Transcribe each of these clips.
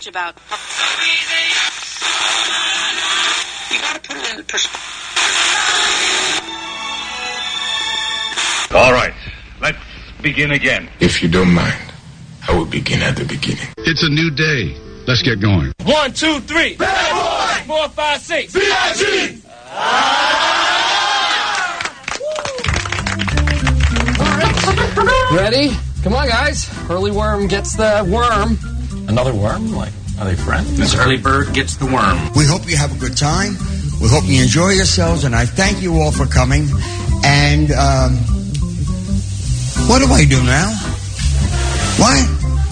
much about. You got to put it in perspective. All right, let's begin again. If you don't mind, I will begin at the beginning. It's a new day. Let's get going. 1, 2, 3. Bad boy! 4, 5, 6. B.I.G. Ready? Come on, guys. Early worm gets the worm. Another worm? Like, are they friends? This early bird gets the worm. We hope you have a good time. We hope you enjoy yourselves, and I thank you all for coming. And, what do I do now? What?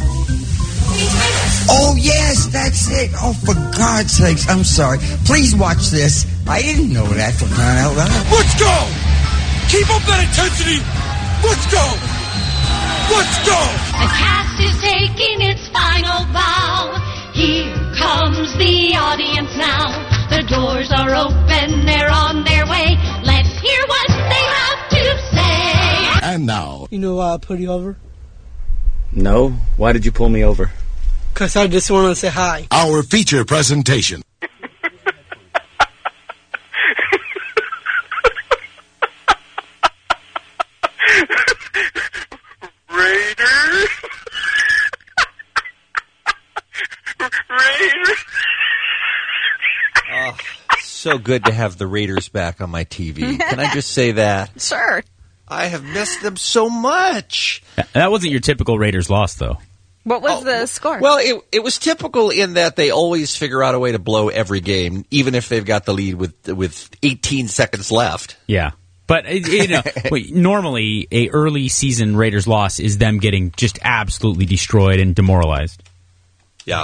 Oh, yes, that's it. Oh, for God's sakes, I'm sorry. Please watch this. I didn't know that for crying out loud. Let's go! Keep up that intensity! Let's go! Let's go! The cast is taking its final bow. Here comes the audience now. The doors are open, they're on their way. Let's hear what they have to say. And now. You know why I put you over? No? Why did you pull me over? Because I just want to say hi. Our feature presentation. Raider. Oh, so good to have the Raiders back on my TV. Can I just say that? Sure. I have missed them so much. That wasn't your typical Raiders loss, though. What was the score? Well, it was typical in that they always figure out a way to blow every game, even if they've got the lead with 18 seconds left. Yeah. But, normally a early season Raiders loss is them getting just absolutely destroyed and demoralized. Yeah.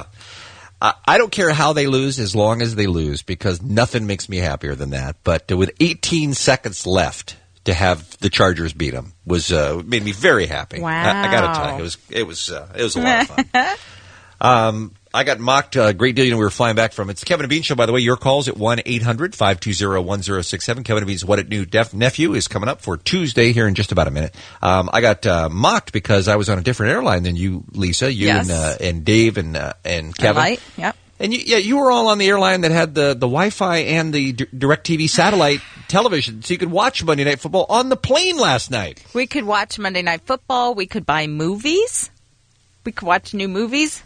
I don't care how they lose as long as they lose, because nothing makes me happier than that. But with 18 seconds left to have the Chargers beat them made me very happy. Wow. I got to tell you, it was a lot of fun. I got mocked a great deal. We were flying back from. It's Kevin and Bean Show, by the way. Your calls at 1-800-520-1067. Kevin and Bean's What It Knew Nephew is coming up for Tuesday here in just about a minute. I got mocked because I was on a different airline than you, Lisa. You yes. and Dave and Kevin. Light. Yep. And you were all on the airline that had the Wi-Fi and the DirecTV satellite television, so you could watch Monday Night Football on the plane last night. We could watch Monday Night Football. We could buy movies. We could watch new movies.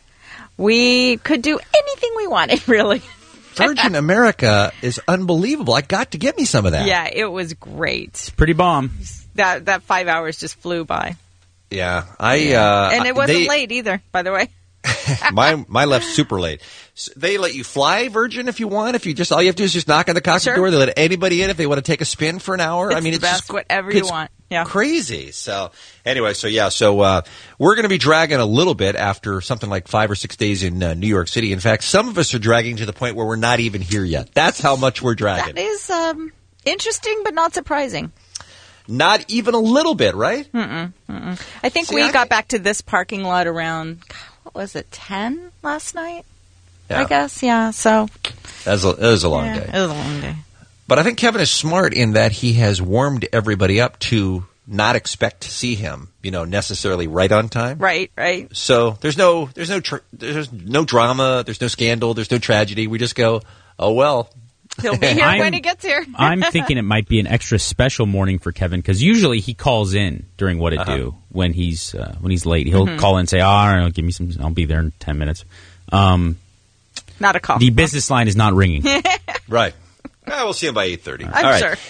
We could do anything we wanted, really. Virgin America is unbelievable. I got to get me some of that. Yeah, it was great. It's pretty bomb. That 5 hours just flew by. Yeah, and it wasn't late either, by the way. my left super late. So they let you fly Virgin if you want. If you just all you have to do is just knock on the cockpit door. They let anybody in if they want to take a spin for an hour. It's the best, whatever you want. Yeah, crazy. So anyway, so we're going to be dragging a little bit after something like 5 or 6 days in New York City. In fact, some of us are dragging to the point where we're not even here yet. That's how much we're dragging. That is interesting, but not surprising. Not even a little bit, right? I think we got back to this parking lot around, what was it, 10 last night? Yeah. I guess, yeah. So it was a long day. It was a long day. But I think Kevin is smart in that he has warmed everybody up to not expect to see him, necessarily right on time. Right. So there's no drama, there's no scandal, there's no tragedy. We just go, oh well. He'll be here when he gets here. I'm thinking it might be an extra special morning for Kevin because usually he calls in during What It Do when he's late. He'll call in and say, "All right, give me some. I'll be there in 10 minutes." Not a call. The business line is not ringing. Right. We'll see him by 8:30. I'm all right. sure.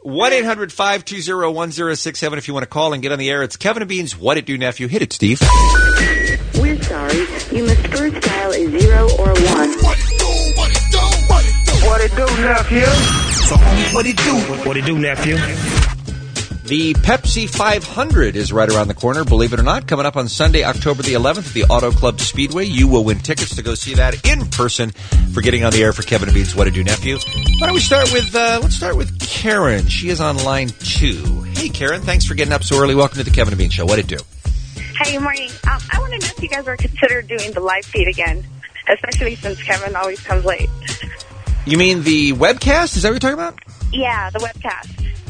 1-800-520-1067 if you want to call and get on the air. It's Kevin and Bean's What It Do Nephew. Hit it, Steve. We're sorry. You must first dial a 0 or a 1. What it do, what it do, what it do. What it do, nephew? So, homie, what it do? What it do, nephew? The Pepsi 500 is right around the corner, believe it or not. Coming up on Sunday, October the 11th at the Auto Club Speedway. You will win tickets to go see that in person for getting on the air for Kevin and Bean's What It Do Nephew. Why don't we start with, let's start with Karen. She is on line 2. Hey, Karen, thanks for getting up so early. Welcome to the Kevin and Bean Show. What It Do? Hey, good morning. I want to know if you guys are considered doing the live feed again, especially since Kevin always comes late. You mean the webcast? Is that what you're talking about? Yeah, the webcast.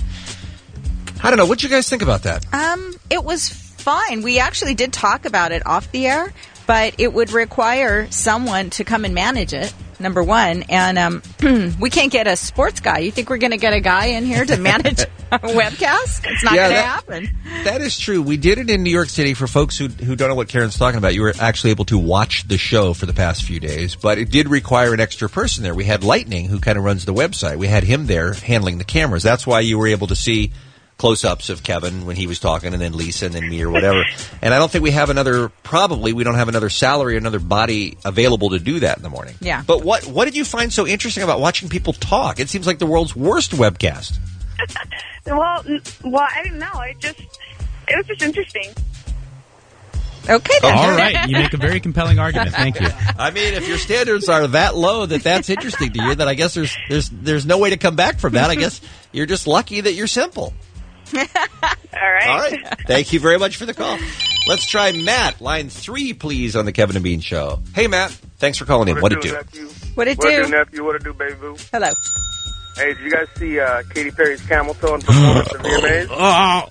I don't know. What did you guys think about that? It was fine. We actually did talk about it off the air, but it would require someone to come and manage it. Number one, and we can't get a sports guy. You think we're going to get a guy in here to manage a webcast? It's not going to happen. That is true. We did it in New York City. For folks who don't know what Karen's talking about, you were actually able to watch the show for the past few days, but it did require an extra person there. We had Lightning, who kind of runs the website. We had him there handling the cameras. That's why you were able to see close-ups of Kevin when he was talking, and then Lisa, and then me, or whatever. And I don't think we don't have another salary, another body available to do that in the morning. Yeah. But what did you find so interesting about watching people talk? It seems like the world's worst webcast. Well, I didn't know. It was just interesting. Okay, then. All right. You make a very compelling argument. Thank you. I mean, if your standards are that low that's interesting to you, then I guess there's no way to come back from that. I guess you're just lucky that you're simple. All right. All right. Thank you very much for the call. Let's try Matt, line 3, please, on the Kevin and Bean Show. Hey, Matt. Thanks for calling in. What it do? What it What it do? do, nephew? What it do, baby boo? Hello. Hey, did you guys see Katy Perry's Camel Toe and performance at VMAs?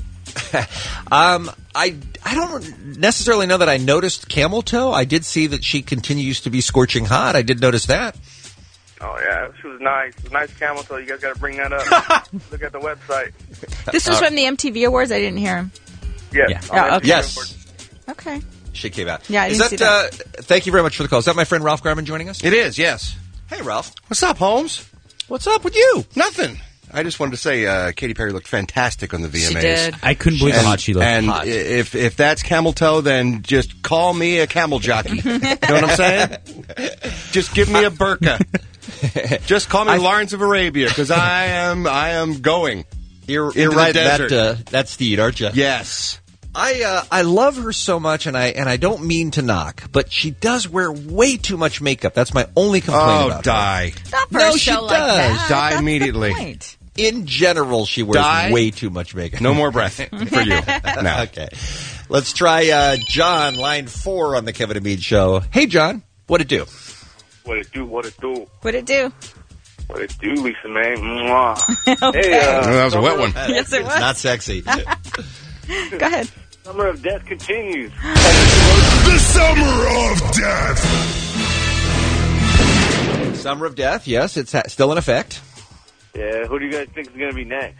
I don't necessarily know that I noticed camel toe. I did see that she continues to be scorching hot. I did notice that. Oh, yeah. She was nice. It was nice camel toe. You guys got to bring that up. Look at the website. This was from the MTV Awards. I didn't hear him. Yes. Yeah. Oh, okay. Yes. Okay. She came out. Yeah, I didn't see that. Thank you very much for the call. Is that my friend Ralph Garman joining us? It is, yes. Hey, Ralph. What's up, Holmes? What's up with you? Nothing. I just wanted to say Katy Perry looked fantastic on the VMAs. She did. I couldn't believe how hot she looked. And hot. if that's camel toe, then just call me a camel jockey. You know what I'm saying? Just give me a burqa. Just call me Lawrence of Arabia, because I am going. You're into right. the desert. That steed, aren't you? Yes. I love her so much, and I don't mean to knock, but she does wear way too much makeup. That's my only complaint about her. Die. Not for No, a she show like does. that. Die That's immediately. the point. In general, she wears Die. way too much makeup. No more breath for you. No. Okay. Let's try John, line 4 on the Kevin and Bean Show. Hey, John. What it do? What it do? What it do? What'd it do? What it do, Lisa, man? Mwah. Okay. Hey, that was a wet one. Yes, it was. It's not sexy. Go ahead. Summer of Death continues. The Summer of Death. Summer of Death, yes, it's still in effect. Yeah, who do you guys think is going to be next?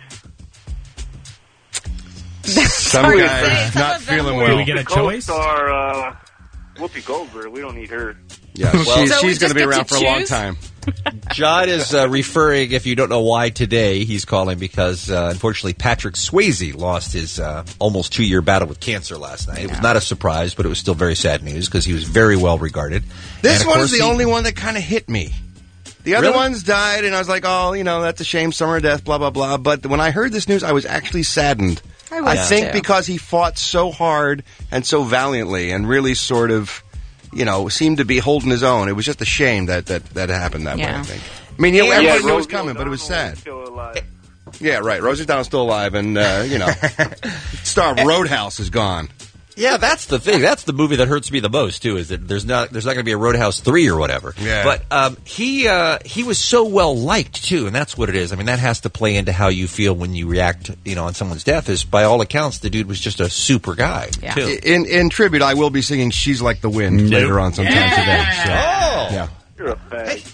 Some hard to guy say. Some not of them feeling were- well. Do we get a choice? Co-star Whoopi Goldberg. We don't need her. Yeah, Well, So we she's going just to be get around to for a long choose? time. John is referring, if you don't know why today, he's calling because, unfortunately, Patrick Swayze lost his almost 2-year battle with cancer last night. It was not a surprise, but it was still very sad news because he was very well regarded. This And, of one's course, the only one that kind of hit me. The other Really? ones died, and I was like, oh, that's a shame, summer of death, blah, blah, blah. But when I heard this news, I was actually saddened. I was think too. because he fought so hard and so valiantly and really sort of, seemed to be holding his own. It was just a shame that happened that way, I think. I mean, everybody knew it was coming, but it was sad. Yeah, right. Rosie O'Donnell's still alive, and, star of Roadhouse is gone. Yeah, that's the thing. That's the movie that hurts me the most too. Is that there's not going to be a Roadhouse 3 or whatever. Yeah. But he was so well liked too, and that's what it is. I mean, that has to play into how you feel when you react, on someone's death. Is by all accounts, the dude was just a super guy Yeah. too. In tribute, I will be singing "She's Like the Wind" later on sometime today. So, yeah. You're a fag.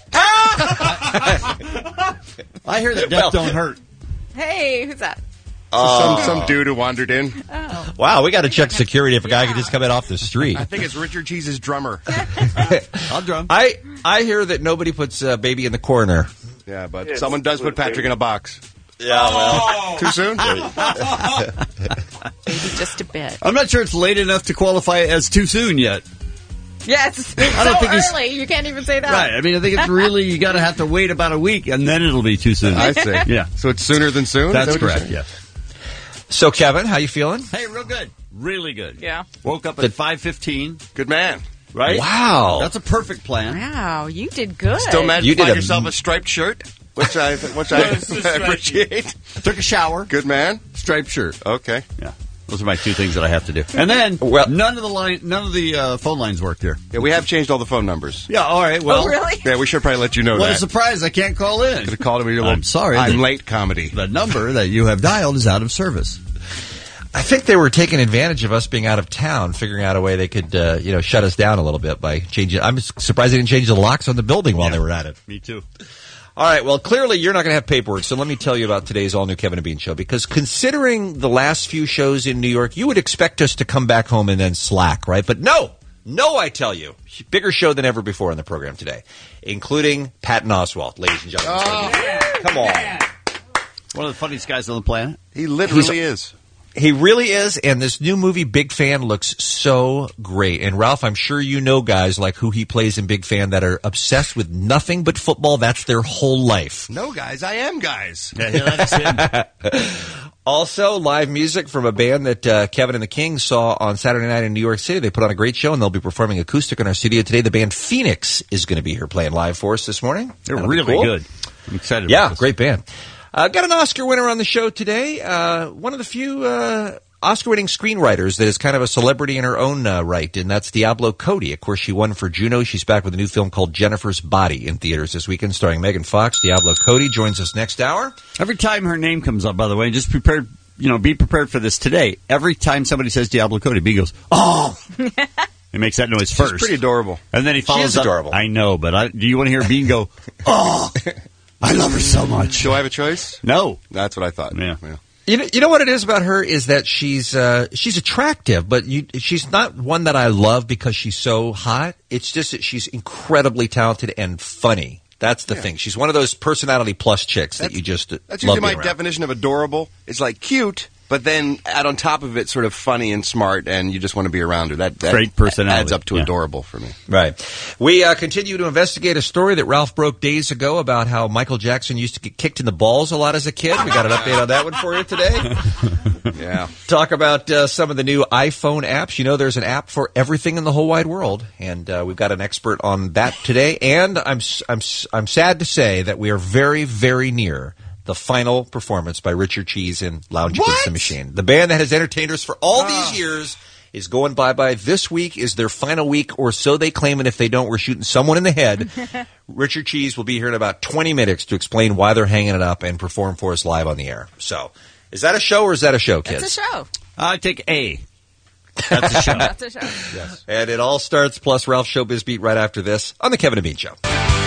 I hear that death don't hurt. Hey, who's that? Some dude who wandered in. Oh. Wow, we got to check security if a guy could just come in off the street. I think it's Richard Cheese's drummer. I'll drum. I hear that nobody puts baby in the corner. Yeah, but someone does put Patrick in a box. Yeah, well, Too soon? Maybe just a bit. I'm not sure it's late enough to qualify as too soon yet. Yes, I don't so think he's- early. You can't even say that. Right. I mean, I think it's really, you got to have to wait about a week, and then it'll be too soon. I see. Yeah. So it's sooner than soon? Is That's that what you're correct, saying? yes. So Kevin, how you feeling? Hey, real good. Really good. Yeah. Woke up at 5:15. Good man. Right? Wow, That's a perfect plan. Wow, you did good. Still managed You to find did a- yourself a striped shirt, which I appreciate. Took a shower. Good man. Striped shirt. Okay. Yeah. Those are my two things that I have to do. And then none of the phone lines work there. Yeah, we have changed all the phone numbers. Yeah, all right. Well, Oh, really? Yeah, we should probably let you know what a that. surprise. I can't call in. Could have called him. I'm sorry. I'm late comedy. The number that you have dialed is out of service. I think they were taking advantage of us being out of town, figuring out a way they could, shut us down a little bit by changing. I'm surprised they didn't change the locks on the building while they were at it. Me too. All right, well, clearly you're not going to have paperwork, so let me tell you about today's all-new Kevin and Bean show, because considering the last few shows in New York, you would expect us to come back home and then slack, right? But no, I tell you. Bigger show than ever before on the program today, including Patton Oswalt, ladies and gentlemen. Come on. One of the funniest guys on the planet. He literally is. He really is, and this new movie, Big Fan, looks so great. And Ralph, I'm sure you know guys like who he plays in Big Fan that are obsessed with nothing but football. That's their whole life. No, guys, I am guys. Yeah, that's him. Also, live music from a band that Kevin and the King saw on Saturday night in New York City. They put on a great show, and they'll be performing acoustic in our studio today. The band Phoenix is going to be here playing live for us this morning. They're really good. I'm excited about this. Great band. Got an Oscar winner on the show today. One of the few Oscar-winning screenwriters that is kind of a celebrity in her own right, and that's Diablo Cody. Of course, she won for Juno. She's back with a new film called Jennifer's Body in theaters this weekend, starring Megan Fox. Diablo Cody joins us next hour. Every time her name comes up, by the way, just be prepared for this today. Every time somebody says Diablo Cody, B goes, oh! He makes that noise first. She's pretty adorable. And then he follows She is adorable. I know, but do you want to hear Bean go, oh! I love her so much. Do I have a choice? No. That's what I thought. Yeah. You know what it is about her is that she's attractive, but she's not one that I love because she's so hot. It's just that she's incredibly talented and funny. That's the thing. She's one of those personality plus chicks that you just That's love usually being my around. definition of adorable. It's like cute, but then add on top of it sort of funny and smart, and you just want to be around her. That great personality adds up to adorable for me. Right. We continue to investigate a story that Ralph broke days ago about how Michael Jackson used to get kicked in the balls a lot as a kid. We got an update on that one for you today. Yeah. Talk about some of the new iPhone apps. You know, there's an app for everything in the whole wide world, and we've got an expert on that today. And I'm sad to say that we are very, very near the final performance by Richard Cheese in Lounge Against the Machine. The band that has entertained us for all these years is going bye-bye. This week is their final week, or so they claim, and if they don't, we're shooting someone in the head. Richard Cheese will be here in about 20 minutes to explain why they're hanging it up and perform for us live on the air. So, is that a show or is that a show, kids? It's a show. I take A. That's a show. That's a show. Yes. And it all starts, plus Ralph's Showbiz Beat right after this on The Kevin and Bean Show.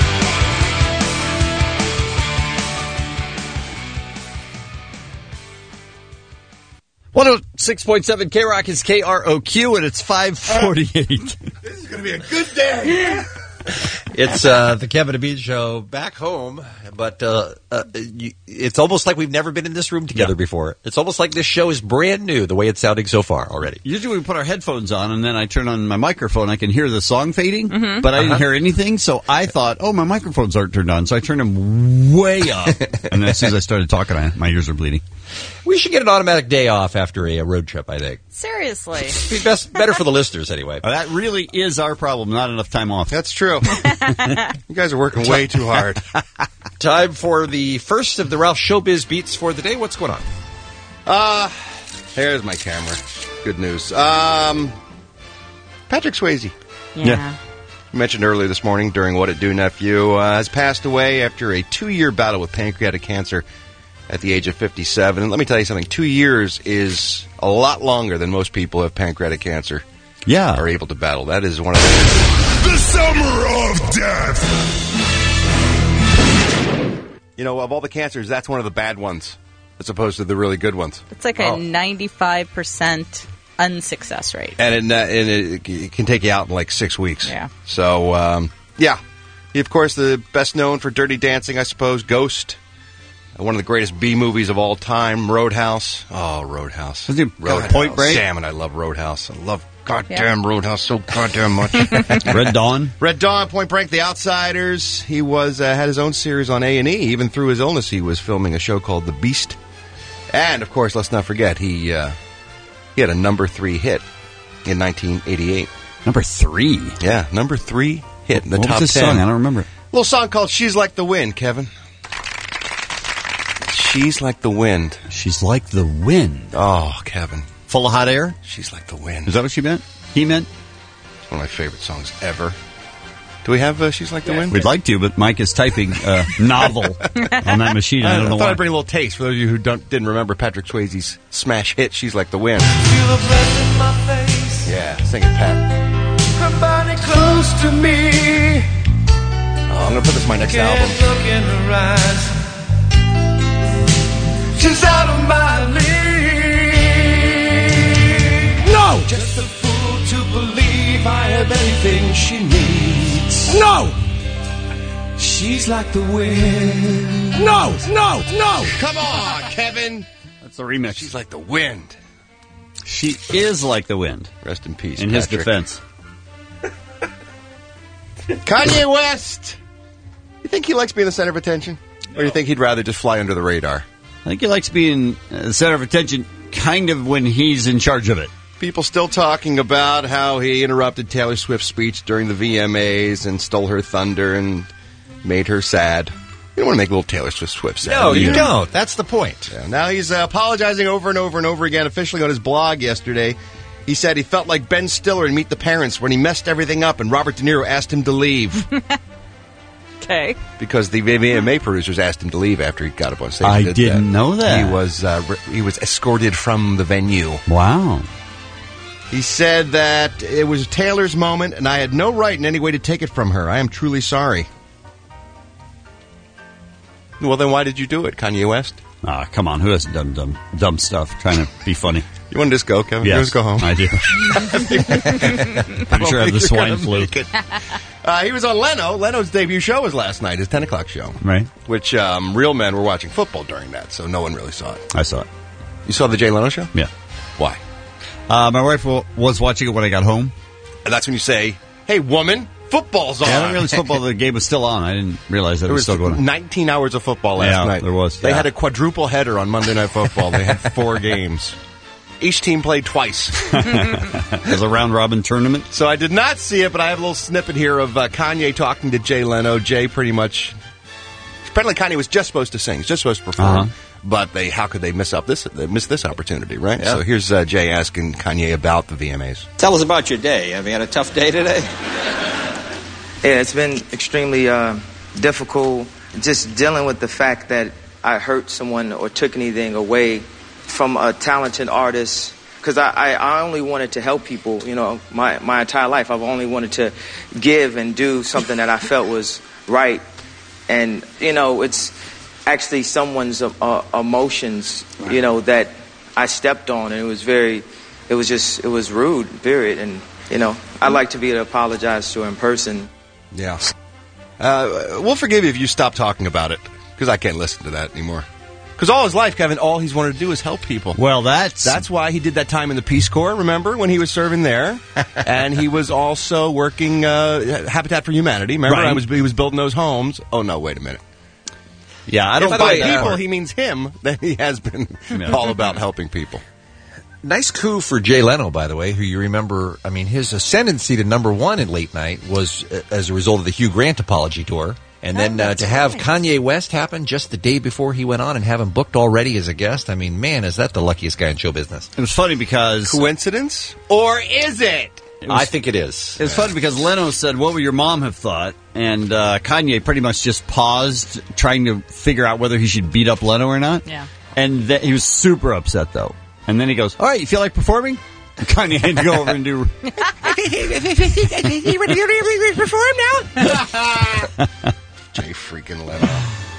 106.7 K-Rock is KROQ, and it's 5:48. This is going to be a good day. It's the Kevin and Bean Show back home, but it's almost like we've never been in this room together before. It's almost like this show is brand new, the way it's sounding so far already. Usually we put our headphones on, and then I turn on my microphone. I can hear the song fading, but I didn't hear anything, so I thought, my microphones aren't turned on, so I turned them way up. And then as soon as I started talking, my ears are bleeding. We should get an automatic day off after a road trip, I think. Seriously. It'd be better for the listeners, anyway. That really is our problem, not enough time off. That's true. You guys are working way too hard. Time for the first of the Ralph Showbiz Beats for the day. What's going on? There's my camera. Good news. Patrick Swayze. Yeah. You mentioned earlier this morning during What It Do, Nephew, has passed away after a 2-year battle with pancreatic cancer at the age of 57. And let me tell you something, 2 years is a lot longer than most people who have pancreatic cancer are able to battle. That is one of the summer of death. You know, of all the cancers, that's one of the bad ones as opposed to the really good ones. It's like a 95% unsuccess rate. And it can take you out in like 6 weeks. Yeah. So, He, of course, the best known for Dirty Dancing, I suppose, Ghost. One of the greatest B movies of all time, Roadhouse. Oh, Roadhouse. Roadhouse. Point Break? Damn it, I love Roadhouse. I love goddamn Roadhouse so goddamn much. Red Dawn? Red Dawn, Point Break, The Outsiders. He was had his own series on A&E. Even through his illness, he was filming a show called The Beast. And, of course, let's not forget, he had a number 3 hit in 1988. Number 3? Yeah, number 3 hit in the what top was 10. Song? I don't remember it. Little song called She's Like the Wind, Kevin. She's like the wind. She's like the wind. Oh, Kevin. Full of hot air? She's like the wind. Is that what she meant? He meant? It's one of my favorite songs ever. Do we have She's Like the Wind? We'd like to, but Mike is typing novel on that machine. I don't know thought why. I'd bring a little taste for those of you who didn't remember Patrick Swayze's smash hit, She's Like the Wind. Feel the breath in my face. Yeah, sing it, Pat. Her body close to me. Oh, I'm going to put this in my next Can't album. look in her eyes. She's out of my league. No! Just a fool to believe I have anything she needs. No! She's like the wind. No! No! No! Come on, Kevin. That's the remix. She's like the wind. She is like the wind. Rest in peace, In his Patrick. defense. Kanye West. You think he likes being the center of attention? Or do you think he'd rather just fly under the radar? I think he likes being the center of attention kind of when he's in charge of it. People still talking about how he interrupted Taylor Swift's speech during the VMAs and stole her thunder and made her sad. You don't want to make little Taylor Swift sad. No, you don't. That's the point. Yeah, now he's apologizing over and over and over again, officially on his blog yesterday. He said he felt like Ben Stiller in Meet the Parents when he messed everything up and Robert De Niro asked him to leave. Okay. Because the VMA producers asked him to leave after he got up on stage. I and did didn't know that. He was escorted from the venue. Wow. He said that it was Taylor's moment, and I had no right in any way to take it from her. I am truly sorry. Well, then why did you do it, Kanye West? Ah, come on. Who hasn't done dumb stuff trying to be funny? You want to just go, Kevin? Yes, You want to go home? I do. Pretty sure I have the swine flu. He was on Leno. Leno's debut show was last night, his 10 o'clock show. Right. Which real men were watching football during that, so no one really saw it. I saw it. You saw the Jay Leno show? Yeah. Why? My wife was watching it when I got home. And that's when you say, hey, woman, football's on. Yeah, I didn't realize the game was still on. I didn't realize that it was still going on. 19 hours of football last night. There was. They had a quadruple header on Monday Night Football. They had 4 games. Each team played twice. It was a round-robin tournament. So I did not see it, but I have a little snippet here of Kanye talking to Jay Leno. Jay pretty much... Apparently Kanye was just supposed to sing. He's just supposed to perform. But how could they miss this opportunity, right? Yeah. So here's Jay asking Kanye about the VMAs. Tell us about your day. Have you had a tough day today? Yeah, it's been extremely difficult just dealing with the fact that I hurt someone or took anything away from a talented artist. Because I only wanted to help people, my entire life. I've only wanted to give and do something that I felt was right. And, it's actually someone's emotions, that I stepped on. And it was rude, period. And, I'd like to be able to apologize to her in person. Yeah. We'll forgive you if you stop talking about it, because I can't listen to that anymore. Because all his life, Kevin, all he's wanted to do is help people. Well, that's why he did that time in the Peace Corps, remember, when he was serving there. And he was also working Habitat for Humanity. Remember, Right. he was building those homes. Oh, no, wait a minute. Yeah, I don't If buy by that. people, he means him, then he has been all about helping people. Nice coup for Jay Leno, by the way, who you remember, his ascendancy to number one in late night was as a result of the Hugh Grant apology tour. And then to have Kanye West happen just the day before he went on and have him booked already as a guest, man, is that the luckiest guy in show business? It was funny because... Coincidence? Or is it? I think it is. It was funny because Leno said, what would your mom have thought? And Kanye pretty much just paused, trying to figure out whether he should beat up Leno or not. Yeah. And he was super upset, though. And then he goes, all right, you feel like performing? And Kanye had to go over and do... You ready to perform now? Jay freaking Leno.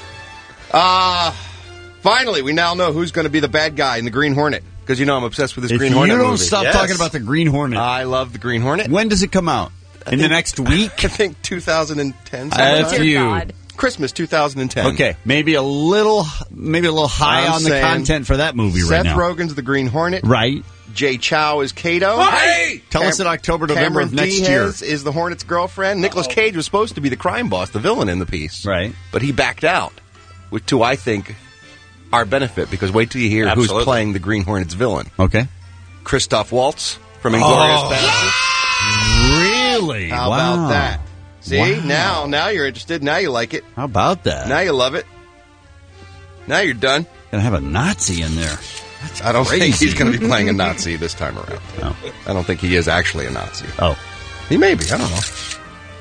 Finally, we now know who's going to be the bad guy in the Green Hornet. Because I'm obsessed with this If Green Hornet you don't movie. stop talking about the Green Hornet. I love the Green Hornet. When does it come out? In the next week? I think 2010. That's you. Christmas 2010. Okay, maybe a little high I'm on the saying content for that movie Seth right now. Rogen's the Green Hornet. Right. Jay Chow is Kato. Hey! Tell us in October, November of next year. Diaz is the Hornet's girlfriend. Nicolas Cage was supposed to be the crime boss, the villain in the piece. Right. But he backed out, to, I think, our benefit, because wait till you hear Absolutely. who's playing the Green Hornet's villain. Okay. Christoph Waltz from Inglourious Basterds. Really? How Wow. about that? See, Wow. now you're interested. Now you like it. How about that? Now you love it. Now you're done. Gonna have a Nazi in there. I don't think crazy. he's going to be playing a Nazi this time around. No. I don't think he is actually a Nazi. Oh. He may be. I don't know.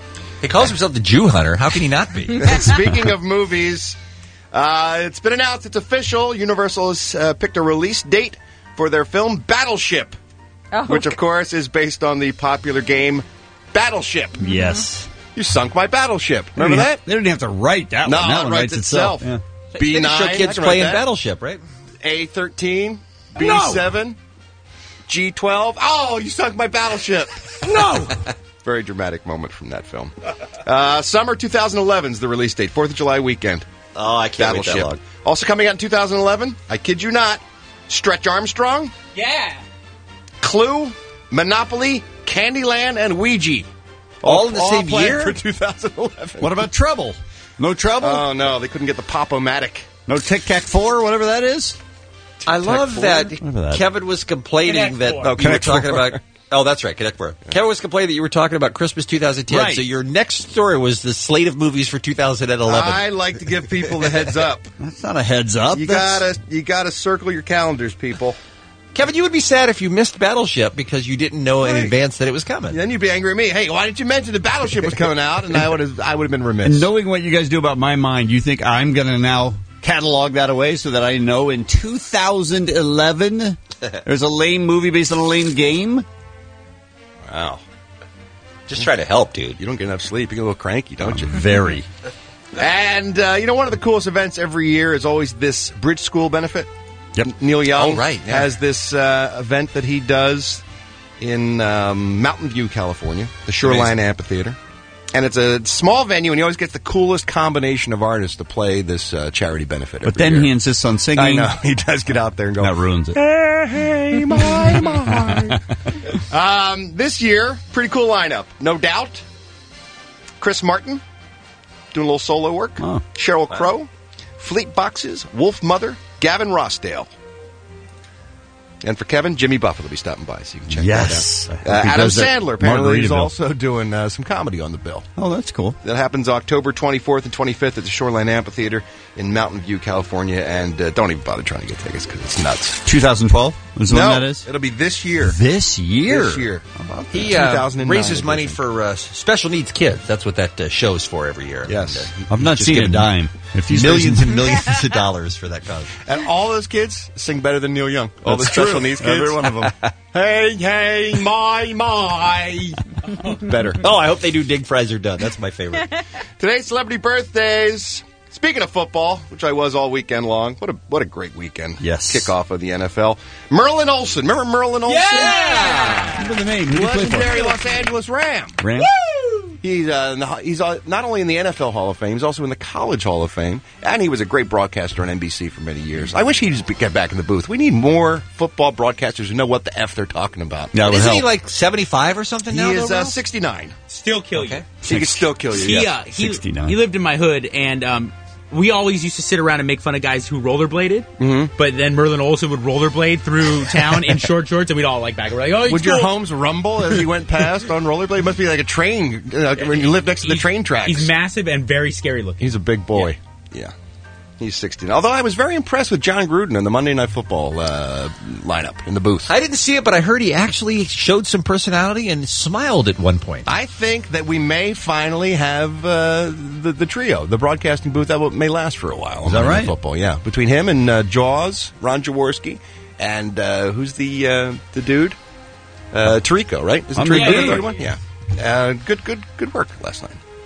He calls himself the Jew Hunter. How can he not be? Speaking of movies, it's been announced, it's official. Universal has picked a release date for their film Battleship, which, of course, is based on the popular game Battleship. Yes. You sunk my battleship. Remember that? They don't have to write that No, one. That it one writes itself. Yeah. B9. They show kids playing Battleship, right? A13, B7, G12. Oh, you sunk my battleship. No! Very dramatic moment from that film. Summer 2011 is the release date, 4th of July weekend. Oh, I can't wait that long. Also coming out in 2011, I kid you not, Stretch Armstrong. Yeah. Clue, Monopoly, Candyland, and Ouija. All in the same planned year? for 2011. What about Trouble? No Trouble? Oh, no, they couldn't get the Pop-O-Matic. No Tic Tac 4, whatever that is? I love that Kevin was complaining that you were talking about... Oh, that's right, Connect 4. Kevin was complaining that you were talking about Christmas 2010, Right. so your next story was the slate of movies for 2011. I like to give people the heads up. That's not a heads up. You gotta circle your calendars, people. Kevin, you would be sad if you missed Battleship because you didn't know in advance that it was coming. Then you'd be angry at me. Hey, why didn't you mention the Battleship was coming out? And I would have been remiss. And knowing what you guys do about my mind, you think I'm going to now catalog that away so that I know in 2011 there's a lame movie based on a lame game? Wow. Just try to help, dude. You don't get enough sleep. You get a little cranky, don't you? Very. And, one of the coolest events every year is always this Bridge School benefit. Yep. Neil Young yeah. has this event that he does in Mountain View, California, the Shoreline Amphitheater. And it's a small venue, and he always gets the coolest combination of artists to play this charity benefit But then he insists on singing. I know. He does get out there and go. That ruins it. Hey, my. This year, pretty cool lineup. No doubt. Chris Martin doing a little solo work. Oh. Sheryl Crow. Fleet Boxes. Wolf Mother. Gavin Rossdale. And for Kevin, Jimmy Buffett will be stopping by, so you can check Yes. that out. Adam Sandler, apparently, is Margaritaville. also doing some comedy on the bill. Oh, that's cool. That happens October 24th and 25th at the Shoreline Amphitheater in Mountain View, California. And don't even bother trying to get tickets because it's nuts. 2012 is when that is? It'll be this year. This year? This year. He 2009 raises money edition. for special needs kids. That's what that show's for every year. Yes. And, I've not just seen a give dime. If he's millions raising- and millions of dollars for that cause. And all those kids sing better than Neil Young. All That's the special true. needs kids. Every one of them. Hey, my. Better. Oh, I hope they do Dig Fries Are Done. That's my favorite. Today's celebrity birthdays. Speaking of football, which I was all weekend long, what a great weekend. Yes. Kickoff of the NFL. Merlin Olsen. Remember Merlin Olsen? Yeah! Remember the name. Who did he play for? Legendary Los Angeles Ram. Ram? He's not only in the NFL Hall of Fame, he's also in the College Hall of Fame, and he was a great broadcaster on NBC for many years. I wish he'd just get back in the booth. We need more football broadcasters who know what the F they're talking about. Yeah, Isn't he like 75 or something He now? is though, 69. Still kill you. He can still kill you. Yeah. He 69. He lived in my hood, and we always used to sit around and make fun of guys who rollerbladed. Mm-hmm. But then Merlin Olsen would rollerblade through town in short shorts, and we'd all like back. We're like, oh, Would your homes rumble as he went past on rollerblade? It must be like a train when you live next to the train tracks. He's massive and very scary looking. He's a big boy. Yeah. He's 16. Although I was very impressed with John Gruden in the Monday Night Football lineup in the booth. I didn't see it, but I heard he actually showed some personality and smiled at one point. I think that we may finally have the trio, the broadcasting booth that may last for a while. Is that right? Football, yeah. Between him and Jaws, Ron Jaworski, and who's the dude? Tirico, right? Isn't Tirico the third one? Yeah. Good work last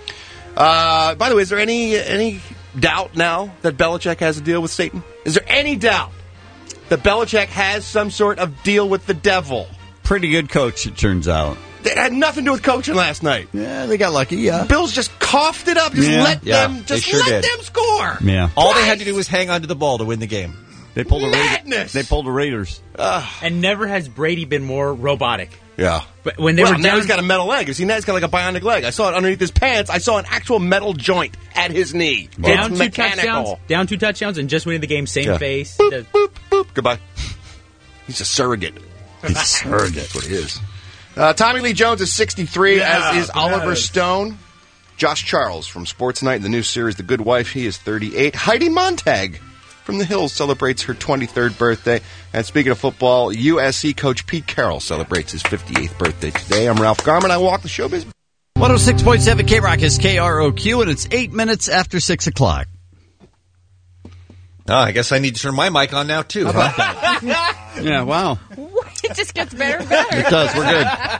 night. By the way, is there any doubt now that Belichick has a deal with Satan? Is there any doubt that Belichick has some sort of deal with the devil? Pretty good coach, it turns out. It had nothing to do with coaching last night. Yeah, they got lucky, yeah. Bills just coughed it up. Just let them score. Yeah. All they had to do was hang on to the ball to win the game. They pulled Madness. They pulled the Raiders. And never has Brady been more robotic. Yeah. But when they were now down, he's got a metal leg. You see, now he's got like a bionic leg. I saw it underneath his pants. I saw an actual metal joint at his knee. down It's two mechanical. touchdowns, and just winning the game, same face. Boop, boop, boop. Goodbye. He's a surrogate. He's a surrogate. That's what he is. Tommy Lee Jones is 63, as is Oliver Stone. Josh Charles from Sports Night in the new series The Good Wife, he is 38. Heidi Montag from The Hills celebrates her 23rd birthday. And speaking of football, USC coach Pete Carroll celebrates his 58th birthday today. I'm Ralph Garman. I walk the showbiz 106.7 K-Rock is KROQ, and it's 8 minutes after 6 o'clock. Oh, I guess I need to turn my mic on now, too. Yeah, wow. It just gets better and better. It does. We're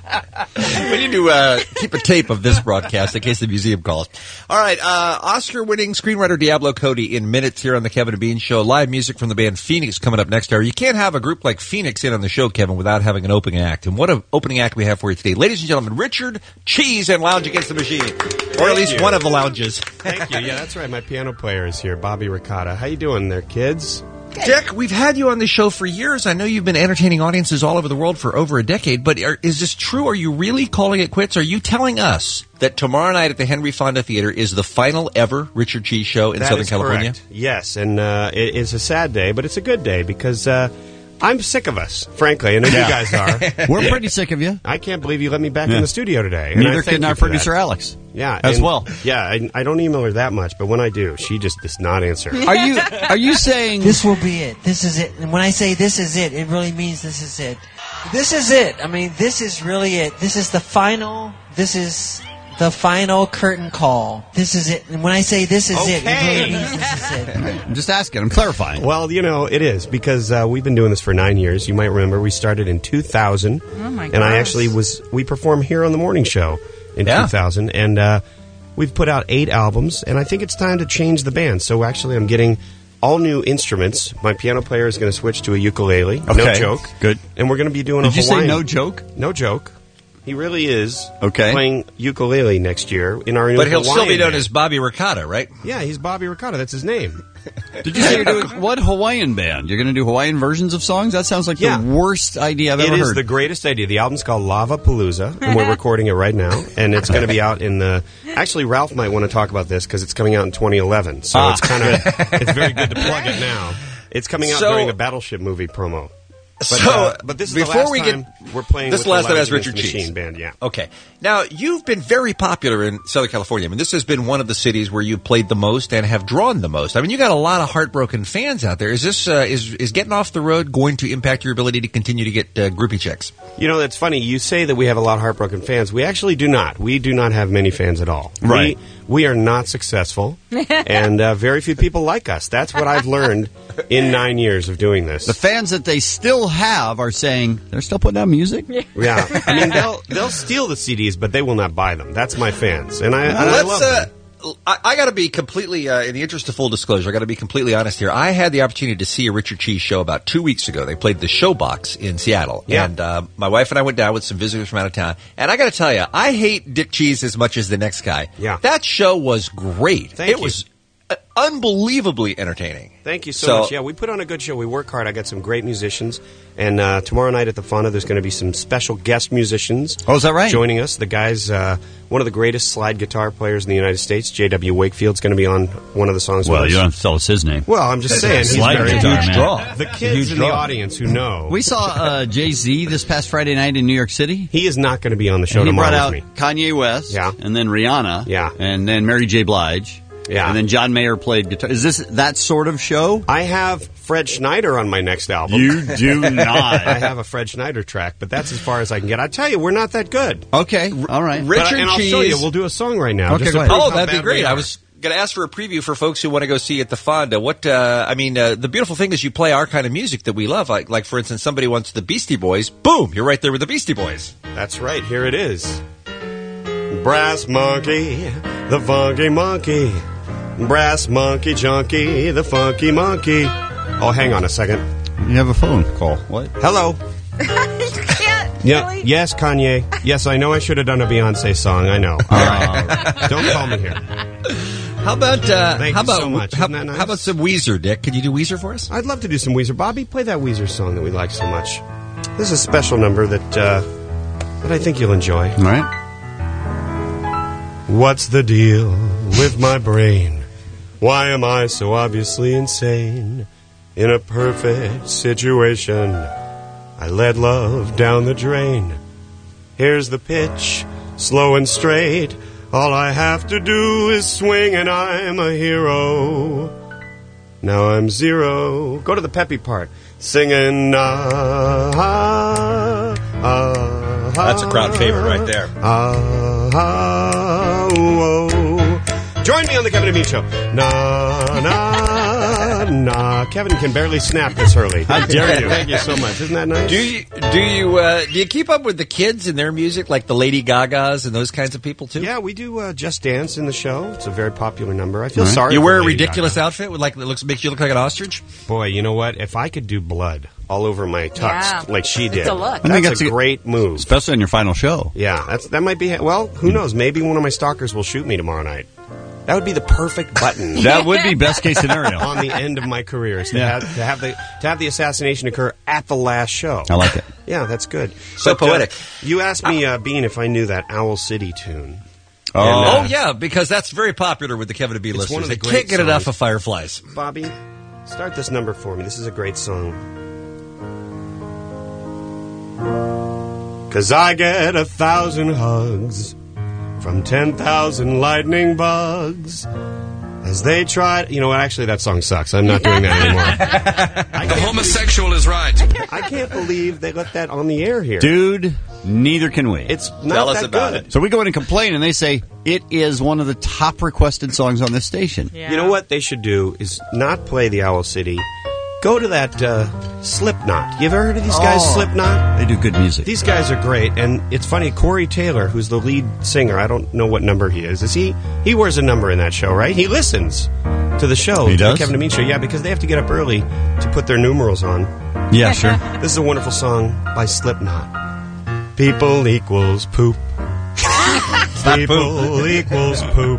good. We need to keep a tape of this broadcast in case the museum calls. All right, Oscar-winning screenwriter Diablo Cody in minutes here on the Kevin and Bean Show. Live music from the band Phoenix coming up next hour. You can't have a group like Phoenix in on the show, Kevin, without having an opening act. And what an opening act we have for you today. Ladies and gentlemen, Richard Cheese and Lounge Against the Machine. Or at least one of the lounges. Thank you. Yeah, that's right. My piano player is here, Bobby Ricotta. How you doing there, kids? Dick, we've had you on the show for years. I know you've been entertaining audiences all over the world for over a decade, but is this true? Are you really calling it quits? Are you telling us that tomorrow night at the Henry Fonda Theater is the final ever Richard Cheese show in Southern California? Correct. Yes, and it's a sad day, but it's a good day because I'm sick of us, frankly. I know you guys are. We're pretty sick of you. I can't believe you let me back in the studio today. Neither can our producer, Alex. Yeah, as well. Yeah, I don't email her that much, but when I do, she just does not answer. Are you saying this will be it? This is it. And when I say this is it, it really means this is it. This is it. I mean, this is really it. This is the final. This is the final curtain call. This is it. And when I say this is it really means this is it. I'm just asking. I'm clarifying. Well, it is because we've been doing this for 9 years. You might remember we started in 2000. Oh my gosh. And I actually we performed here on the morning show in 2000, and we've put out 8 albums, and I think it's time to change the band. So actually, I'm getting all new instruments. My piano player is going to switch to a ukulele. Okay. No joke. Good. And we're going to be doing Did a you Hawaiian. say no joke? No joke. He really is okay. playing ukulele next year in our new But he'll Hawaiian still be known band. as Bobby Ricotta, right? Yeah, he's Bobby Ricotta. That's his name. Did you say you're doing what Hawaiian band? You're going to do Hawaiian versions of songs? That sounds like the worst idea I've ever heard. It is the greatest idea. The album's called Lava Palooza, and we're recording it right now. And it's going to be out in the... Actually, Ralph might want to talk about this because it's coming out in 2011. So it's kind of... It's very good to plug it now. It's coming out during the Battleship movie promo. But this is before the last we time get, we're playing this with last the time as Lounge Richard Against the Cheese Machine band, yeah. Okay. Now, you've been very popular in Southern California. I mean, this has been one of the cities where you've played the most and have drawn the most. I mean, you got a lot of heartbroken fans out there. Is this is getting off the road going to impact your ability to continue to get groupie chicks? You know, that's funny. You say that we have a lot of heartbroken fans. We actually do not. We do not have many fans at all. Right. We are not successful, and very few people like us. That's what I've learned in 9 years of doing this. The fans that they still have are saying they're still putting out music. Yeah, I mean they'll steal the CDs, but they will not buy them. That's my fans, and I love them. I got to be completely, in the interest of full disclosure, I got to be completely honest here. I had the opportunity to see a Richard Cheese show about 2 weeks ago. They played the Showbox in Seattle. Yeah. And my wife and I went down with some visitors from out of town. And I got to tell you, I hate Dick Cheese as much as the next guy. Yeah. That show was great. Thank you. It was unbelievably entertaining. Thank you so much. Yeah, we put on a good show. We work hard. I got some great musicians. And tomorrow night at the Fonda, there's going to be some special guest musicians. Oh, is that right? Joining us. The guy's one of the greatest slide guitar players in the United States. J.W. Wakefield's going to be on one of the songs. Well, with you us. don't have to tell us his name. Well, I'm just saying. He's Slide very guitar, huge man. draw. The kids in the audience who know. We saw Jay-Z this past Friday night in New York City. He is not going to be on the show And he tomorrow brought out with me. Kanye West. Yeah. And then Rihanna. Yeah. And then Mary J. Blige. Yeah. And then John Mayer played guitar. Is this that sort of show? I have Fred Schneider on my next album. You do not. I have a Fred Schneider track, but that's as far as I can get. I tell you, we're not that good. Okay. All right. Richard and I'll Cheese. show you. We'll do a song right now. Okay, just go to ahead. prove Oh, how that'd be bad great. we I are. was going to ask for a preview for folks who want to go see at the Fonda. What the beautiful thing is you play our kind of music that we love. Like for instance, somebody wants the Beastie Boys. Boom, you're right there with the Beastie Boys. That's right. Here it is. Brass monkey, the funky monkey. Brass monkey junkie, the funky monkey. Oh, hang on a second. You have a phone call. What? Hello. Yeah. Really? Yes, Kanye. Yes, I know I should have done a Beyonce song. I know. All right. Don't call me here. How about Thank how you about so much. how, Isn't that nice? how about some Weezer, Dick? Can you do Weezer for us? I'd love to do some Weezer. Bobby, play that Weezer song that we like so much. This is a special number that I think you'll enjoy. All right. What's the deal with my brain? Why am I so obviously insane? In a perfect situation, I led love down the drain. Here's the pitch, slow and straight. All I have to do is swing and I'm a hero. Now I'm zero. Go to the peppy part. Singing, ah, ah, ah. That's a crowd favorite right there. Ah, Join me on the Kevin and Bean Show. Na, na, na. Kevin can barely snap this early. How dare you? Thank you so much. Isn't that nice? Do you keep up with the kids and their music, like the Lady Gagas and those kinds of people, too? Yeah, we do Just Dance in the show. It's a very popular number. I feel sorry You for wear a Lady ridiculous Gaga. outfit with makes you look like an ostrich? Boy, you know what? If I could do blood all over my tux Yeah. like she did, It's a look. that's a great move. Especially on your final show. Yeah, that might be. Well, who knows? Maybe one of my stalkers will shoot me tomorrow night. That would be the perfect button. That would be best case scenario. On the end of my career is to have the assassination occur at the last show. I like it. Yeah, that's good. So poetic. You asked me, Bean, if I knew that Owl City tune. Oh, yeah, because that's very popular with the Kevin and Bean It's listeners. one of the They great can't get songs. enough of Fireflies. Bobby, start this number for me. This is a great song. 'Cause I get 1,000 hugs from 10,000 lightning bugs as they try. You know what? Actually, that song sucks. I'm not doing that anymore. The homosexual is right. I can't believe they let that on the air here. Dude, neither can we. It's not that good. So we go in and complain, and they say it is one of the top requested songs on this station. You know what they should do is not play the Owl City. Go to that Slipknot. You ever heard of these guys, Slipknot? They do good music. These guys are great, and it's funny. Corey Taylor, who's the lead singer, I don't know what number he is. He wears a number in that show, right? He listens to the show. He to does? the Kevin and Bean Show, yeah, because they have to get up early to put their numerals on. Yeah, sure. This is a wonderful song by Slipknot. People equals poop. People equals poop.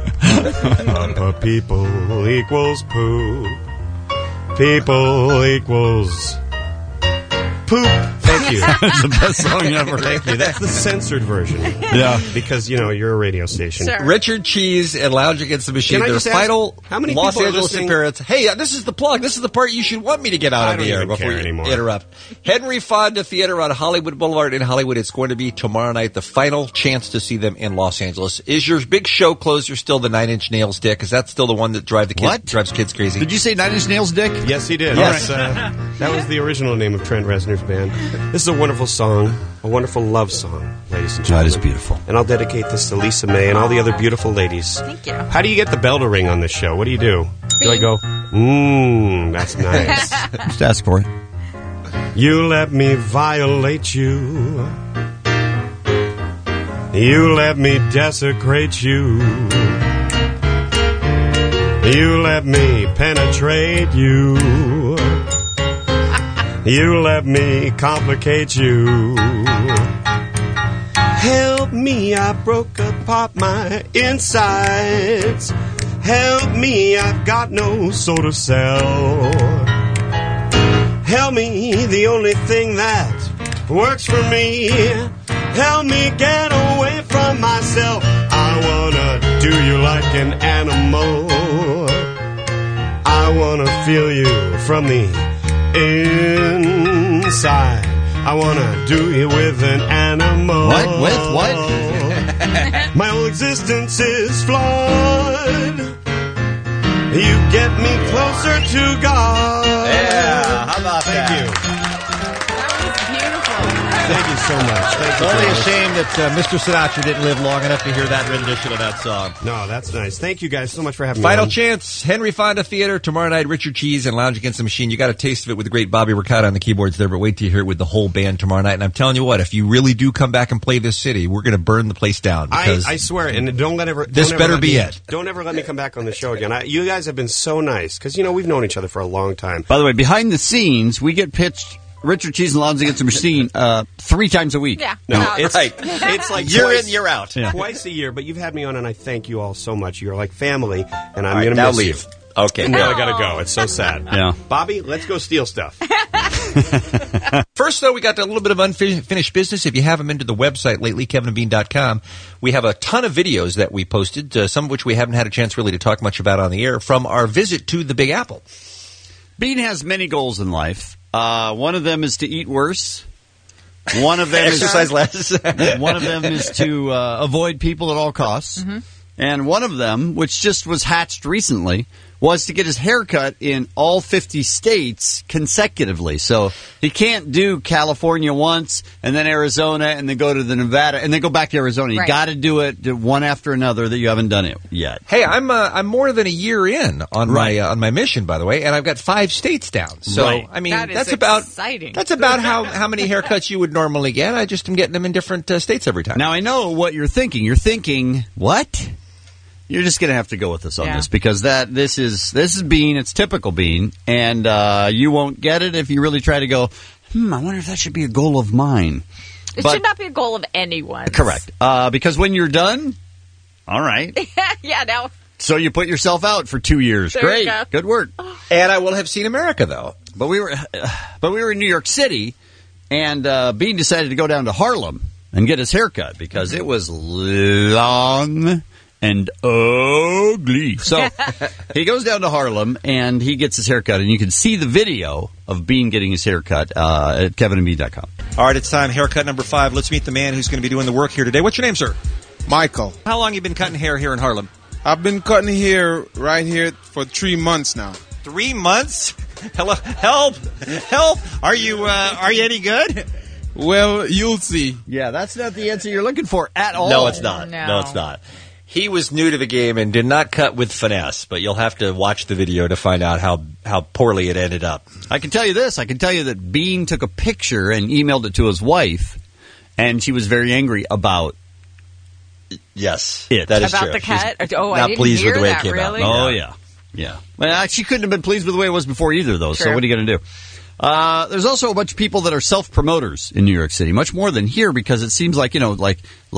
People equals poop. People equals poop. Thank you. That's the best song ever. Thank you. That's the censored version. Yeah. Because, you're a radio station. Sure. Richard Cheese and Lounge Against the Machine, Can I their just ask, final how many Los people are Angeles listening? appearance. Hey, this is the plug. This is the part you should want me to get out I of the don't air even before care you anymore. interrupt. Henry Fonda Theater on Hollywood Boulevard in Hollywood. It's going to be tomorrow night, the final chance to see them in Los Angeles. Is your big show closer still the Nine Inch Nails, Dick? Is that still the one that drives kids crazy? Did you say 9 Inch Nails, Dick? Yes, he did. Yes. That was the original name of Trent Reznor's band. This is a wonderful song, a wonderful love song, ladies and gentlemen. That is beautiful. And I'll dedicate this to Lisa May and all the other beautiful ladies. Thank you. How do you get the bell to ring on this show? What do you do? Do I go, that's nice. Just ask for it. You let me violate you. You let me desecrate you. You let me penetrate you. You let me complicate you. Help me, I broke apart my insides. Help me, I've got no soul to sell. Help me, the only thing that works for me. Help me get away from myself. I wanna do you like an animal. I wanna feel you from the inside. I wanna do you with an animal. What? With what? My whole existence is flawed. You get me closer to God. Yeah, how about Thank that? you. Beautiful. Thank you so much. Thank It's you. only a Chris. shame that Mr. Sinatra didn't live long enough to hear that rendition of that song. No, that's nice. Thank you guys so much for having me. Final on. chance, Henry Fonda Theater, tomorrow night, Richard Cheese and Lounge Against the Machine. You got a taste of it with the great Bobby Ricotta on the keyboards there, but wait till you hear it with the whole band tomorrow night. And I'm telling you what, if you really do come back and play this city, we're going to burn the place down. Because I swear, and don't let ever. This don't ever better let be me- it. Don't ever let me come back on the show again. You guys have been so nice because we've known each other for a long time. By the way, behind the scenes, we get pitched Richard Cheese and Lounge Against the Machine 3 times a week. Yeah. No, it's Right. it's like Year twice, in, year out. twice a year. But you've had me on, and I thank you all so much. You're like family, and I'm All right, going to now miss leave. you. Okay. No, I gotta go. It's so sad. Yeah. Bobby, let's go steal stuff. First, though, we got a little bit of unfinished business. If you haven't been to the website lately, kevinandbean.com, we have a ton of videos that we posted, some of which we haven't had a chance really to talk much about on the air, from our visit to the Big Apple. Bean has many goals in life. One of them is to eat worse. One of them Exercise less. One of them is to avoid people at all costs. Mm-hmm. And one of them, which just was hatched recently, was to get his haircut in all 50 states consecutively. So he can't do California once and then Arizona and then go to the Nevada and then go back to Arizona. You Right. got to do it one after another that you haven't done it yet. Hey, I'm more than a year in on my mission, by the way, and I've got 5 states down. So Right. I mean, That is that's about exciting. that's about how many haircuts you would normally get. I just am getting them in different states every time. Now, I know what you're thinking. You're thinking, what? You're just going to have to go with us on this because this is Bean. It's typical Bean, and you won't get it if you really try to go, I wonder if that should be a goal of mine. It But- should not be a goal of anyone. Correct. Because when you're done, all right. Yeah, now. So you put yourself out for 2 years. There Great. you go. Good work. And I will have seen America, though. But we were in New York City, and Bean decided to go down to Harlem and get his haircut because it was long and ugly. So he goes down to Harlem, and he gets his haircut, and you can see the video of Bean getting his haircut at kevinandbean.com. All right, it's time. Haircut number 5. Let's meet the man who's going to be doing the work here today. What's your name, sir? Michael. How long have you been cutting hair here in Harlem? I've been cutting hair right here for 3 months now. 3 months? Hello, help! Are you any good? Well, you'll see. Yeah, that's not the answer you're looking for at all. No, it's not. No, it's not. He was new to the game and did not cut with finesse, but you'll have to watch the video to find out how poorly it ended up. I can tell you this. I can tell you that Bean took a picture and emailed it to his wife, and she was very angry about Yes, it. that is About true. the cut? She's Oh, I not didn't pleased hear with the way that, it came really? out. Oh, yeah. Yeah. Well, she couldn't have been pleased with the way it was before either, though. So True. what are you going to do? There's also a bunch of people that are self-promoters in New York City, much more than here, because it seems like, What?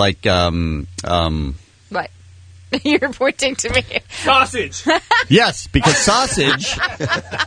You're pointing to me. Sausage. yes, because sausage. Well,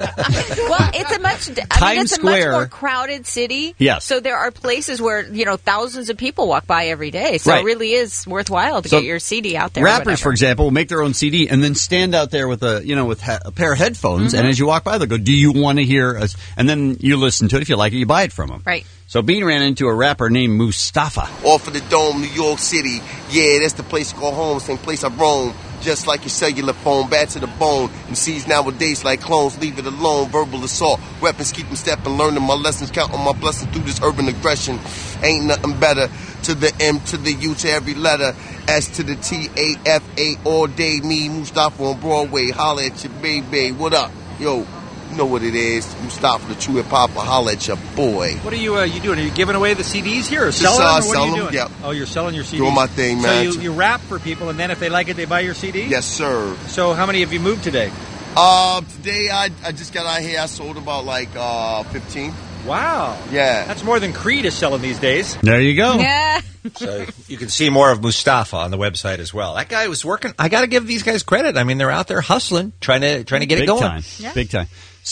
it's a much. Times it's a Square. much more crowded city. Yes. So there are places where thousands of people walk by every day. So Right. it really is worthwhile to So get your CD out there. or Rappers, whatever. for example, will make their own CD and then stand out there with a pair of headphones, Mm-hmm. and as you walk by, they'll go, "Do you want to hear us?" And then you listen to it. If you like it, you buy it from them. Right. So Bean ran into a rapper named Mustafa. Off of the Dome, New York City. Yeah, that's the place to go home, same place I roam. Just like your cellular phone, bad to the bone. MCs nowadays like clones, leave it alone. Verbal assault, weapons keep them stepping, learning my lessons, counting my blessings through this urban aggression. Ain't nothing better. To the M, to the U, to every letter. S to the T, A, F, A, all day. Me, Mustafa on Broadway. Holla at your baby. What up? Yo, you know what it is. Mustafa, the true hip-hopper. Holla at your boy. What are you doing? Are you giving away the CDs here or Just, selling them? Or what sell are you them, doing? yeah. Oh, you're selling your CDs. Doing my thing, man. So you rap for people, and then if they like it, they buy your CD? Yes, sir. So how many have you moved today? Today I just got out here. I sold about 15. Wow. Yeah. That's more than Creed is selling these days. There you go. Yeah. So you can see more of Mustafa on the website as well. That guy was working. I got to give these guys credit. I mean, they're out there hustling, trying to get Big it going. time. Yeah. Big time.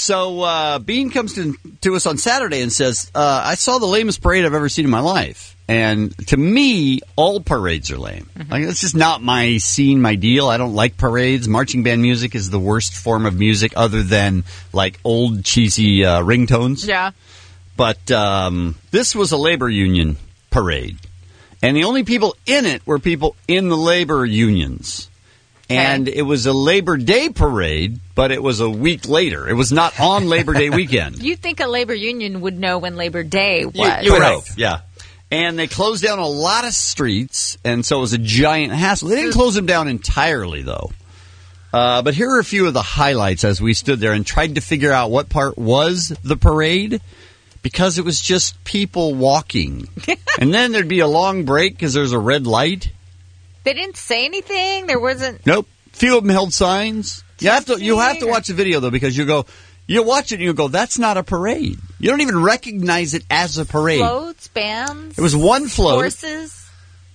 So Bean comes to us on Saturday and says, I saw the lamest parade I've ever seen in my life. And to me, all parades are lame. Like, it's just not my scene, my deal. I don't like parades. Marching band music is the worst form of music other than like old cheesy ringtones. Yeah. But this was a labor union parade. And the only people in it were people in the labor unions. And it was a Labor Day parade, but it was a week later. It was not on Labor Day weekend. You think a labor union would know when Labor Day was? You would hope, yeah. And they closed down a lot of streets, and so it was a giant hassle. They didn't close them down entirely, though. But here are a few of the highlights as we stood there and tried to figure out what part was the parade, because it was just people walking. And then there'd be a long break because there's a red light. They didn't say anything. There wasn't. Nope. Few of them held signs. You have to watch the video though, because you watch it and you go, that's not a parade. You don't even recognize it as a parade. Floats, bands. It was one float. Horses.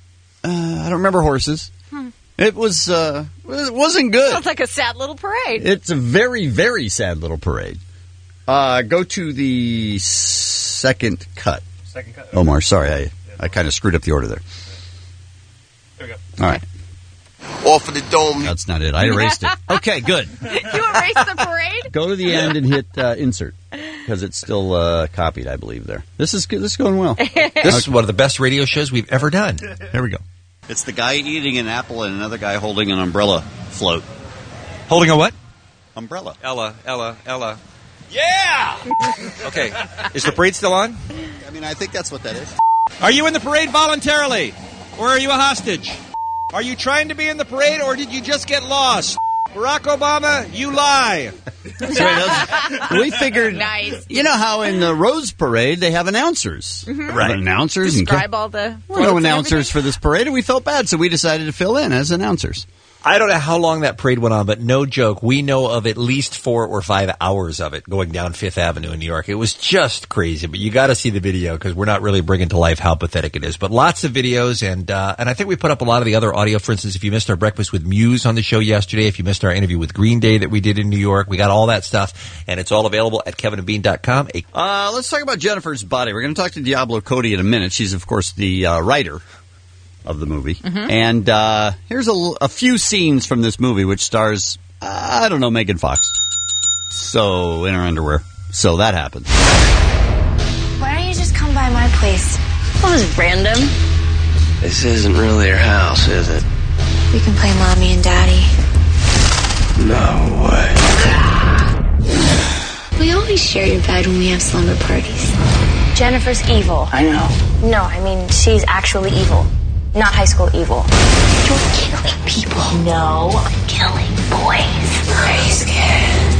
I don't remember horses. It was. It wasn't good. Sounds like a sad little parade. It's a very, very sad little parade. Go to the second cut. Second cut. Omar, sorry, I kind of screwed up the order there. There we go. All right. Off of the Dome. That's not it. I erased it. Okay, good. You erased the parade? Go to the end and hit insert, because it's still copied, I believe, there. This is good. This is going well. This is one of the best radio shows we've ever done. There we go. It's the guy eating an apple and another guy holding an umbrella float. Holding a what? Umbrella. Ella. Yeah! Okay. Is the parade still on? I mean, I think that's what that is. Are you in the parade voluntarily? Or are you a hostage? Are you trying to be in the parade, or did you just get lost? Barack Obama, you lie. We figured, Nice. you know how in the Rose Parade they have announcers. Mhm. Right. Announcers. Describe all the There were floats no and announcers for this parade, and we felt bad, so we decided to fill in as announcers. I don't know how long that parade went on, but no joke, we know of at least 4 or 5 hours of it going down Fifth Avenue in New York. It was just crazy, but you got to see the video because we're not really bringing to life how pathetic it is. But lots of videos, and I think we put up a lot of the other audio. For instance, if you missed our Breakfast with Muse on the show yesterday, if you missed our interview with Green Day that we did in New York, we got all that stuff, and it's all available at kevinandbean.com. Let's talk about Jennifer's Body. We're going to talk to Diablo Cody in a minute. She's, of course, the writer of the movie. Mm-hmm. And here's a few scenes from this movie, which stars, I don't know, Megan Fox. So, in her underwear. So that happens. Why don't you just come by my place? That was random. This isn't really your house, is it? We can play Mommy and Daddy. No way. We always share your bed when we have slumber parties. Jennifer's evil. I know. No, I mean, she's actually evil. Not high school evil. You're killing people. No, I'm killing boys. Are you scared?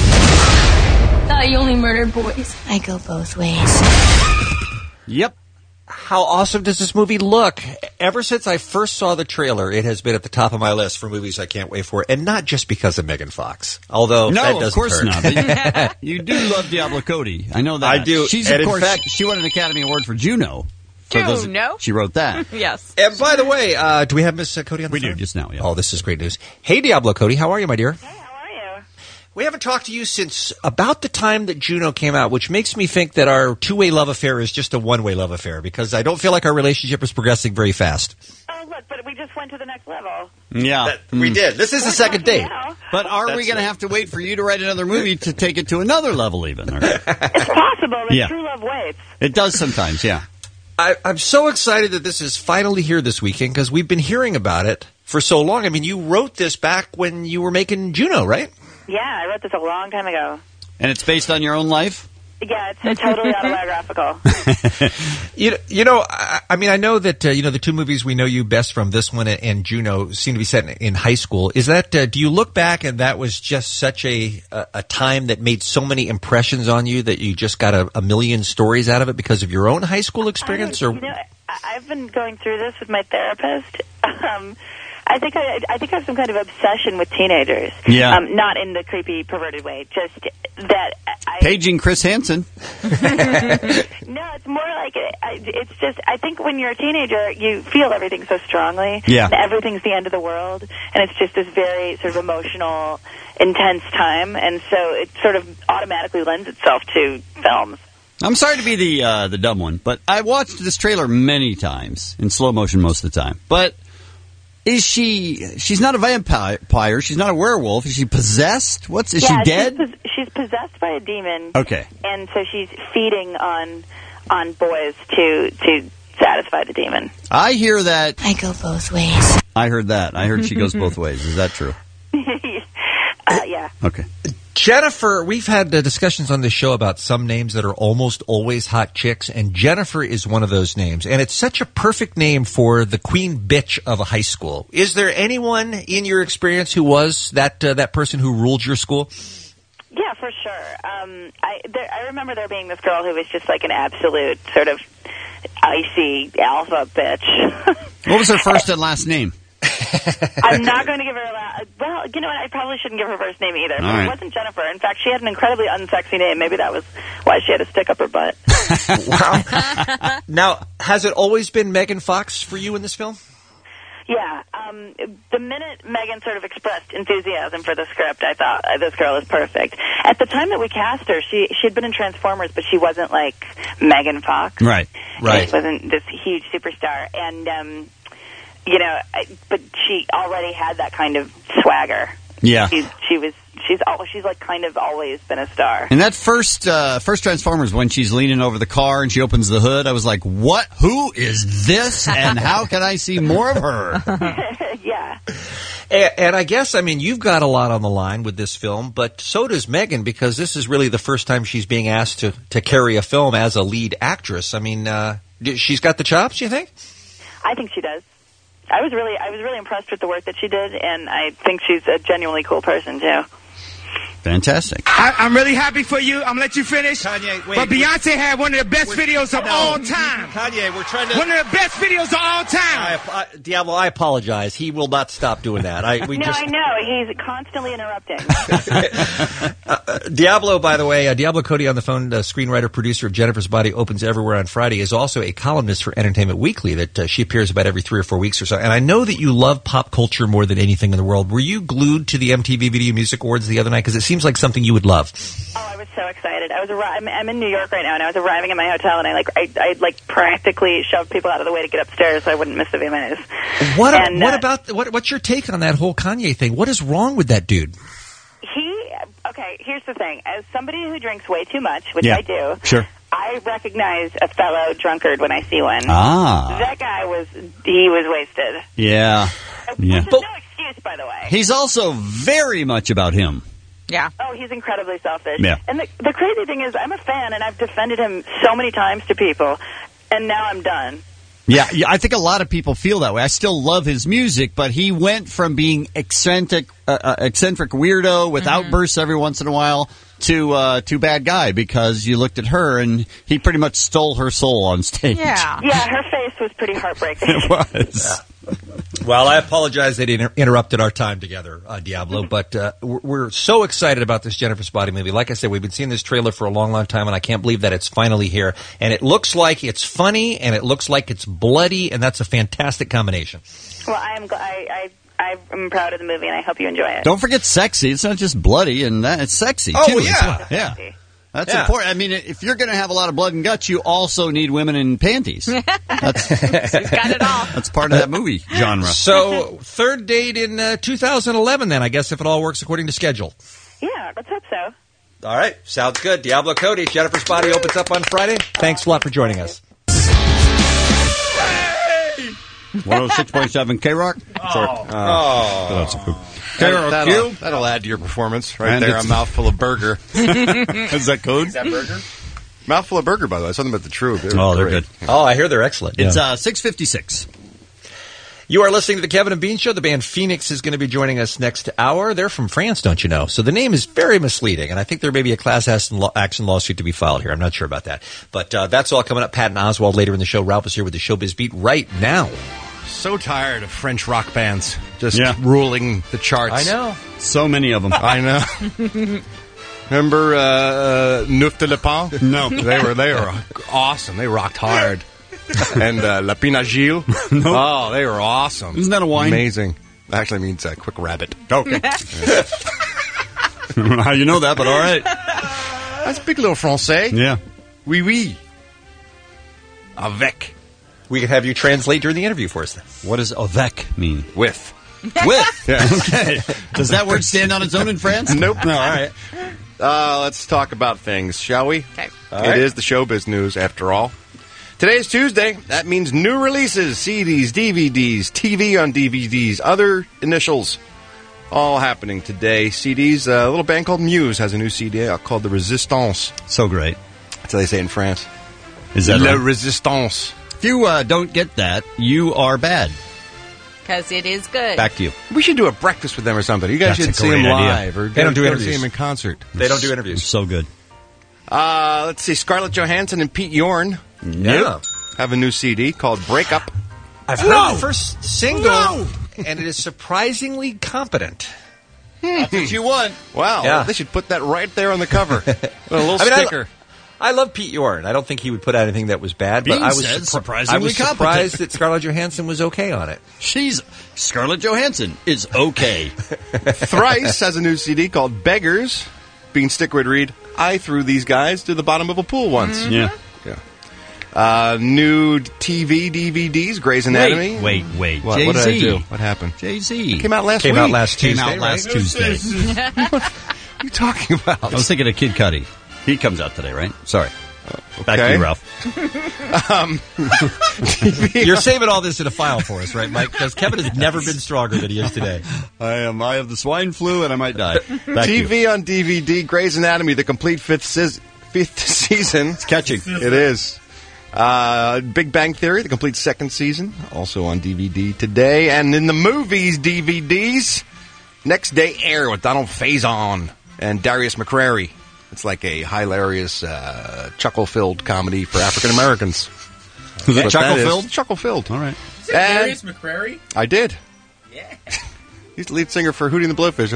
Thought you only murdered boys. I go both ways. Yep. How awesome does this movie look? Ever since I first saw the trailer, it has been at the top of my list for movies I can't wait for, and not just because of Megan Fox. Although No, that of doesn't course hurt. not. But you do love Diablo Cody. I know that. I do. She's, And of in course, fact- she won an Academy Award for Juno. For those- Juno? She wrote that. Yes. And by the way, do we have Miss Cody on the We phone? do, just now, yeah. Oh, this is great news. Hey, Diablo Cody, how are you, my dear? Hey, how are you? We haven't talked to you since about the time that Juno came out, which makes me think that our two-way love affair is just a one-way love affair, because I don't feel like our relationship is progressing very fast. Oh, look, but we just went to the next level. Yeah. We did. This is the second date. Now. But are we That's going to it. have to wait for you to write another movie to take it to another level even? Or- It's possible, but Yeah. true love waits. It does sometimes, yeah. I'm so excited that this is finally here this weekend, because we've been hearing about it for so long. I mean, you wrote this back when you were making Juno, right? Yeah, I wrote this a long time ago. And it's based on your own life? Yeah, it's totally autobiographical. You know, I mean, I know that, the two movies we know you best from, this one and Juno, seem to be set in high school. Is that, do you look back and that was just such a time that made so many impressions on you that you just got a million stories out of it because of your own high school experience? Or I've been going through this with my therapist. I think I have some kind of obsession with teenagers. Yeah. Not in the creepy, perverted way. Just that Paging Chris Hansen. No, it's more like it's just. I think when you're a teenager, you feel everything so strongly. Yeah. And everything's the end of the world, and it's just this very sort of emotional, intense time, and so it sort of automatically lends itself to films. I'm sorry to be the dumb one, but I watched this trailer many times, in slow motion most of the time. But she's not a vampire, she's not a werewolf, is she possessed? Is she dead? She's possessed by a demon. Okay. And so she's feeding on boys to satisfy the demon. I hear that. I go both ways. I heard that. I heard she goes both ways. Is that true? Yeah. Okay. Jennifer, we've had discussions on this show about some names that are almost always hot chicks, and Jennifer is one of those names. And it's such a perfect name for the queen bitch of a high school. Is there anyone in your experience who was that person who ruled your school? Yeah, for sure. I remember there being this girl who was just like an absolute sort of icy alpha bitch. What was her first and last name? I'm not going to give her well, you know what? I probably shouldn't give her first name either. All right. It wasn't Jennifer. In fact, she had an incredibly unsexy name. Maybe that was why she had to stick up her butt. Wow. Now, has it always been Megan Fox for you in this film? Yeah. The minute Megan sort of expressed enthusiasm for the script, I thought, this girl is perfect. At the time that we cast her, she'd been in Transformers, but she wasn't like Megan Fox. Right. She wasn't this huge superstar. And, but she already had that kind of swagger. Yeah. She's like kind of always been a star. And that first Transformers, when she's leaning over the car and she opens the hood, I was like, what? Who is this? And how can I see more of her? Yeah. And I guess, I mean, you've got a lot on the line with this film, but so does Megan, because this is really the first time she's being asked to carry a film as a lead actress. I mean, she's got the chops, you think? I think she does. I was really impressed with the work that she did, and I think she's a genuinely cool person, too. Fantastic. I'm really happy for you. I'm going to let you finish. Kanye, wait. But Beyonce had one of the best videos of all time. Kanye, we're trying to... One of the best videos of all time. Diablo, I apologize. He will not stop doing that. I know. He's constantly interrupting. Diablo, by the way, Diablo Cody on the phone, screenwriter, producer of Jennifer's Body Opens Everywhere on Friday, is also a columnist for Entertainment Weekly that she appears about every 3 or 4 weeks or so. And I know that you love pop culture more than anything in the world. Were you glued to the MTV Video Music Awards the other night? Because it seems like something you would love. Oh, I was so excited. I'm in New York right now, and I was arriving at my hotel, and I practically shoved people out of the way to get upstairs so I wouldn't miss the VMAs. What's your take on that whole Kanye thing? What is wrong with that dude? Okay, here's the thing. As somebody who drinks way too much, which I do, sure. I recognize a fellow drunkard when I see one. That guy was wasted. Yeah. There's no excuse, by the way. He's also very much about him. Yeah. Oh, he's incredibly selfish. Yeah. And the crazy thing is, I'm a fan, and I've defended him so many times to people, and now I'm done. Yeah, I think a lot of people feel that way. I still love his music, but he went from being eccentric weirdo with outbursts every once in a while to bad guy, because you looked at her and he pretty much stole her soul on stage. Yeah, her face was pretty heartbreaking. It was. Well, I apologize that interrupted our time together, Diablo, but we're so excited about this Jennifer's Body movie. Like I said, we've been seeing this trailer for a long, long time, and I can't believe that it's finally here. And it looks like it's funny, and it looks like it's bloody, and that's a fantastic combination. Well, I'm proud of the movie, and I hope you enjoy it. Don't forget sexy. It's not just bloody, and it's sexy, too. Oh, yeah. Yeah. That's important. I mean, if you're going to have a lot of blood and guts, you also need women in panties. She's got it all. That's part of that movie genre. So, third date in 2011, then, I guess, if it all works according to schedule. Yeah, let's hope so. All right. Sounds good. Diablo Cody, Jennifer's Body opens up on Friday. Thanks a lot for joining us. 106.7 K-Rock. That'll add to your performance right there. A mouthful of burger. Is that code? Is that burger? Mouthful of burger, by the way. Something about the True. They're good. Oh, I hear they're excellent. It's 6:56. You are listening to the Kevin and Bean Show. The band Phoenix is going to be joining us next hour. They're from France, don't you know? So the name is very misleading, and I think there may be a class action lawsuit to be filed here. I'm not sure about that. But that's all coming up. Pat and Oswald later in the show. Ralph is here with the Showbiz Beat right now. So tired of French rock bands just ruling the charts. I know. So many of them. I know. Remember Neuf de Le Pen? No. They were awesome. They rocked hard. And La Pinagile? Nope. Oh, they were awesome. Isn't that a wine? Amazing. Actually means quick rabbit. Okay. I don't know how you know that, but all right. I speak a little Francais. Yeah. Oui, oui. Avec. We could have you translate during the interview for us then. What does avec mean? With. With? Yeah. Okay. Does that word stand on its own in France? Nope. No, all right. Let's talk about things, shall we? Okay. It is the showbiz news, after all. Today's Tuesday. That means new releases, CDs, DVDs, TV on DVDs, other initials, all happening today. CDs, a little band called Muse has a new CD called The Resistance. So great. That's how they say it in France. Is that Le right? Resistance. If you don't get that, you are bad. Because it is good. Back to you. We should do a breakfast with them or something. You guys should see them live. Or they don't do interviews. See them in concert. They don't do interviews. So good. Let's see. Scarlett Johansson and Pete Yorn have a new CD called Break Up. I've heard the first single, and it is surprisingly competent. That's what you want. Wow. Yeah. They should put that right there on the cover. A little sticker. I love Pete Yorn. I don't think he would put out anything that was bad, but I was surprised that Scarlett Johansson was okay on it. Scarlett Johansson is okay. Thrice has a new CD called Beggars. Bean Sticker would read, I threw these guys to the bottom of a pool once. Yeah. New TV DVDs, Grey's Anatomy. Wait. What did I do? What happened? Jay-Z. It came out last Tuesday. What are you talking about? I was thinking of Kid Cudi. He comes out today, right? Sorry. Back to you, Ralph. You're saving all this in a file for us, right, Mike? Because Kevin has never been stronger than he is today. I am. I have the swine flu, and I might die. Back TV on DVD, Grey's Anatomy, the complete fifth season. It's catching. It is. Big Bang Theory, the complete second season, also on DVD today. And in the movies DVDs, Next Day Air with Donald Faison and Darius McCrary. It's like a hilarious, chuckle-filled comedy for African Americans. Was it chuckle-filled? Chuckle-filled. All right. Is that Darius McCrary? I did. Yeah. He's the lead singer for Hootie and the Blowfish.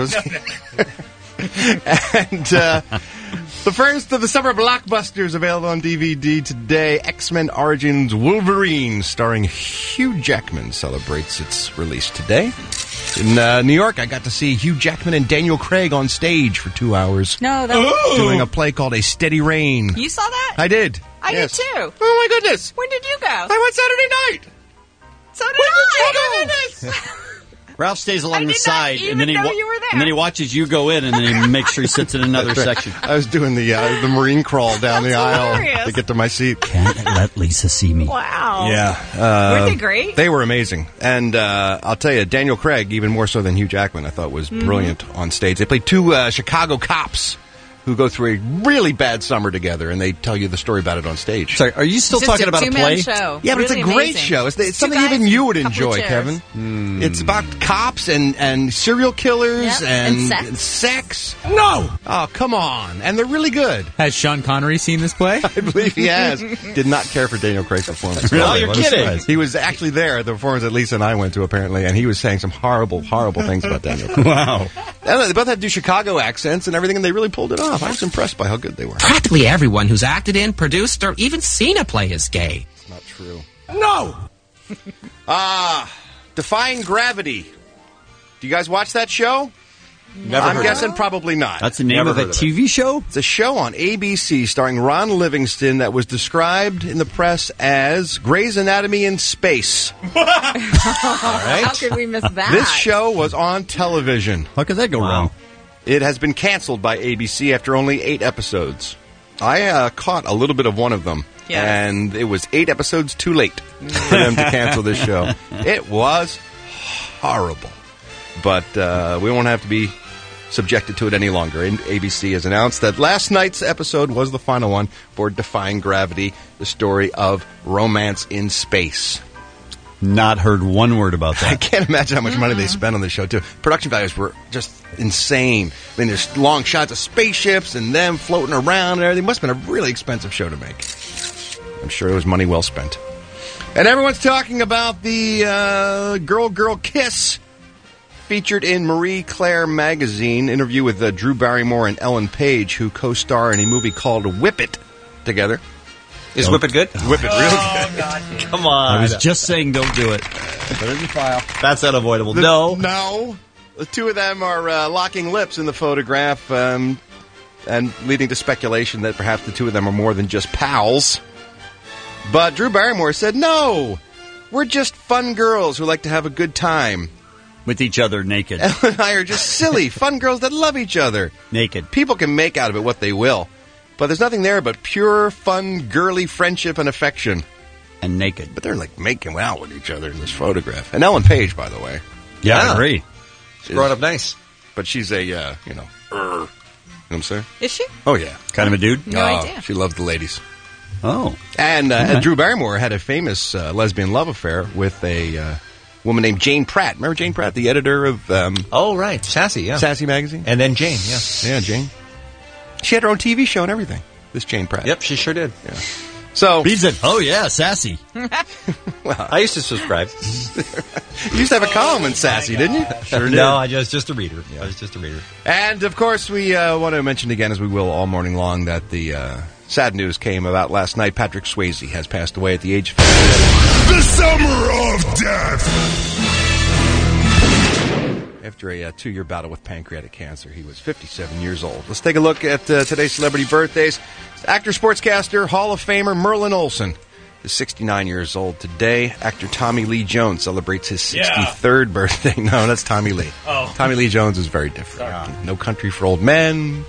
And the first of the summer blockbusters available on DVD today, X-Men Origins Wolverine, starring Hugh Jackman, celebrates its release today. In New York, I got to see Hugh Jackman and Daniel Craig on stage for 2 hours. No, that doing a play called A Steady Rain. You saw that? I did. I yes. did too. Oh my goodness! When did you go? I went Saturday night. So did I. Ralph stays along the side, even and then know you were there. and then he watches you go in, and then he makes sure he sits in another section. I was doing the marine crawl down the aisle hilarious. to get to my seat. Can't let Lisa see me. Wow. Yeah. Weren't they great? They were amazing. And I'll tell you, Daniel Craig, even more so than Hugh Jackman, I thought was brilliant on stage. They played two Chicago cops who go through a really bad summer together, and they tell you the story about it on stage. Sorry, are you still It's talking just about a play? Show. Yeah, but really it's a great amazing. show. It's something guys, even you would couple enjoy, of chairs. Kevin. It's about cops and serial killers Yep, and and sex. No! Oh, come on. And they're really good. Has Sean Connery seen this play? I believe he has. Did not care for Daniel Craig's performance. Really? Oh, you're What a kidding. surprise. He was actually there at the performance that Lisa and I went to, apparently, and he was saying some horrible, horrible things about Daniel Craig. Wow. And they both had to do Chicago accents and everything, and they really pulled it off. I was impressed by how good they were. Practically everyone who's acted in, produced, or even seen a play is gay. It's not true. No! Defying Gravity. Do you guys watch that show? Never I'm heard guessing of it. probably not. That's the name Never of a heard of it. TV show? It's a show on ABC starring Ron Livingston that was described in the press as Grey's Anatomy in space. All right. How could we miss that? This show was on television. How could that go wrong? It has been canceled by ABC after only 8 episodes. I caught a little bit of one of them, Yes. and it was 8 episodes too late for them to cancel this show. It was horrible, but we won't have to be subjected to it any longer. And ABC has announced that last night's episode was the final one for Defying Gravity, the story of romance in space. Not heard one word about I that. can't imagine how much money they spent on this show, too. Production values were just insane. I mean, there's long shots of spaceships and them floating around and everything. It must have been a really expensive show to make. I'm sure it was money well spent. And everyone's talking about the Girl Kiss featured in Marie Claire magazine. Interview with Drew Barrymore and Ellen Page, who co-star in a movie called Whip It together. Is Whip It good? Whip It real good. God. Come on. I was just saying don't do it. Put it in the file. That's unavoidable. No. No. The two of them are locking lips in the photograph, and leading to speculation that perhaps the two of them are more than just pals. But Drew Barrymore said, no, we're just fun girls who like to have a good time. With each other naked. Ellen and I are just silly, fun girls that love each other. Naked. People can make out of it what they will, but there's nothing there but pure, fun, girly friendship and affection. And naked. But they're like making out with each other in this photograph. And Ellen Page, by the way. Yeah, I agree. She's brought up nice. But she's a, you know what I'm saying? Is she? Oh, yeah. Kind of a dude? No idea. She loves the ladies. Oh. And Drew Barrymore had a famous lesbian love affair with a woman named Jane Pratt. Remember Jane Pratt, the editor of Oh, right. Sassy, yeah. Sassy magazine? And then Jane, yeah. Yeah, Jane. She had her own TV show and everything, this Jane Pratt. Yep, she sure did. Yeah. So He said, oh, yeah, sassy. I used to subscribe. you used to have a column in Sassy, didn't you? Sure did. No, I was just a reader. I was just a reader. And, of course, we want to mention again, as we will all morning long, that the sad news came about last night. Patrick Swayze has passed away at the age of 57. The Summer of Death. After a 2-year battle with pancreatic cancer, he was 57 years old. Let's take a look at today's celebrity birthdays. Actor, sportscaster, Hall of Famer Merlin Olsen is 69 years old today. Actor Tommy Lee Jones celebrates his 63rd birthday. No, that's Tommy Lee. Oh. Tommy Lee Jones is very different. No Country for Old Men,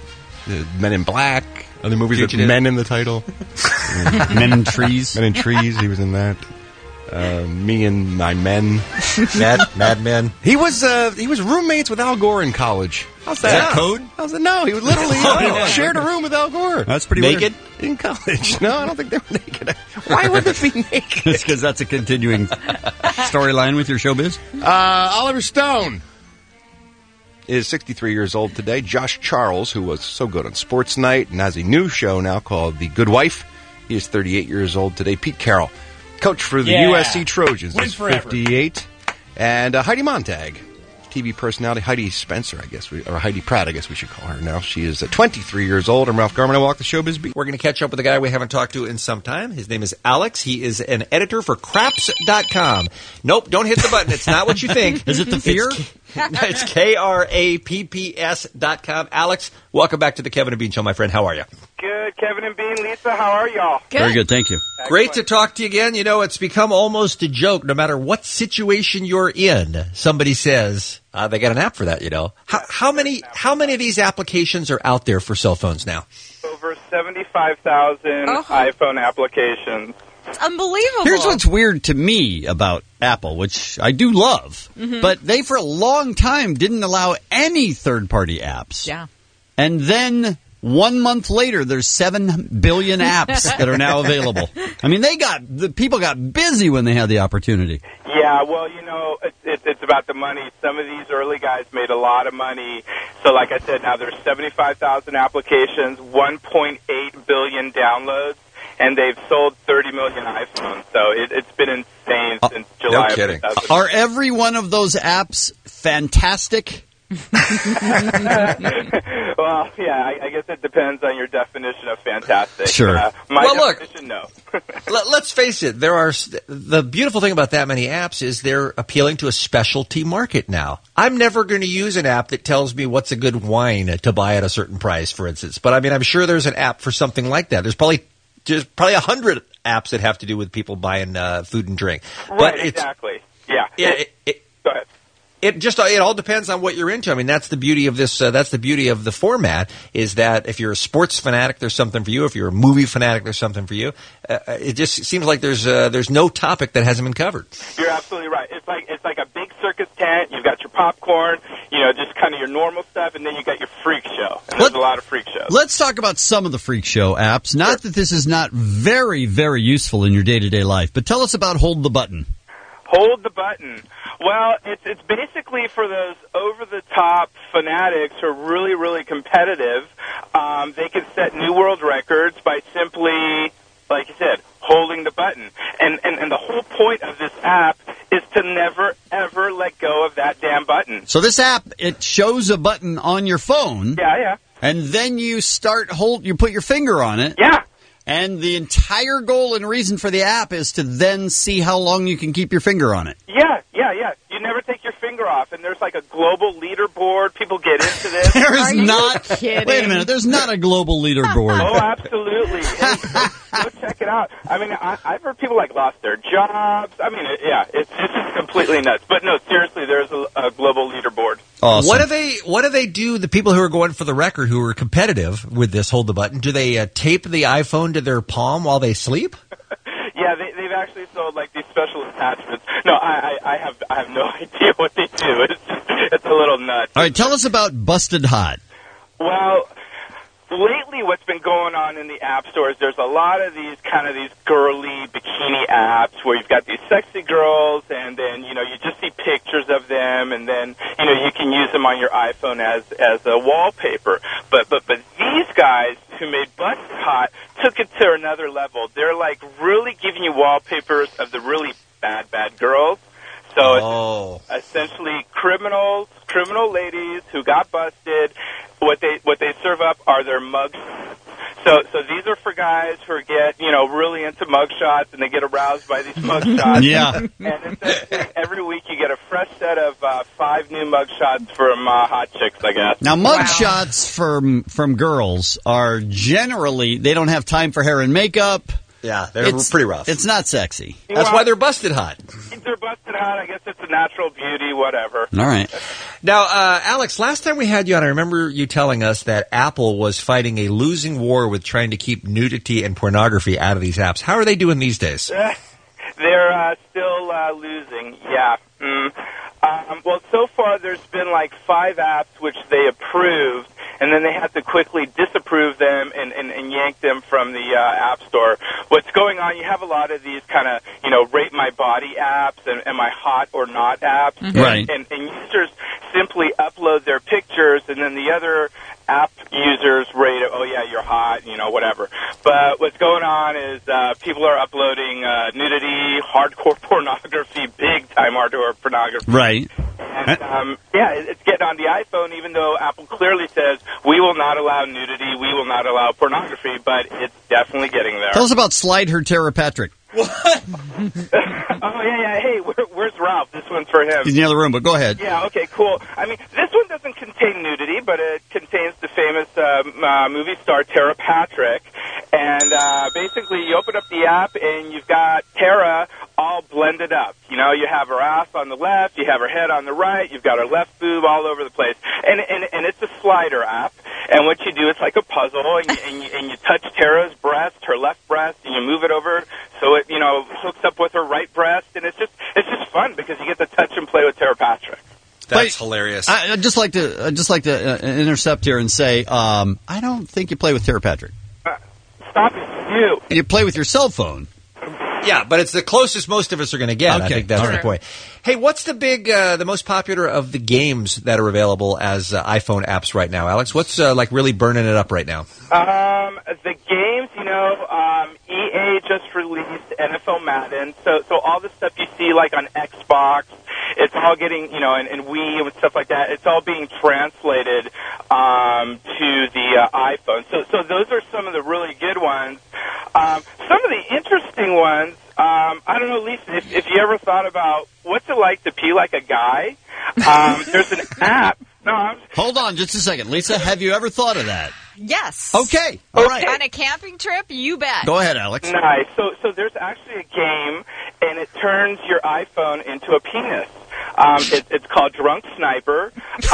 Men in Black, other movies with Fugitive. men in the title. Men in Trees. Men in Trees, he was in that. Me and My Men. Mad Men. He was roommates with Al Gore in college. How's that? Is that code? No, he was literally shared a room with Al Gore. That's pretty Naked? weird. In college. No, I don't think they were naked. Why would they be naked? It's because that's a continuing storyline with your showbiz. Oliver Stone is 63 years old today. Josh Charles, who was so good on Sports Night and has a new show now called The Good Wife, he is 38 years old today. Pete Carroll, coach for the USC Trojans, is 58. And Heidi Montag, TV personality. Heidi Spencer, I guess, or Heidi Pratt, I guess we should call her now. She is 23 years old. I'm Ralph Garman. I walk the showbiz beat. We're going to catch up with a guy we haven't talked to in some time. His name is Alex. He is an editor for Craps.com. Nope, don't hit the button. It's not what you think. Is it the fear? It's KRAPPS.com. Alex, welcome back to the Kevin and Bean Show, my friend. How are you? Good, Kevin and Bean. Lisa, how are y'all? Very good, thank you. Great to talk to you again. You know, it's become almost a joke. No matter what situation you're in, somebody says they got an app for that. You know, how many of these applications are out there for cell phones now? Over 75,000 iPhone applications. It's unbelievable. Here's what's weird to me about Apple, which I do love, but they for a long time didn't allow any third-party apps. Yeah. And then 1 month later, there's 7 billion apps that are now available. I mean, the people got busy when they had the opportunity. Yeah, well, you know, it's about the money. Some of these early guys made a lot of money. So like I said, now there's 75,000 applications, 1.8 billion downloads, and they've sold 30 million iPhones. So it's been insane since July of 2000. Are every one of those apps fantastic? Well, yeah, I guess it depends on your definition of fantastic. Sure. My Well, definition, no. Let's face it. The beautiful thing about that many apps is they're appealing to a specialty market now. I'm never going to use an app that tells me what's a good wine to buy at a certain price, for instance. But I mean, I'm sure there's an app for something like that. There's probably 100 apps that have to do with people buying food and drink. Right, But exactly. Yeah. Go ahead. It all depends on what you're into. I mean, that's the beauty of this. That's the beauty of the format is that if you're a sports fanatic, there's something for you. If you're a movie fanatic, there's something for you. It just seems like there's no topic that hasn't been covered. You're absolutely right. It's like a big circus tent. You've got your popcorn, just kind of your normal stuff, and then you got your freak show. And there's a lot of freak shows. Let's talk about some of the freak show apps. Not that this is not very, very useful in your day-to-day life, but tell us about Hold the Button. Hold the Button. Well, it's basically for those over-the-top fanatics who are really, really competitive. They can set new world records by simply, like you said, holding the button. And the whole point of this app is to never, ever let go of that damn button. So this app, it shows a button on your phone. Yeah. And then you you put your finger on it. Yeah. And the entire goal and reason for the app is to then see how long you can keep your finger on it. Yeah. You never take your finger off, and there's like a global leaderboard. People get into this. There's not. Kidding? Wait a minute. There's not a global leaderboard. Oh, absolutely. Go check it out. I mean, I've heard people lost their jobs. I mean, it's just completely nuts. But no, seriously, there's a global leaderboard. Awesome. What do they do? The people who are going for the record, who are competitive with this Hold the Button, do they tape the iPhone to their palm while they sleep? Yeah, they've actually sold these special attachments. No, I have no idea what they do. It's a little nuts. All right, tell us about Busted Hot. Well, lately what's been going on in the app stores, there's a lot of these girly bikini apps where you've got these sexy girls, and then you just see pictures of them, and then you can use them on your iPhone as a wallpaper. But these guys who made Busted Hot took it to another level. They're really giving you wallpapers of the really bad girls. So it's essentially criminal ladies who got busted. What they serve up are their mugs. So these are for guys who get really into mugshots, and they get aroused by these mugshots. Yeah. And every week you get a fresh set of 5 new mugshots from hot chicks, I guess. Now, mugshots from girls are generally, they don't have time for hair and makeup. Yeah, they're pretty rough. It's not sexy. That's why they're busted hot. They're busted hot. I guess it's a natural beauty, whatever. All right. Now, Alex, last time we had you on, I remember you telling us that Apple was fighting a losing war with trying to keep nudity and pornography out of these apps. How are they doing these days? They're still losing, yeah. Well, so far there's been like 5 apps which they approved, and then they had to quickly disapprove them and yank them from the App Store. What's going on, you have a lot of these kind of, rate my body apps and my hot or not apps. Mm-hmm. Right. And users simply upload their pictures, and then the other app users rate it, oh yeah, you're hot, whatever. But what's going on is people are uploading nudity, hardcore pornography, big-time hardcore pornography. Right. And, it's getting on the iPhone, even though Apple clearly says, we will not allow nudity, we will not allow pornography, but it's definitely getting there. Tell us about Slide Her Tara Patrick. Oh, yeah. Hey, where's Ralph? This one's for him. He's in the other room, but go ahead. Yeah, okay, cool. I mean, this one doesn't contain nudity, but it contains the famous movie star Tara Patrick. And basically, you open up the app, and you've got Tara all blended up. You have her ass on the left, you have her head on the right, you've got her left boob all over the place. And it's a slider app. And what you do, it's like a puzzle, and you touch Tara's breast, her left breast, and you move it over so it, hooks up with her right breast. And it's just fun because you get to touch and play with Tara Patrick. That's hilarious. I'd just like to intercept here and say, I don't think you play with Tara Patrick. Stop it, You play with your cell phone. Yeah, but it's the closest most of us are going to get. Okay. I think that's the point. Hey, what's the the most popular of the games that are available as iPhone apps right now, Alex? What's really burning it up right now? The games, EA just released NFL Madden, so all the stuff you see like on Xbox, it's all getting, and Wii and stuff like that, it's all being translated to the iPhone. So those are some of the really good ones. Some of the interesting ones, I don't know, Lisa, if you ever thought about what's it like to pee like a guy, there's an app. Hold on just a second. Lisa, have you ever thought of that? Yes. Okay. All right. On a camping trip, you bet. Go ahead, Alex. Nice. So there's actually a game, and it turns your iPhone into a penis. It's called Drunk Sniper.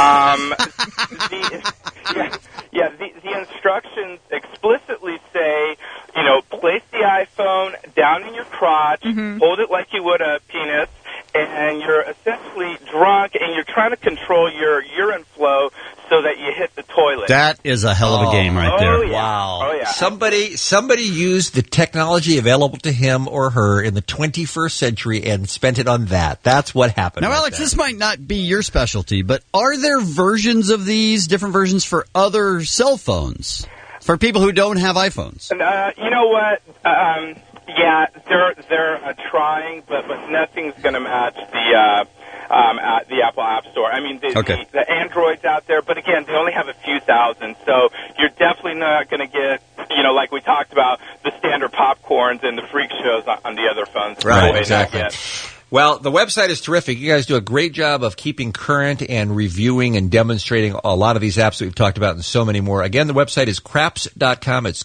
The instructions explicitly say, place the iPhone down in your crotch, hold it like you would a penis, and you're essentially drunk, and you're trying to control your urine flow so that you hit the toilet. That is a hell of a game right there. Yeah. Wow. Oh, yeah. Somebody used the technology available to him or her in the 21st century and spent it on that. That's what happened. Now, Alex, this might not be your specialty, but are there versions of these, different versions for other cell phones? For people who don't have iPhones? You know what? Yeah, they're trying, but nothing's going to match the Apple App Store. I mean, the Androids out there, but again, they only have a few thousand, so you're definitely not going to get, like we talked about, the standard popcorns and the freak shows on the other phones. Right, exactly. Well, the website is terrific. You guys do a great job of keeping current and reviewing and demonstrating a lot of these apps that we've talked about and so many more. Again, the website is craps.com. It's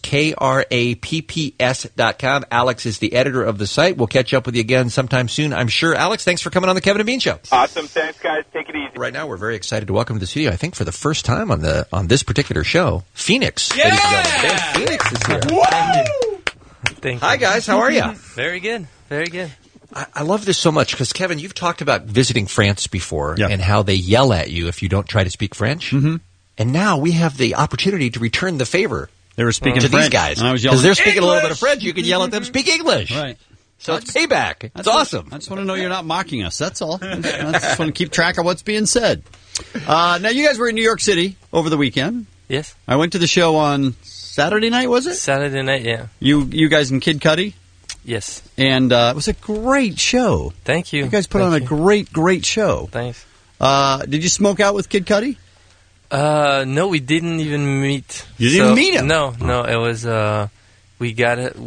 KRAPPS.com. Alex is the editor of the site. We'll catch up with you again sometime soon, I'm sure. Alex, thanks for coming on the Kevin and Bean Show. Awesome. Thanks, guys. Take it easy. Right now, we're very excited to welcome to the studio, I think for the first time on this particular show, Phoenix. Yeah! Ben Phoenix is here. Woo! Thank you. Hi, guys. How are you? Very good. Very good. I love this so much because, Kevin, you've talked about visiting France before and how they yell at you if you don't try to speak French. Mm-hmm. And now we have the opportunity to return the favor. They were speaking to French. These guys. Because they're speaking a little bit of French. You can yell at them, speak English. Right. So it's payback. It's awesome. I just want to know you're not mocking us. That's all. I just want to keep track of what's being said. Now, you guys were in New York City over the weekend. Yes. I went to the show on Saturday night, was it? Saturday night, yeah. You guys and Kid Cudi? Yes. And it was a great show. Thank you. You guys put on a great show. Thanks. Did you smoke out with Kid Cudi? No, we didn't even meet. You didn't meet him? No, it was we got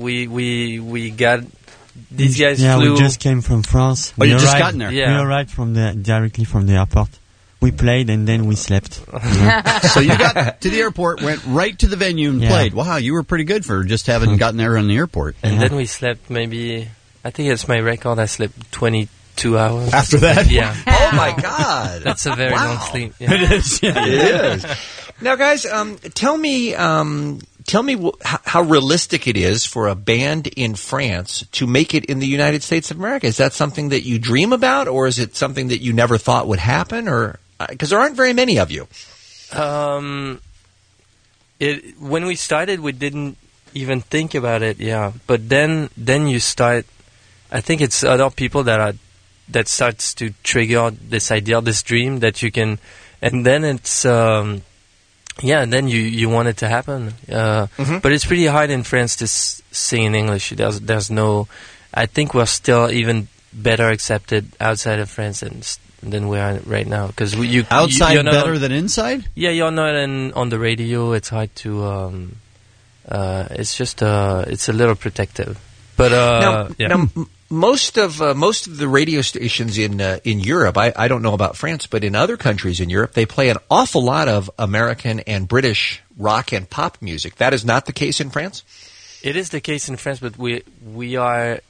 these guys flew. We just came from France. Oh, you just gotten there? Yeah. We arrived directly from the airport. We played and then we slept. So you got to the airport, went right to the venue and played. Wow, you were pretty good for just having gotten there in the airport. And then we slept maybe, I think it's my record, I slept 22 2 hours. After that? Yeah. Oh my God. That's a very long sleep. Yeah. It is. Yeah. It is. Now, guys, tell me how realistic it is for a band in France to make it in the United States of America. Is that something that you dream about, or is it something that you never thought would happen? Or because there aren't very many of you. When we started, we didn't even think about it. Yeah, but then you start. I think it's other people that starts to trigger this idea, this dream that you can, and then it's. And then you want it to happen. But it's pretty hard in France to sing in English. There's no... I think we're still even better accepted outside of France than we are right now. Because outside you're better than inside? Yeah, you're not on the radio. It's hard to... it's just... it's a little protective. But now, most of the radio stations in Europe, I don't know about France, but in other countries in Europe, they play an awful lot of American and British rock and pop music. That is not the case in France? It is the case in France, but we are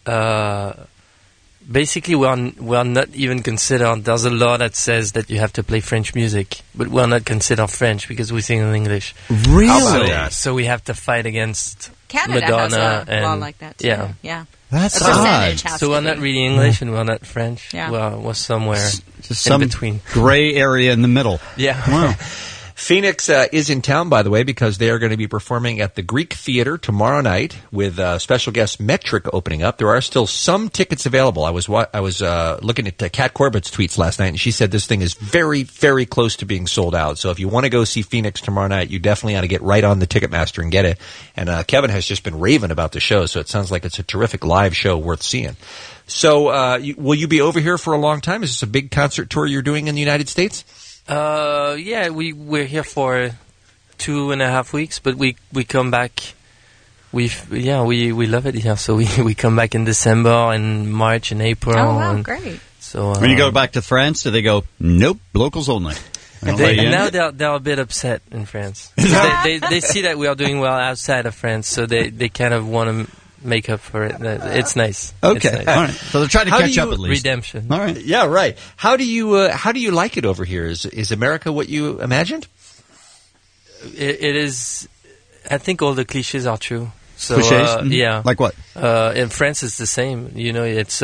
basically we're not even considered. There's a law that says that you have to play French music, but we're not considered French because we sing in English. Really? How about that? So we have to fight against Canada Madonna has a law like that too. Yeah. That's odd. So we're not really English and we're not French. Yeah. We're somewhere Just some in between. gray area in the middle. Yeah. Wow. Phoenix is in town, by the way, because they are going to be performing at the Greek Theater tomorrow night with special guest Metric opening up. There are still some tickets available. I was looking at Kat Corbett's tweets last night, and she said this thing is very, very close to being sold out. So if you want to go see Phoenix tomorrow night, you definitely ought to get right on the Ticketmaster and get it. And Kevin has just been raving about the show, so it sounds like it's a terrific live show worth seeing. So will you be over here for a long time? Is this a big concert tour you're doing in the United States? Yeah, we're here for 2.5 weeks, but we come back. We love it here, so we come back in December and March and April. Oh wow, great! So when you go back to France, do they go, nope, locals only? Now they're a bit upset in France. they see that we are doing well outside of France, so they kind of want to make up for it. It's nice. Okay, it's nice. All right. So they're trying to catch up at least. Redemption. All right. Yeah, right. How do you like it over here? Is America what you imagined? It is. I think all the cliches are true. So cliches? Yeah. Like what? In France, it's the same. You know, it's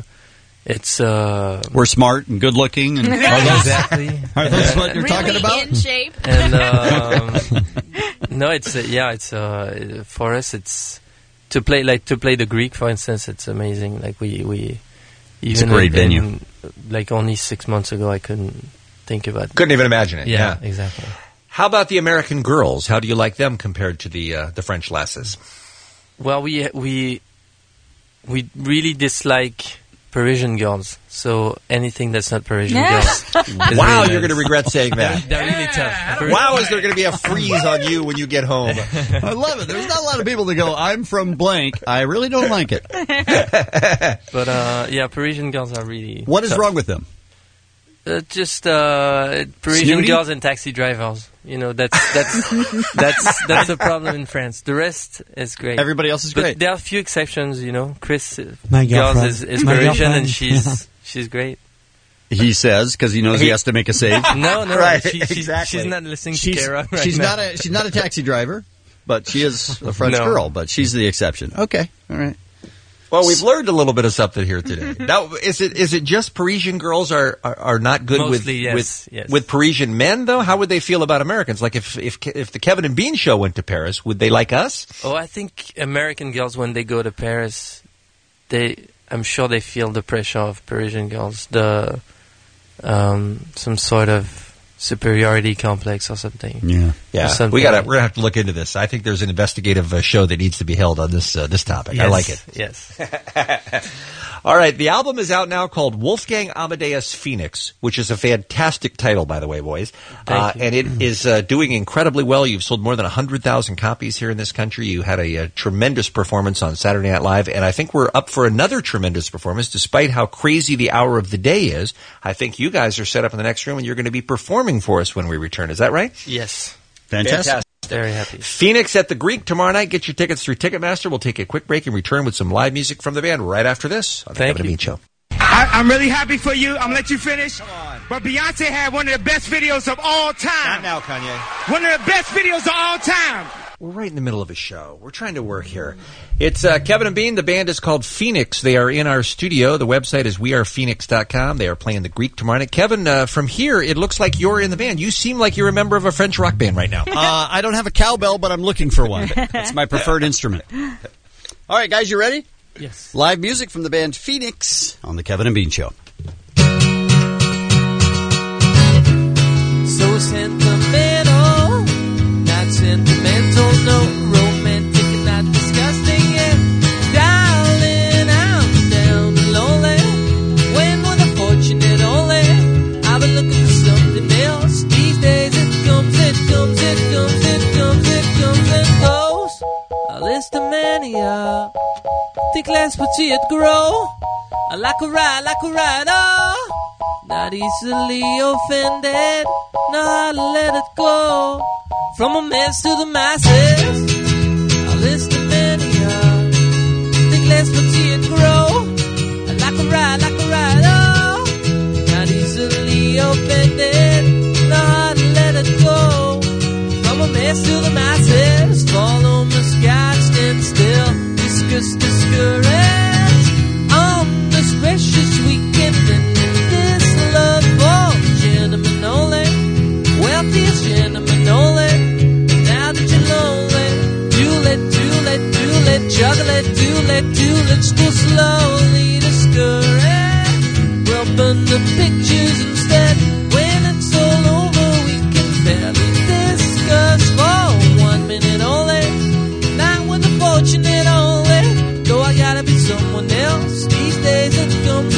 we're smart and good looking and exactly. Are those what you're really talking about? in shape. And no, it's for us it's. To play the Greek, for instance, it's amazing. Like we it's a great venue. Like only 6 months ago, I couldn't think about. Couldn't even imagine it. Yeah, exactly. How about the American girls? How do you like them compared to the French lasses? Well, we really dislike Parisian girls. So anything that's not Parisian girls. Wow, really you're going to regret saying that. They're really tough. Wow, is there going to be a freeze on you when you get home? I love it. There's not a lot of people that go, I'm from blank. I really don't like it. But yeah, Parisian girls are really What is tough. wrong with them? Just Parisian Snooty? girls and taxi drivers. You know, that's the problem in France. The rest is great. Everybody else is but great. There are a few exceptions. You know, Chris My girls girlfriend. is My Parisian girlfriend. and she's great. He says because he knows he has to make a save. No, Right, she's not listening to Kara right she's now. she's not a taxi driver, but she is a French No. girl. But she's the exception. Okay, all right. Well, we've learned a little bit of something here today. Now, is it just Parisian girls are not good Mostly, with yes. with Parisian men though? How would they feel about Americans? Like if the Kevin and Bean show went to Paris, would they like us? Oh, I think American girls when they go to Paris, I'm sure they feel the pressure of Parisian girls, some sort of superiority complex or something. Yeah. We're gonna have to look into this. I think there's an investigative show that needs to be held on this topic. Yes, I like it. Yes. All right, the album is out now called Wolfgang Amadeus Phoenix, which is a fantastic title, by the way, boys. Thank you. And it is doing incredibly well. You've sold more than 100,000 copies here in this country. You had a tremendous performance on Saturday Night Live, and I think we're up for another tremendous performance, despite how crazy the hour of the day is. I think you guys are set up in the next room, and you're going to be performing for us when we return. Is that right? Yes. Fantastic. Very happy. Phoenix at the Greek tomorrow night. Get your tickets through Ticketmaster. We'll take a quick break and return with some live music from the band right after this on the Thank Kevin and you. Bean Show. I'm really happy for you. I'm gonna let you finish. But Beyonce had one of the best videos of all time. Not now, Kanye. One of the best videos of all time. We're right in the middle of a show. We're trying to work here. It's Kevin and Bean. The band is called Phoenix. They are in our studio. The website is wearephoenix.com. They are playing the Greek tomorrow night. Kevin, from here, it looks like you're in the band. You seem like you're a member of a French rock band right now. I don't have a cowbell, but I'm looking for one. It's my preferred instrument. All right, guys, you ready? Yes. Live music from the band Phoenix on the Kevin and Bean Show. So sentimental, not sentimental, no romantic and not disgusting, yeah. Darling, I'm down and lonely. When was I fortunate only? I've been looking for something else. These days it comes and goes. A list of mania. Think less, but see it grow. I like a ride, oh. Not easily offended, know how to let it go. From a mess to the masses, a list of mania. Think less but see it grow. I like a ride, oh. Not easily offended, know how to let it go. From a mess to the masses, follow my sky, stand still. Discouraged on this precious weekend. Love for gentlemen only, wealthiest gentlemen only. Now that you're lonely, too late, juggle it, too late, still slowly discouraged. Well, burn the pictures instead. When it's all over, we can barely discuss for 1 minute only. Not with the fortunate only, though I gotta be someone else. These days it comes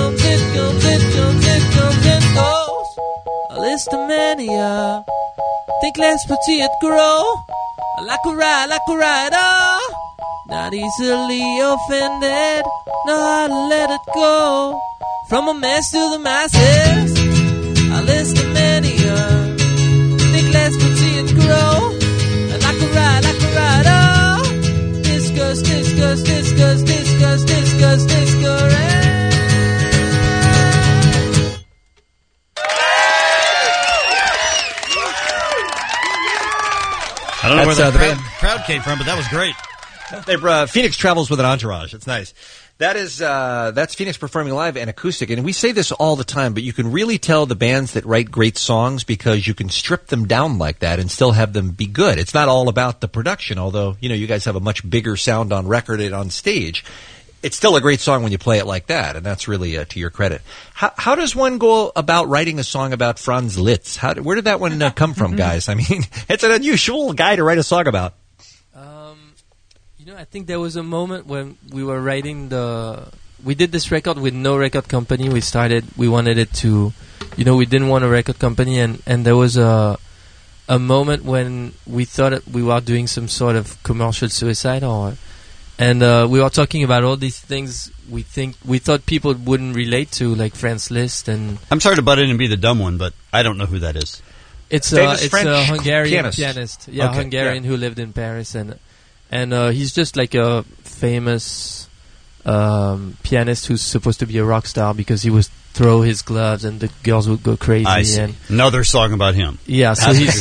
and goes. A list of mania. Think less but see it grow. I like a ride, oh. Not easily offended, know how to let it go. From a mess to the masses, a list of mania. Think less but see it grow. I like a ride, oh. Discuss. I don't know where the crowd came from, but that was great. Phoenix travels with an entourage. It's nice. That's Phoenix performing live and acoustic. And we say this all the time, but you can really tell the bands that write great songs because you can strip them down like that and still have them be good. It's not all about the production, although, you guys have a much bigger sound on record and on stage. It's still a great song when you play it like that, and that's really to your credit. How does one go about writing a song about Franz Liszt? Where did that one come from, guys? I mean, it's an unusual guy to write a song about. I think there was a moment when we were writing we did this record with no record company. We wanted it to, we didn't want a record company, and there was a moment when we thought that we were doing some sort of commercial suicide, and we were talking about all these things we thought people wouldn't relate to, like Franz Liszt. And I'm sorry to butt in and be the dumb one, but I don't know who that is. It's a Hungarian pianist. Yeah, okay, Hungarian who lived in Paris, and he's just like a famous pianist who's supposed to be a rock star because he would throw his gloves and the girls would go crazy. I see. Another song about him. Yeah, so he's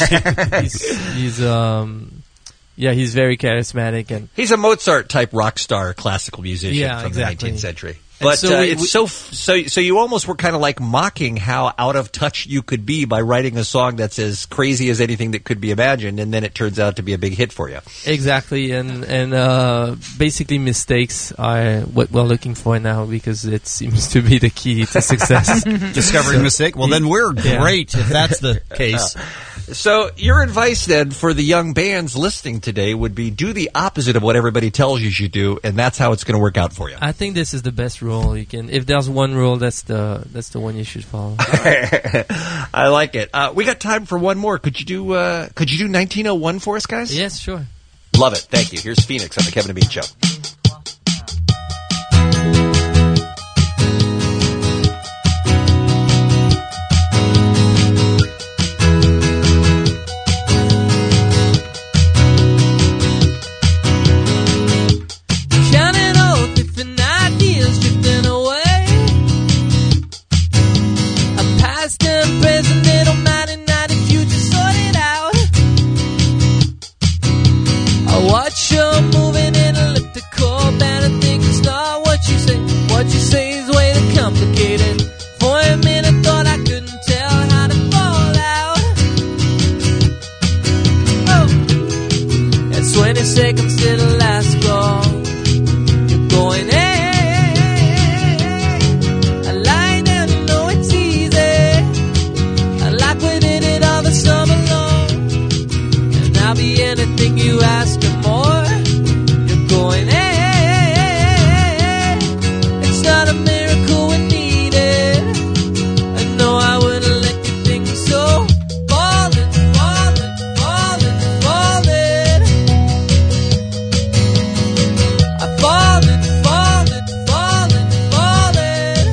very charismatic, and he's a Mozart type rock star, classical musician from the 19th century. But so you almost were kind of like mocking how out of touch you could be by writing a song that's as crazy as anything that could be imagined, and then it turns out to be a big hit for you. Exactly, and basically mistakes are what we're looking for now because it seems to be the key to success. Discovering mistake? Well, then we're great if that's the case. So your advice then for the young bands listening today would be do the opposite of what everybody tells you should do, and that's how it's going to work out for you. I think this is the best rule you can. If there's one rule, that's the one you should follow. I like it. We got time for one more. Could you do 1901 for us, guys? Yes, sure. Love it. Thank you. Here's Phoenix on the Kevin and Bean Show. 20 seconds till the last call. You're going, I lie down, you know it's easy. I like we did it all the summer long. And I'll be anything you ask and more. You're going, it's not a miracle we need it. I know I wouldn't let you think so. Falling, falling, falling, falling. I'm falling, falling, falling, falling.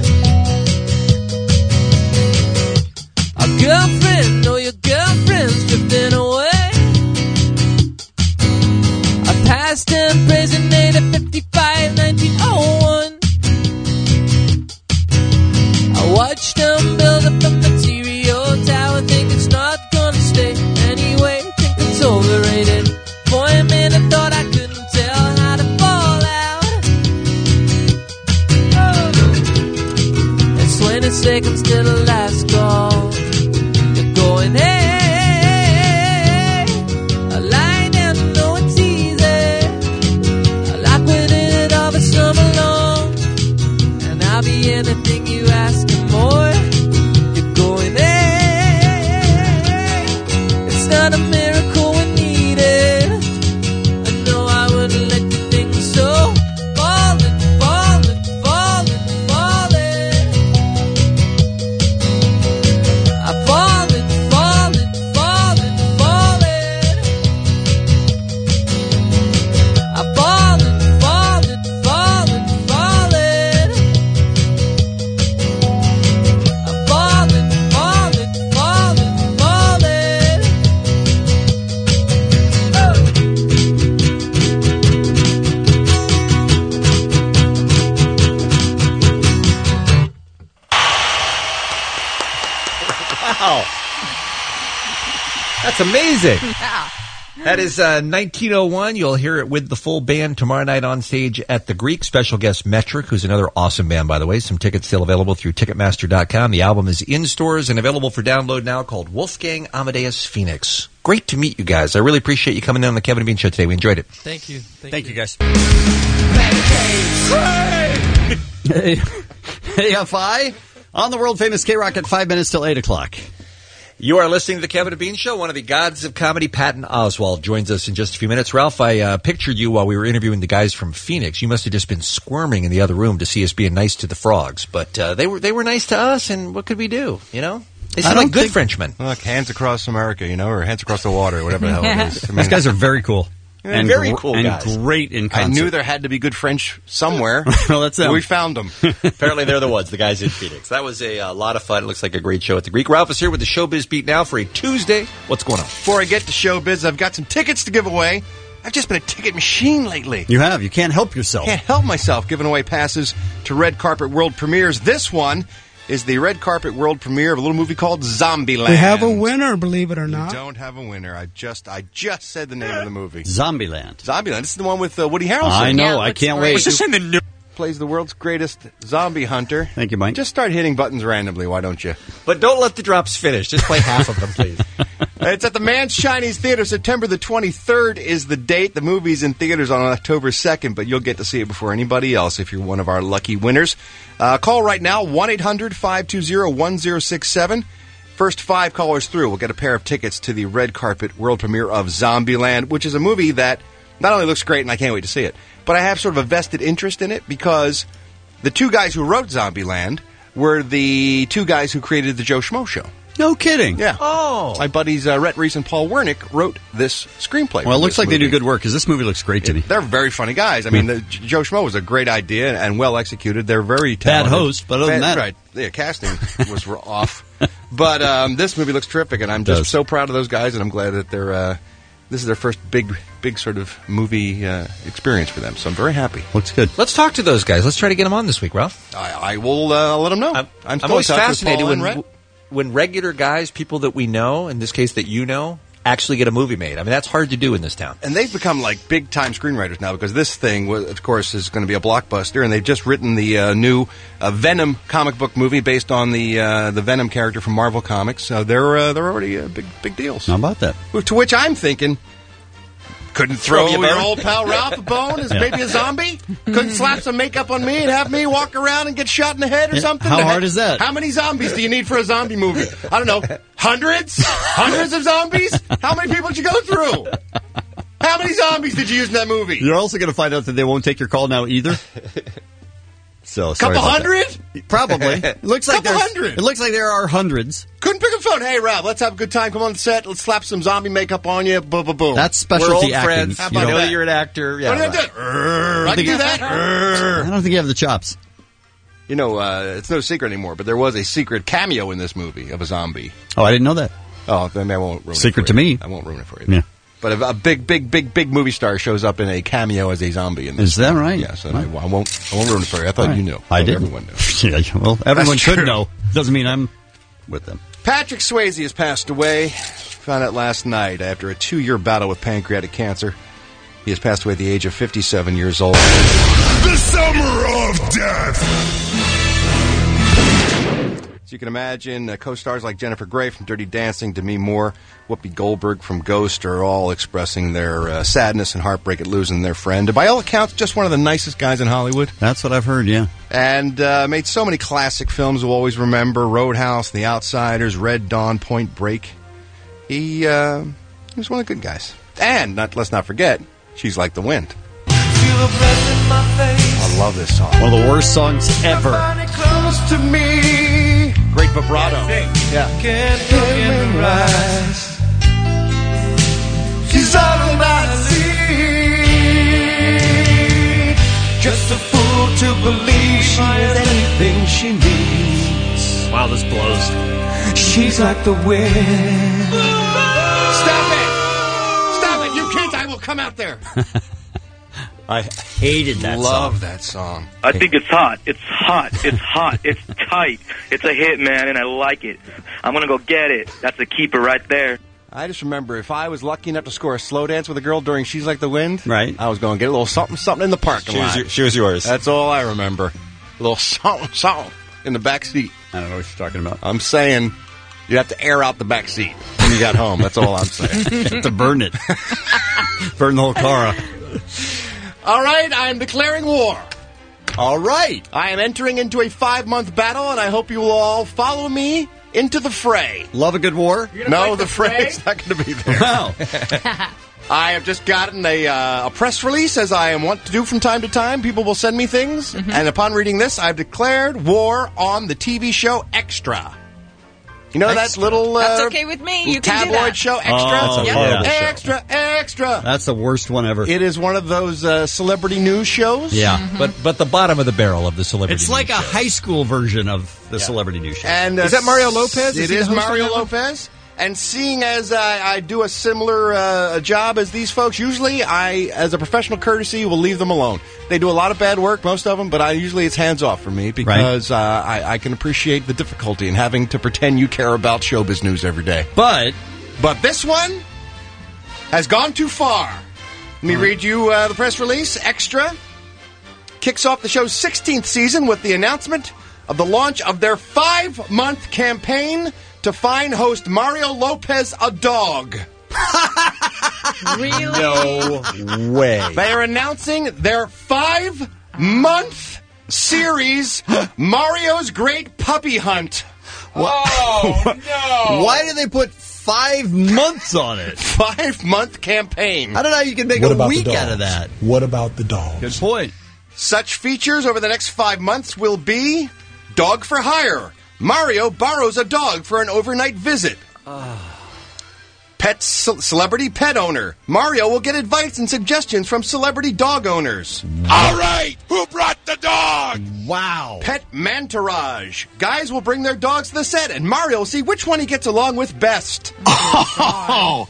Our girlfriend or your girlfriend's drifting away. Our past and present date at 55, 1901. I watched them build up a material tower. Think it's not gonna stay anyway. Think it's overrated. For a minute thought I couldn't tell how to fall out. Oh. It's 20 seconds till the last call. You're going, I lie down, you know it's easy. I like we did it all the summer long. And I'll be anything you ask and more. You're going, it's not a miracle we need it. I know I wouldn't let you think so. Falling, falling, falling, falling. I'm falling, falling, falling, falling. I'm falling, falling, falling, falling. I'm falling, falling, falling, falling. Wow. That's amazing. Yeah. That is 1901. You'll hear it with the full band tomorrow night on stage at the Greek. Special guest Metric, who's another awesome band, by the way. Some tickets still available through Ticketmaster.com. The album is in stores and available for download now, called Wolfgang Amadeus Phoenix. Great to meet you guys. I really appreciate you coming in on the Kevin and Bean Show today. We enjoyed it. Thank you. Thank you, guys. AFI on the world famous K-Rock at 5 minutes till 8 o'clock. You are listening to the Kevin and Bean Show. One of the gods of comedy, Patton Oswalt, joins us in just a few minutes. Ralph, I pictured you while we were interviewing the guys from Phoenix. You must have just been squirming in the other room to see us being nice to the frogs. But they were nice to us, and what could we do, you know? They seem like good Frenchmen. Look, hands across America, you know, or hands across the water, whatever the hell it is. I mean, These guys are very cool. and very cool guys. And great in concert. I knew there had to be good French somewhere. Well, that's them. We found them. Apparently they're the ones, the guys in Phoenix. That was a lot of fun. It looks like a great show at the Greek. Ralph is here with the Showbiz Beat now for a Tuesday. What's going on? Before I get to Showbiz, I've got some tickets to give away. I've just been a ticket machine lately. You have. You can't help yourself. Can't help myself giving away passes to red carpet world premieres. This one is the red carpet world premiere of a little movie called Zombieland. We have a winner, believe it or not. We don't have a winner. I just said the name of the movie. Zombieland. Zombieland. This is the one with Woody Harrelson. I know. I can't wait. Was this in the new? Plays the world's greatest zombie hunter. Thank you, Mike. Just start hitting buttons randomly, why don't you? But don't let the drops finish. Just play half of them, please. It's at the Man's Chinese Theater. September the 23rd is the date. The movie's in theaters on October 2nd, but you'll get to see it before anybody else if you're one of our lucky winners. Call right now, 1-800-520-1067. First 5 callers through will get a pair of tickets to the red carpet world premiere of Zombieland, which is a movie that not only looks great, and I can't wait to see it, but I have sort of a vested interest in it because the two guys who wrote Zombieland were the two guys who created the Joe Schmo Show. No kidding. Yeah. Oh. My buddies Rhett Reese and Paul Wernick wrote this screenplay. Well, it looks like they do good work because this movie looks great to me. They're very funny guys. I mean, Joe Schmo was a great idea and well executed. They're very talented. Bad host, but other than that. Right. The casting was off. But this movie looks terrific, and I'm just so proud of those guys, and I'm glad that they're... this is their first big sort of movie experience for them, so I'm very happy. Looks good. Let's talk to those guys. Let's try to get them on this week, Ralph. I will let them know. I'm always fascinated when regular guys, people that we know, in this case that you know, actually get a movie made. I mean, that's hard to do in this town. And they've become like big-time screenwriters now because this thing, of course, is going to be a blockbuster, and they've just written the new Venom comic book movie based on the Venom character from Marvel Comics. So they're already big deals. How about that? To which I'm thinking, Couldn't throw you a your bone? old pal Ralph a bone as Yeah. maybe a zombie? Couldn't slap some makeup on me and have me walk around and get shot in the head or something? How hard is that? How many zombies do you need for a zombie movie? I don't know. Hundreds? Hundreds of zombies? How many people did you go through? How many zombies did you use in that movie? You're also going to find out that they won't take your call now either. So sorry Couple about hundred? that. Probably. It looks like Couple there's- hundred. It looks like there are hundreds. Couldn't pick up the phone. Hey, Ralph, let's have a good time. Come on the set. Let's slap some zombie makeup on you. Boom, boom, boom. That's specialty We're old acting. friends. How You about know that? that you're an actor. Yeah, What do I right. do? I can do that. I don't think you have the chops. You know, it's no secret anymore, but there was a secret cameo in this movie of a zombie. Oh, I didn't know that. Oh, then I won't ruin Secret it to for you. me. I won't ruin it for you. Yeah. But a big movie star shows up in a cameo as a zombie in this. Is that right? Yes, and I won't ruin it for you. I thought Right. you knew. I did. Everyone knew. Yeah, well, everyone That's should true. know. Doesn't mean I'm with them. Patrick Swayze has passed away. Found out last night after a 2-year battle with pancreatic cancer. He has passed away at the age of 57 years old. The Summer of Death. So you can imagine co-stars like Jennifer Grey from Dirty Dancing, Demi Moore, Whoopi Goldberg from Ghost are all expressing their sadness and heartbreak at losing their friend. And by all accounts, just one of the nicest guys in Hollywood. That's what I've heard, yeah. And made so many classic films we'll always remember. Roadhouse, The Outsiders, Red Dawn, Point Break. He was one of the good guys. And let's not forget, She's Like the Wind. I love this song. One of the worst songs ever. Close to me. Great vibrato. Yeah. Can't look in her eyes. She's all I see. Just a fool to believe she has anything she needs. Wow, this blows. She's like the wind. Stop it! Stop it! You kids, I will come out there. I hated that Love song. that song. I think it's hot. It's hot. It's hot. It's tight. It's a hit, man, and I like it. I'm going to go get it. That's a keeper right there. I just remember if I was lucky enough to score a slow dance with a girl during She's Like the Wind, right? I was going to get a little something in the parking lot. She was yours. That's all I remember. A little something in the back seat. I don't know what you're talking about. I'm saying you have to air out the back seat when you got home. That's all I'm saying. You have to burn it. Burn the whole car up. All right, I am declaring war. All right. I am entering into a 5-month battle, and I hope you will all follow me into the fray. Love a good war? No, the fray is not going to be there. Wow. I have just gotten a press release, as I am wont to do from time to time. People will send me things, and upon reading this, I've declared war on the TV show Extra. You know that little That's okay with me. You can do tabloid that. show Extra? Oh, yeah. Extra, extra. That's the worst one ever. It is one of those celebrity news shows. Yeah. But the bottom of the barrel of the celebrity. It's like news a show. high school version of the celebrity news show. And Is that Mario Lopez? It Is he is the host on Mario that one? Lopez. And seeing as I do a similar job as these folks, usually I, as a professional courtesy, will leave them alone. They do a lot of bad work, most of them, but usually it's hands off for me because I can appreciate the difficulty in having to pretend you care about showbiz news every day. But this one has gone too far. Let me read you the press release. Extra kicks off the show's 16th season with the announcement of the launch of their 5-month campaign to find host Mario Lopez a dog. Really? No way. They are announcing their 5-month series, Mario's Great Puppy Hunt. Oh, no. why do they put 5 months on it? 5-month campaign. I don't know how you can make What a about the week out of dogs? that. What about the dogs? Good point. Such features over the next 5 months will be Dog for Hire. Mario borrows a dog for an overnight visit. Celebrity pet owner. Mario will get advice and suggestions from celebrity dog owners. All right, who brought the dog? Wow. Pet Mantourage. Guys will bring their dogs to the set, and Mario will see which one he gets along with best. Oh,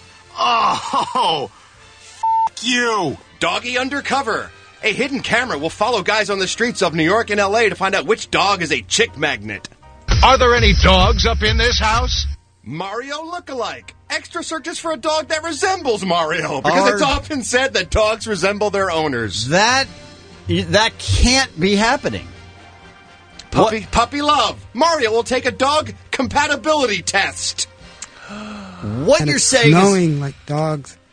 f*** you. Doggy Undercover. A hidden camera will follow guys on the streets of New York and L.A. to find out which dog is a chick magnet. Are there any dogs up in this house? Mario Lookalike. Extra searches for a dog that resembles Mario, because Are- it's often said that dogs resemble their owners. That can't be happening. Puppy Love. Mario will take a dog compatibility test. What And you're it's saying is snowing like dogs.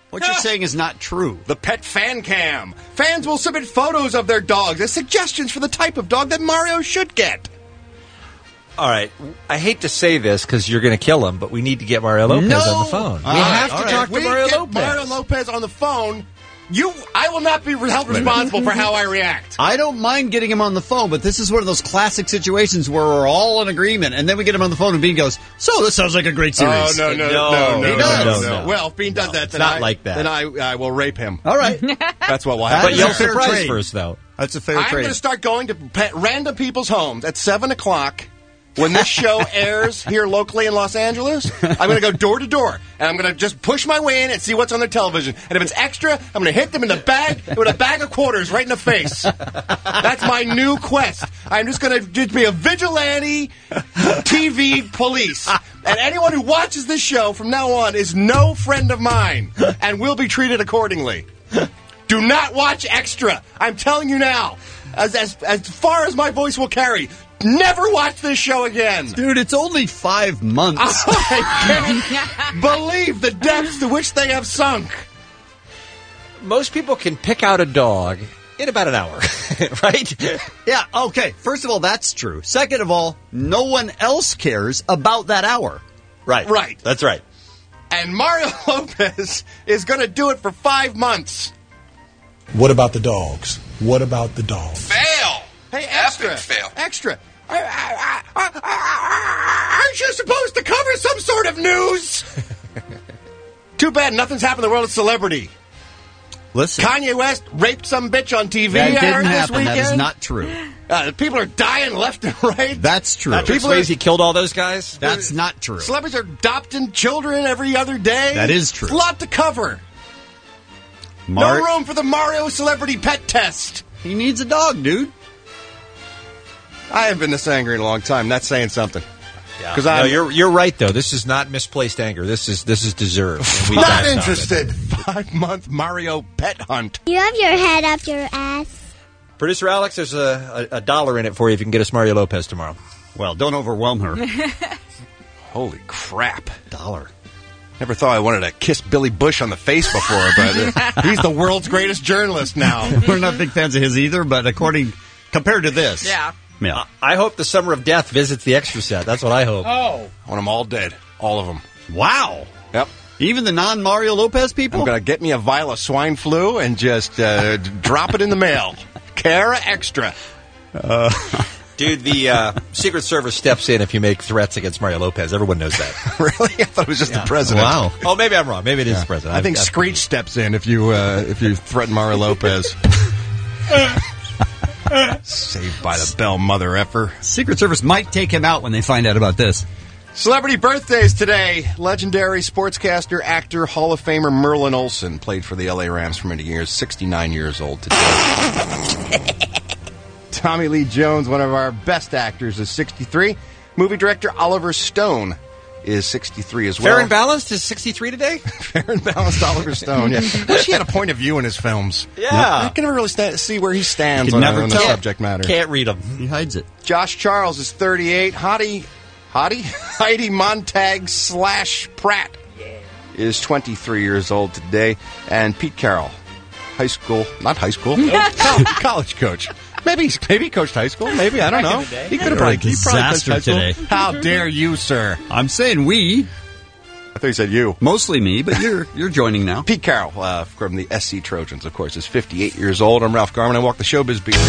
What you're saying is not true. The Pet Fan Cam. Fans will submit photos of their dogs as suggestions for the type of dog that Mario should get. All right. I hate to say this because you're going to kill him, but we need to get Mario Lopez on the phone. We have to talk to Mario Lopez. Mario Lopez on the phone. I will not be held responsible for how I react. I don't mind getting him on the phone, but this is one of those classic situations where we're all in agreement, and then we get him on the phone, and Bean goes, "So this sounds like a great series." Oh, no. Well, if Bean does that, then then I will rape him. All right, that's what will happen. But you'll surprise first, though. That's a fair I'm trade. going to start going to random people's homes at 7:00. When this show airs here locally in Los Angeles, I'm going to go door to door, and I'm going to just push my way in and see what's on their television. And if it's extra, I'm going to hit them in the bag with a bag of quarters right in the face. That's my new quest. I'm just going to be a vigilante TV police. And anyone who watches this show from now on is no friend of mine and will be treated accordingly. Do not watch extra. I'm telling you now. As far as my voice will carry, never watch this show again. Dude, it's only 5 months. I can't believe the depths to which they have sunk. Most people can pick out a dog in about an hour, right? Yeah, okay. First of all, that's true. Second of all, no one else cares about that hour. Right. That's right. And Mario Lopez is going to do it for 5 months. What about the dogs? What about the dogs? Fail! Hey, extra! Epic fail. Extra! Aren't you supposed to cover some sort of news? Too bad nothing's happened in the world of celebrity. Listen. Kanye West raped some bitch on TV. That didn't happen. This weekend. That is not true. People are dying left and right. That's true. Patrick Swayze killed all those guys? That's not true. Celebrities are adopting children every other day. That is true. It's a lot to cover. No room for the Mario celebrity pet test. He needs a dog, dude. I haven't been this angry in a long time. That's saying something. Yeah. You're right though. This is not misplaced anger. This is deserved. Not interested. 5-month Mario pet hunt. You have your head up your ass. Producer Alex, there's a $1 in it for you if you can get us Mario Lopez tomorrow. Well, don't overwhelm her. Holy crap. $1. Never thought I wanted to kiss Billy Bush on the face before, but he's the world's greatest journalist now. We're not big fans of his either, but compared to this. Yeah. I hope the Summer of Death visits the extra set. That's what I hope. Oh. I want them all dead. All of them. Wow. Yep. Even the non-Mario Lopez people? I'm going to get me a vial of swine flu and just drop it in the mail. Cara Extra. Dude, the Secret Service steps in if you make threats against Mario Lopez. Everyone knows that. Really? I thought it was just the president. Wow. Oh, maybe I'm wrong. Maybe it is the president. I think Screech steps in if you threaten Mario Lopez. Saved by the bell, mother effer. Secret Service might take him out when they find out about this. Celebrity birthdays today. Legendary sportscaster, actor, Hall of Famer Merlin Olsen played for the LA Rams for many years. 69 years old today. Tommy Lee Jones, one of our best actors, is 63. Movie director Oliver Stone is 63 as well. Fair and Balanced is 63 today? Fair and Balanced Oliver Stone, yeah. I wish he had a point of view in his films. Yeah. I can never really see where he stands on the subject matter. Can't read him. He hides it. Josh Charles is 38. Heidi Montag / Pratt is 23 years old today. And Pete Carroll, college coach. Maybe he coached high school. Maybe, I don't know. He could have probably coached high school. Today. How dare you, sir? I'm saying we. I thought you said you. Mostly me, but you're joining now. Pete Carroll from the SC Trojans, of course, is 58 years old. I'm Ralph Garman. I walk the showbiz beat.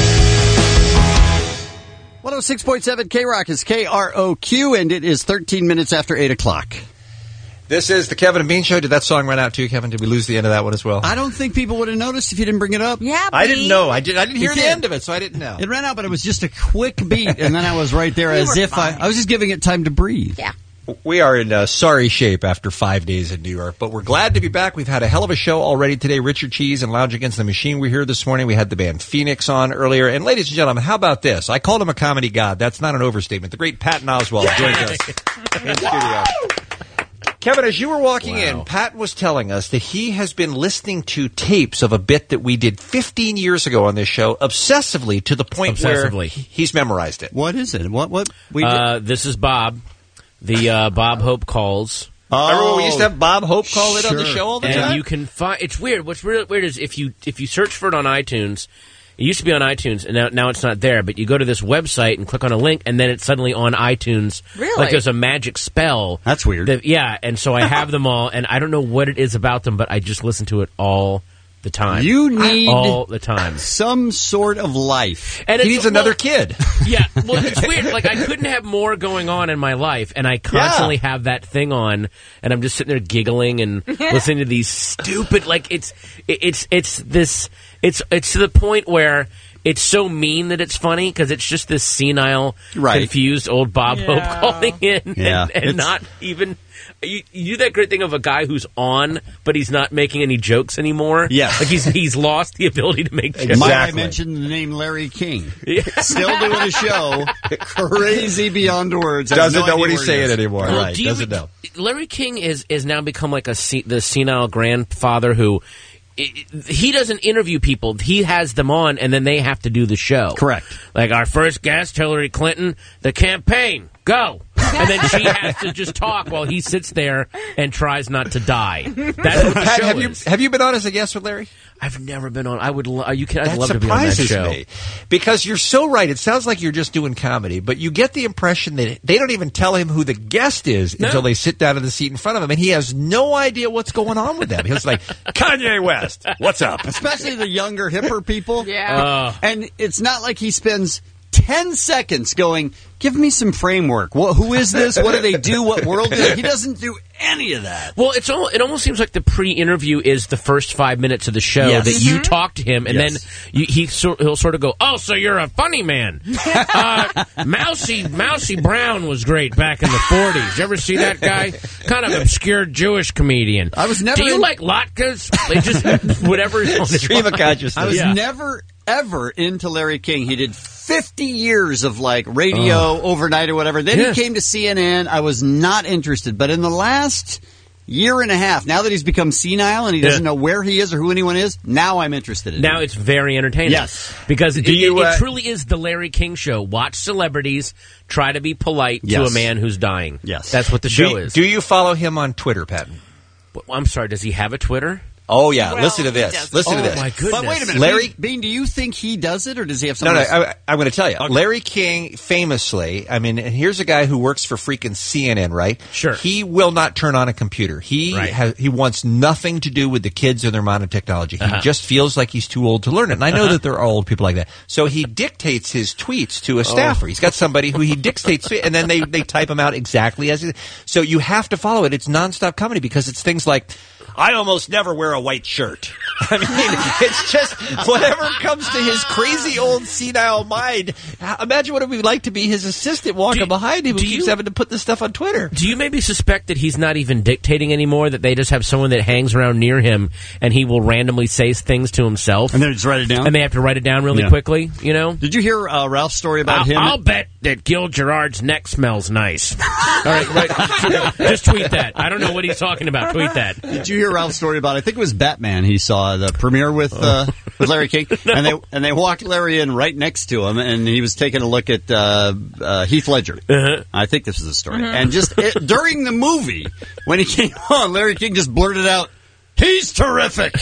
106.7 K-Rock is KROQ, and it is 13 minutes after 8 o'clock. This is the Kevin and Bean Show. Did that song run out too, Kevin? Did we lose the end of that one as well? I don't think people would have noticed if you didn't bring it up. Yeah, I didn't know. I didn't hear the end of it, so I didn't know. It ran out, but it was just a quick beat, and then I was right there as if I was just giving it time to breathe. Yeah. We are in sorry shape after 5 days in New York, but we're glad to be back. We've had a hell of a show already today. Richard Cheese and Lounge Against the Machine were here this morning. We had the band Phoenix on earlier. And ladies and gentlemen, how about this? I called him a comedy god. That's not an overstatement. The great Patton Oswalt joins us in studio. Kevin, as you were walking in, Pat was telling us that he has been listening to tapes of a bit that we did 15 years ago on this show obsessively to the point where he's memorized it. What is it? What we did? This is Bob. The Bob Hope Calls. Remember when we used to have Bob Hope call in on the show all the and time? you can find. It's weird. What's really weird is if you search for it on iTunes. It used to be on iTunes, and now it's not there. But you go to this website and click on a link, and then it's suddenly on iTunes. Really? Like there's a magic spell. That's weird. Yeah, and so I have them all, and I don't know what it is about them, but I just listen to it all the time. You need all the time some sort of life. And he needs another kid. Yeah, well, it's weird. Like I couldn't have more going on in my life, and I constantly have that thing on, and I'm just sitting there giggling and listening to these stupid. Like it's to the point where it's so mean that it's funny because it's just this senile, confused old Bob Hope calling in and not even. You do that great thing of a guy who's on, but he's not making any jokes anymore. Yeah, like he's lost the ability to make jokes. Might I mention the name Larry King? Still doing a show, crazy beyond words. Doesn't know what he's saying anymore. Well, Right? Doesn't know. Larry King is now become like the senile grandfather who. He doesn't interview people. He has them on, and then they have to do the show. Correct. Like our first guest, Hillary Clinton, the campaign, go. And then she has to just talk while he sits there and tries not to die. That's what the show is. Have you been on as a guest with Larry? I've never been on. I'd love to be on that surprises show. me because you're so right. It sounds like you're just doing comedy, but you get the impression that they don't even tell him who the guest is until they sit down in the seat in front of him, and he has no idea what's going on with them. He's like, Kanye West, what's up? Especially the younger, hipper people. Yeah. And it's not like he spends 10 seconds going, give me some framework. Who is this? What do they do? What world is it? He doesn't do any of that. Well, it almost seems like the pre-interview is the first 5 minutes of the show that you talk to him, and then he'll sort of go, "Oh, so you're a funny man." Mousy Brown was great back in the 40s. You ever see that guy? Kind of obscure Jewish comedian. I was never. Do you like latkes? They just whatever is on his stream of consciousness. I was never ever into Larry King. He did 50 years of like radio overnight or whatever. Then he came to CNN. I was not interested. But in the last year and a half, now that he's become senile and he doesn't know where he is or who anyone is, now I'm interested in Now it. it's very entertaining. Yes. Because it truly is the Larry King show. Watch celebrities try to be polite to a man who's dying. Yes. That's what the show is. Do you follow him on Twitter, Patton? I'm sorry, does he have a Twitter? Oh, yeah. Listen to this. Listen to this. My goodness. But wait a minute. Larry Bean, do you think he does it or does he have something else? I'm going to tell you. Okay. Larry King famously, I mean, here's a guy who works for freaking CNN, right? Sure. He will not turn on a computer. He wants nothing to do with the kids and their modern technology. He just feels like he's too old to learn it. And I know that there are old people like that. So he dictates his tweets to a staffer. He's got somebody who he dictates to, and then they type them out exactly as it. So you have to follow it. It's nonstop comedy because it's things like, I almost never wear a white shirt. I mean, it's just whatever comes to his crazy old senile mind. Imagine what it would be like to be his assistant walking behind him who keeps having to put this stuff on Twitter. Do you maybe suspect that he's not even dictating anymore, that they just have someone that hangs around near him and he will randomly say things to himself? And then just write it down? And they have to write it down really quickly, you know? Did you hear Ralph's story about him? I'll bet that Gil Gerard's neck smells nice. All right. Just tweet that. I don't know what he's talking about. Tweet that. Did you hear Ralph's story about, I think it was Batman, he saw the premiere with Larry King, and they walked Larry in right next to him, and he was taking a look at Heath Ledger. I think this is the story. And just during the movie, when he came on, Larry King just blurted out, "He's terrific."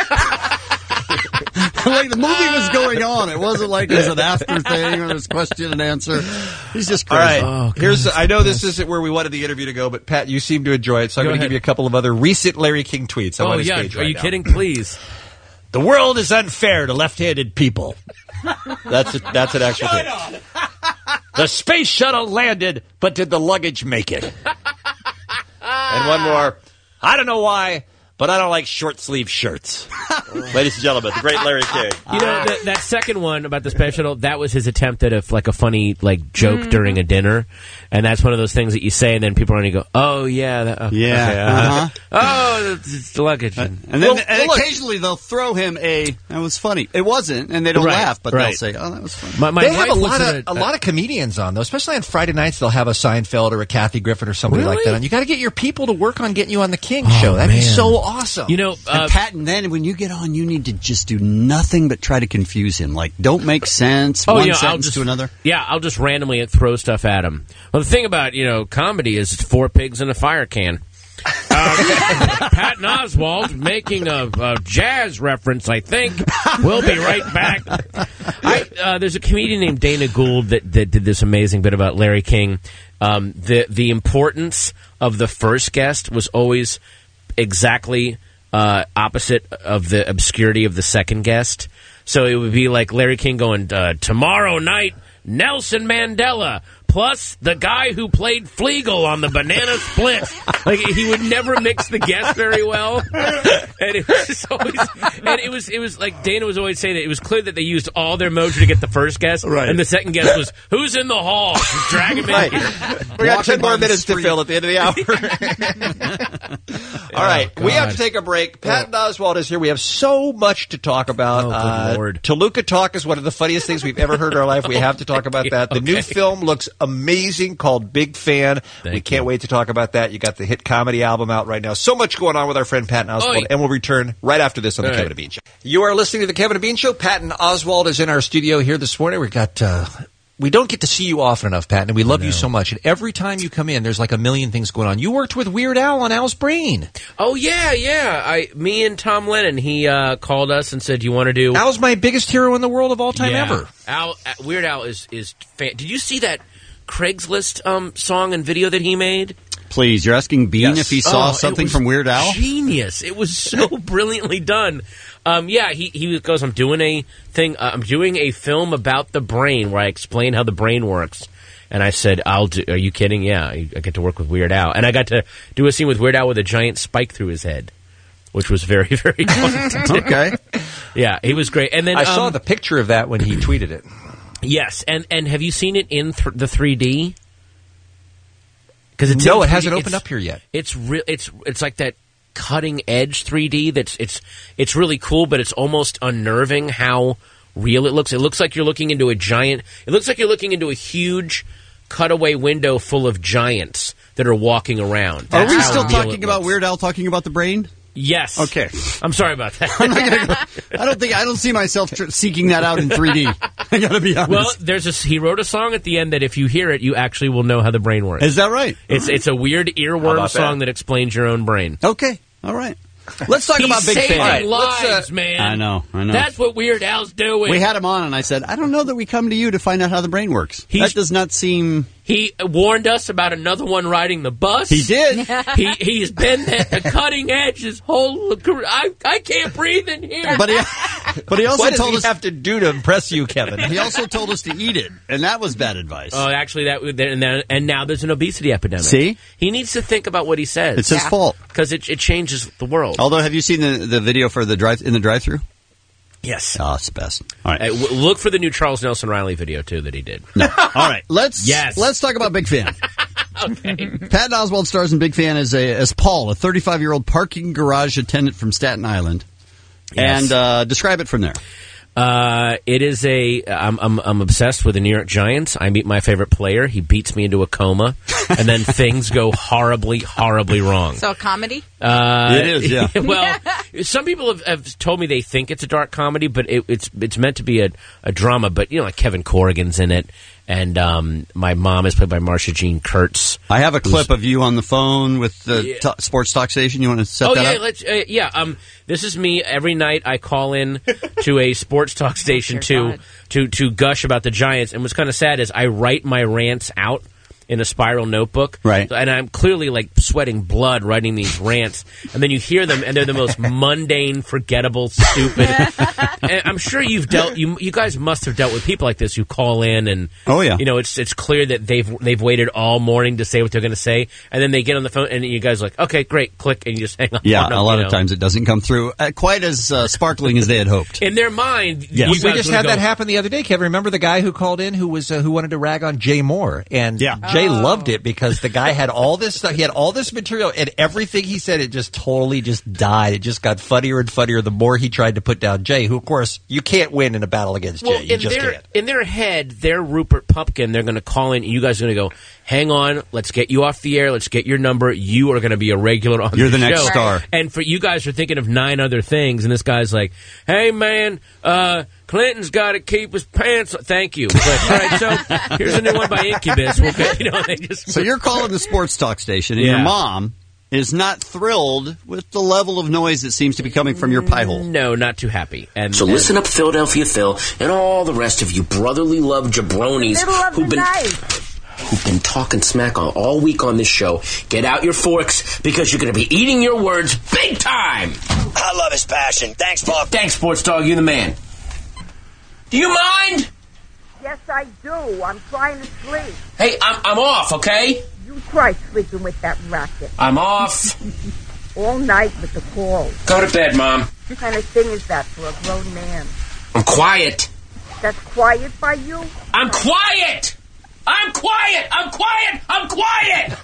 Like the movie was going on. It wasn't like it was an after thing or this question and answer. He's just crazy. All right. I know this isn't where we wanted the interview to go, but Pat, you seem to enjoy it, so I'm going to give you a couple of other recent Larry King tweets. Are you kidding? Please. The world is unfair to left-handed people. That's an actual tweet. The space shuttle landed, but did the luggage make it? And one more. I don't know why, but I don't like short-sleeve shirts. Ladies and gentlemen, the great Larry King. You know, that second one about the space shuttle, that was his attempt at a funny joke during a dinner. And that's one of those things that you say, and then people are going to go, "Oh, yeah. Oh, it's the luggage." And then occasionally they'll throw him that was funny. It wasn't, and they don't laugh, but they'll say, "Oh, that was funny." They have a lot of comedians on, though. Especially on Friday nights, they'll have a Seinfeld or a Kathy Griffin or somebody like that on. You got to get your people to work on getting you on the King show. That'd be so awesome. You know, and Patton, then when you get on, you need to just do nothing but try to confuse him. Like, don't make sense. One sentence to another. Yeah, I'll just randomly throw stuff at him. Well, the thing about, comedy is it's 4 pigs in a fire can. Patton Oswalt making a jazz reference, I think. We'll be right back. There's a comedian named Dana Gould that did this amazing bit about Larry King. The importance of the first guest was always exactly opposite of the obscurity of the second guest. So it would be like Larry King going, tomorrow night, Nelson Mandela, plus the guy who played Flegel on the Banana Split. Like, he would never mix the guests very well. And it was like Dana was always saying that it was clear that they used all their mojo to get the first guest. Right. And the second guest was, who's in the hall? Just drag him in here. We got 10 more minutes to fill at the end of the hour. All right. We have to take a break. Patton Oswalt is here. We have so much to talk about. Good Lord. Toluca Talk is one of the funniest things we've ever heard in our life. We have to talk about that. The new film looks amazing, called Big Fan. We can't wait to talk about that. You got the hit comedy album out right now. So much going on with our friend Patton Oswalt, and we'll return right after this on the Kevin and Bean Show. You are listening to the Kevin and Bean Show. Patton Oswalt is in our studio here this morning. We got. We don't get to see you often enough, Patton, and we love you so much. And every time you come in, there's like a million things going on. You worked with Weird Al on Al's Brain. Oh, yeah. Me and Tom Lennon, he called us and said, do you want to do... Al's my biggest hero in the world of all time ever. Weird Al is fan. Did you see that Craigslist song and video that he made? Please, you're asking Bean if he saw something from Weird Al? Genius. It was so brilliantly done. He goes, I'm doing a film about the brain where I explain how the brain works. And I said, are you kidding? Yeah, I get to work with Weird Al. And I got to do a scene with Weird Al with a giant spike through his head, which was very, very fun to do. Okay. Yeah, he was great. And then I saw the picture of that when he tweeted it. Yes, and have you seen it in the 3D? No, it hasn't opened up here yet. It's like that cutting edge 3D. It's really cool, but it's almost unnerving how real it looks. It looks like you're looking into a huge cutaway window full of giants that are walking around. Are we still talking about Weird Al talking about the brain? Yes. Okay. I'm sorry about that. I'm not gonna I don't see myself seeking that out in 3D. I gotta be honest. Well, he wrote a song at the end that if you hear it, you actually will know how the brain works. Is that right? It's a weird earworm song that explains your own brain. Okay. All right. Let's talk about Big Fan. Saving lives, man. I know. That's what Weird Al's doing. We had him on, and I said, I don't know that we come to you to find out how the brain works. That does not seem... He warned us about another one riding the bus. He did. He's been at the cutting edge his whole career. I can't breathe in here. But he also what told does he have to do to impress you, Kevin? He also told us to eat it, and that was bad advice. Oh, actually, and now there's an obesity epidemic. See? He needs to think about what he says. It's his fault. Because it changes the world. Although, have you seen the video for the drive-thru? Yes. Oh, it's the best. All right. Look for the new Charles Nelson Riley video, too, that he did. No. All right. Let's talk about Big Fan. Okay. Patton Oswalt stars in Big Fan as Paul, a 35-year-old parking garage attendant from Staten Island. Yes. And describe it from there. It is I'm obsessed with the New York Giants. I meet my favorite player. He beats me into a coma, and then things go horribly, horribly wrong. So, comedy? It is, yeah. Well, some people have told me they think it's a dark comedy, but it's meant to be a drama. But, like Kevin Corrigan's in it, and my mom is played by Marsha Jean Kurtz. I have a clip of you on the phone with the sports talk station. You want to set that up? This is me. Every night I call in to a sports talk station to gush about the Giants. And what's kind of sad is I write my rants out in a spiral notebook. Right. And I'm clearly sweating blood writing these rants. And then you hear them and they're the most mundane, forgettable, stupid. And I'm sure you guys must have dealt with people like this who call in and it's clear that they've waited all morning to say what they're going to say. And then they get on the phone and you guys are like, okay, great, click, and you just hang up. Yeah, a lot of times it doesn't come through quite as sparkling as they had hoped. In their mind, we just had that happen the other day, Kevin. Remember the guy who called in who wanted to rag on Jay Moore? And Jay loved it because the guy had all this stuff. He had all this material, and everything he said, it just totally just died. It just got funnier and funnier the more he tried to put down Jay, who, of course, you can't win in a battle against Jay. You just can't. In their head, they're Rupert Pupkin. They're going to call in, and you guys are going to go, hang on, let's get you off the air, let's get your number. You are going to be a regular on the show. You're the next star. And for you guys are thinking of 9 other things, and this guy's like, hey, man, Clinton's got to keep his pants. Thank you. But, all right, so here's a new one by Incubus. We'll get, they just. So you're calling the sports talk station, and your mom is not thrilled with the level of noise that seems to be coming from your pie hole. No, not too happy. So listen up, Philadelphia Phil, and all the rest of you brotherly love jabronis who've been talking smack all week on this show. Get out your forks, because you're going to be eating your words big time. I love his passion. Thanks, Bob. Thanks, Sports Dog. You're the man. Do you mind? Yes, I do. I'm trying to sleep. Hey, I'm off, okay? You try sleeping with that racket. I'm off. All night with the calls. Go to bed, Mom. What kind of thing is that for a grown man? I'm quiet. That's quiet by you? I'm quiet! I'm quiet! I'm quiet! I'm quiet!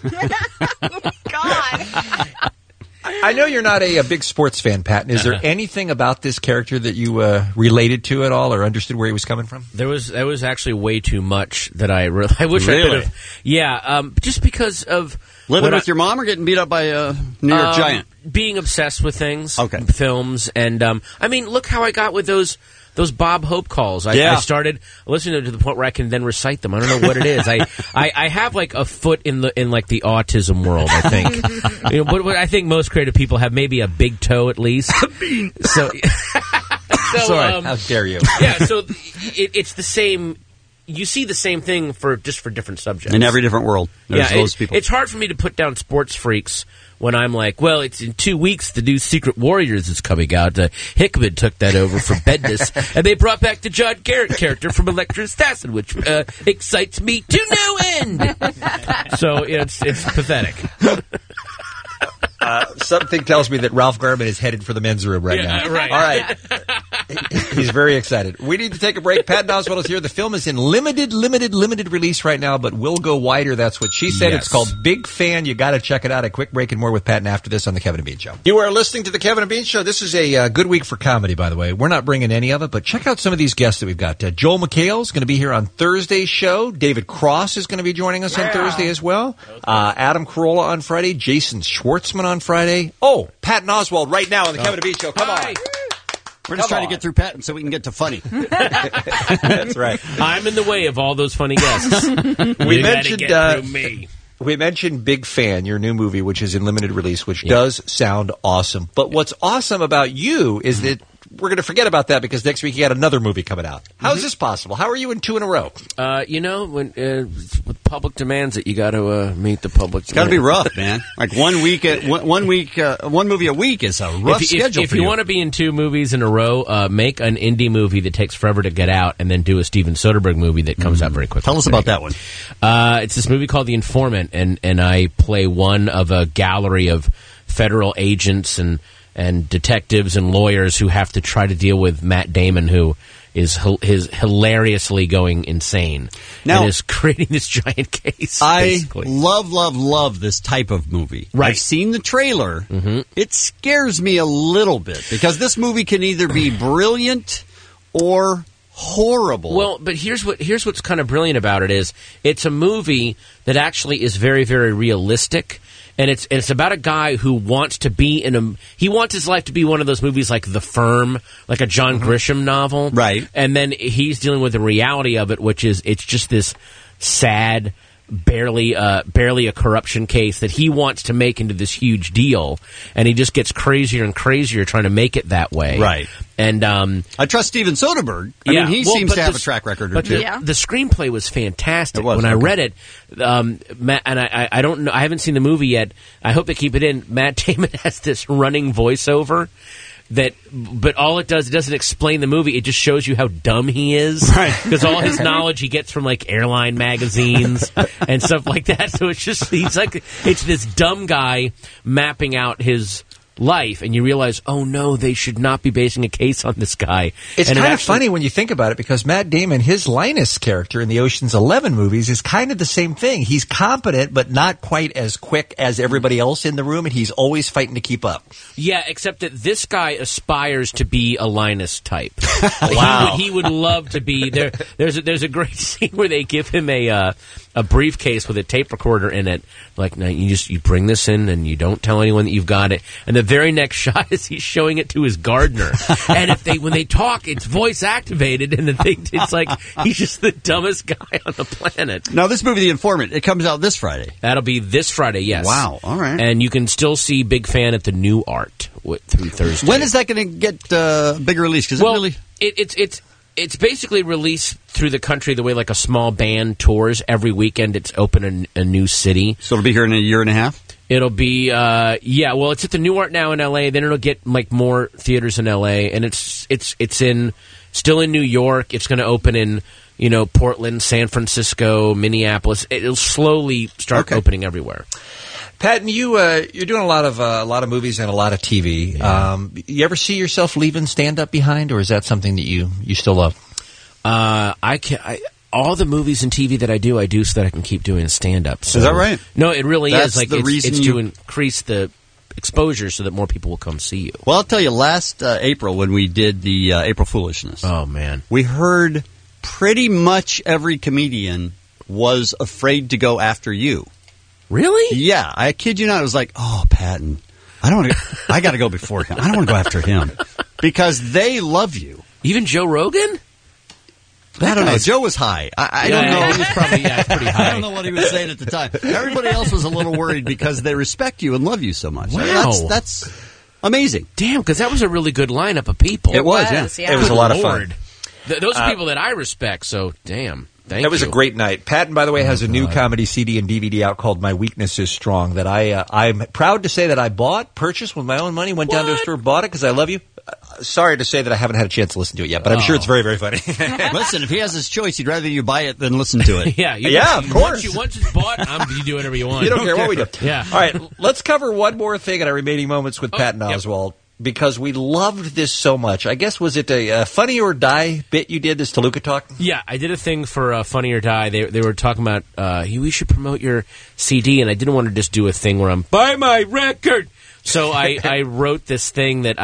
God. I know you're not a big sports fan, Patton. Is there anything about this character that you related to at all or understood where he was coming from? There was actually way too much that I wish I could have. Yeah, just because of living with your mom or getting beat up by a New York Giant. Being obsessed with things, films, and I mean, look how I got with those Bob Hope calls. I started listening to the point where I can then recite them. I don't know what it is. I have like a foot in the autism world, I think. But I think most creative people have maybe a big toe at least. So sorry, how dare you? Yeah, so it's the same. You see the same thing for different subjects in every different world. There's those people. It's hard for me to put down sports freaks when I'm like, well, it's in 2 weeks the new Secret Warriors is coming out. Hickman took that over for Bendis, and they brought back the John Garrett character from Electra Assassin, which excites me to no end. So it's pathetic. Something tells me that Ralph Garman is headed for the men's room right now. Right. All right. He's very excited. We need to take a break. Patton Oswalt is here. The film is in limited release right now, but will go wider. That's what she said. Yes. It's called Big Fan. You got to check it out. A quick break and more with Patton after this on The Kevin and Bean Show. You are listening to The Kevin and Bean Show. This is a good week for comedy, by the way. We're not bringing any of it, but check out some of these guests that we've got. Joel McHale is going to be here on Thursday's show. David Cross is going to be joining us on Thursday as well. Adam Carolla on Friday. Jason Schwartzman on Friday. Oh, Patton Oswalt right now on The Kevin and Bean Show. Come on. We're just trying to get through Patton so we can get to funny. That's right. I'm in the way of all those funny guests. We mentioned get through me. We mentioned Big Fan, your new movie, which is in limited release, which does sound awesome. But what's awesome about you is that we're going to forget about that because next week you got another movie coming out. How is this possible? How are you in 2 in a row? When public demands it, you got to meet the public. It's got to be rough, man. Like one movie a week is a rough schedule. If you want to be in 2 movies in a row, make an indie movie that takes forever to get out, and then do a Steven Soderbergh movie that comes out very quickly. Tell us about that one. It's this movie called The Informant, and I play one of a gallery of federal agents and detectives and lawyers who have to try to deal with Matt Damon, who is hilariously going insane and is creating this giant case. Basically. I love this type of movie. Right. I've seen the trailer. Mm-hmm. It scares me a little bit because this movie can either be brilliant or horrible. Well, but here's what's kind of brilliant about it is it's a movie that actually is very, very realistic. And it's about a guy who wants to be he wants his life to be one of those movies like The Firm, like a John Grisham novel. Right. And then he's dealing with the reality of it, which is it's just this sad, barely a corruption case that he wants to make into this huge deal. And he just gets crazier and crazier trying to make it that way. Right. And I trust Steven Soderbergh. I mean, he seems to have a track record or two. The screenplay was fantastic. When I read it, Matt, and I don't know, I haven't seen the movie yet. I hope they keep it in. Matt Damon has this running voiceover but all it doesn't explain the movie. It just shows you how dumb he is. Right. Because all his knowledge he gets from like airline magazines and stuff like that. So it's this dumb guy mapping out his life, and you realize, oh no, they should not be basing a case on this guy. It's kind of funny when you think about it, because Matt Damon, his Linus character in the Ocean's 11 movies is kind of the same thing. He's competent, but not quite as quick as everybody else in the room, and he's always fighting to keep up. Yeah, except that this guy aspires to be a Linus type. Wow. He would love to be there. There's a great scene where they give him a briefcase with a tape recorder in it. Like, now you bring this in and you don't tell anyone that you've got it. And the very next shot is he's showing it to his gardener. And when they talk, it's voice activated, and it's like he's just the dumbest guy on the planet. Now, this movie, The Informant, it comes out this Friday. That'll be this Friday, yes. Wow, all right. And you can still see Big Fan at the New Art through Thursday. When is that going to get a big release? Because it's basically released through the country the way like a small band tours. Every weekend it's open in a new city. So it'll be here in a year and a half? It'll be, it's at the New Art now in L.A., then it'll get like more theaters in L.A., and it's still in New York. It's going to open in, Portland, San Francisco, Minneapolis. It'll slowly start opening everywhere. Patton, you're doing a lot of movies and a lot of TV. Yeah. You ever see yourself leaving stand-up behind, or is that something that you still love? All the movies and TV that I do so that I can keep doing stand-up. So, is that right? No, it really That's is. Like it's to increase the exposure so that more people will come see you. Well, I'll tell you, last April when we did the April Foolishness. Oh, man. We heard pretty much every comedian was afraid to go after you. Really? Yeah, I kid you not. It was like, oh, Patton, I got to go before him. I don't want to go after him because they love you. Even Joe Rogan? I don't know. Joe was high. I don't know. He was probably pretty high. I don't know what he was saying at the time. Everybody else was a little worried because they respect you and love you so much. Wow, that's amazing. Damn, because that was a really good lineup of people. It was. It was a lot of fun. Those are people that I respect. So damn. That was a great night. Patton, by the way, has a new comedy CD and DVD out called My Weakness is Strong that I'm proud to say that I purchased with my own money, went down to a store, bought it because I love you. Sorry to say that I haven't had a chance to listen to it yet, but I'm sure it's very, very funny. Listen, if he has his choice, he'd rather you buy it than listen to it. Of course. Once it's bought, you do whatever you want. You don't care what we do. Yeah. All right, let's cover one more thing in our remaining moments with Patton Oswalt. Because we loved this so much. I guess, was it a Funny or Die bit you did, this Toluca Talk? Yeah, I did a thing for Funny or Die. They were talking about, we should promote your CD, and I didn't want to just do a thing where I'm, buy my record! So I wrote this thing that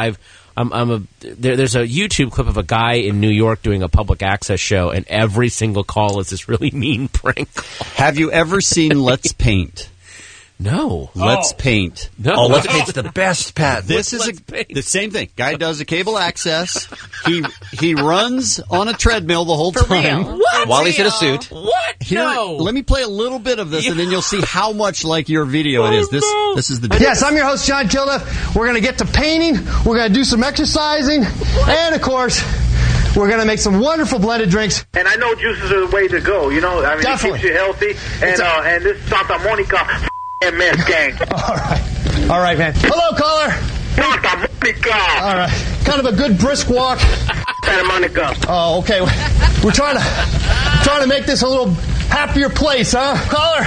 there's a YouTube clip of a guy in New York doing a public access show, and every single call is this really mean prank call. Have you ever seen Let's Paint? No. Let's Paint. No. Oh, Let's Paint's the best, Pat. This is the same thing. Guy does a cable access. He runs on a treadmill the whole time. While he's in a suit. What? Here, let me play a little bit of this, and then you'll see how much like your video it is. This is the... Yes, I'm your host, John Kilduff. We're going to get to painting. We're going to do some exercising. And, of course... we're going to make some wonderful blended drinks. And I know juices are the way to go, Definitely. It keeps you healthy. And this is Santa Monica MS gang. All right, man. Hello, caller. Santa Monica. All right. Kind of a good brisk walk. Santa Monica. Oh, okay. We're trying to make this a little happier place, huh? Caller.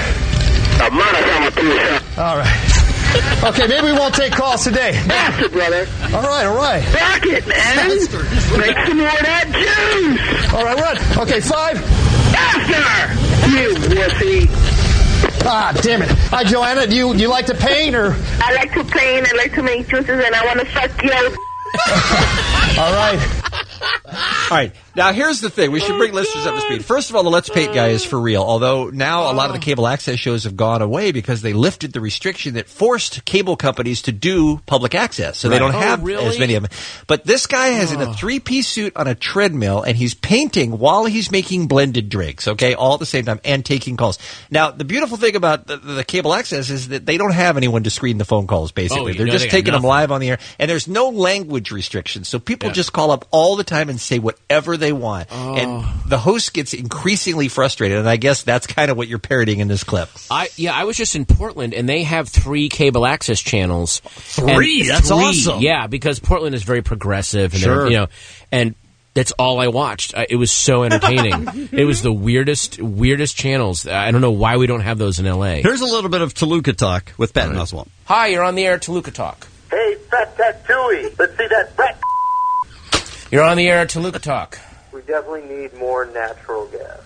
All right. Okay, maybe we won't take calls today. Faster, brother. All right. Rock it, man. Make some more of that juice. All right, we're on. Okay, 5. Faster. You wussy. Ah, damn it. Hi, Joanna. Do you like to paint, or? I like to paint. I like to make juices, and I want to suck you. All right. All right. Now, here's the thing. We should bring listeners up to speed. First of all, the Let's Paint guy is for real, although now a lot of the cable access shows have gone away because they lifted the restriction that forced cable companies to do public access. So they don't have as many of them. But this guy has in a 3-piece suit on a treadmill, and he's painting while he's making blended drinks, okay, all at the same time, and taking calls. Now, the beautiful thing about the cable access is that they don't have anyone to screen the phone calls, basically. They're just taking them live on the air, and there's no language restrictions. So people just call up all the time and say whatever they want. And the host gets increasingly frustrated, and I guess that's kind of what you're parodying in this clip. I was just in Portland, and they have 3 cable access channels. 3? That's awesome. Yeah, because Portland is very progressive, and and that's all I watched. It was so entertaining. It was the weirdest channels. I don't know why we don't have those in L.A. Here's a little bit of Toluca Talk with Patton Oswalt. Hi, you're on the air, Toluca Talk. Hey, Fat Tattooey. Let's see that fat. You're on the air, Toluca Talk. We definitely need more natural gas.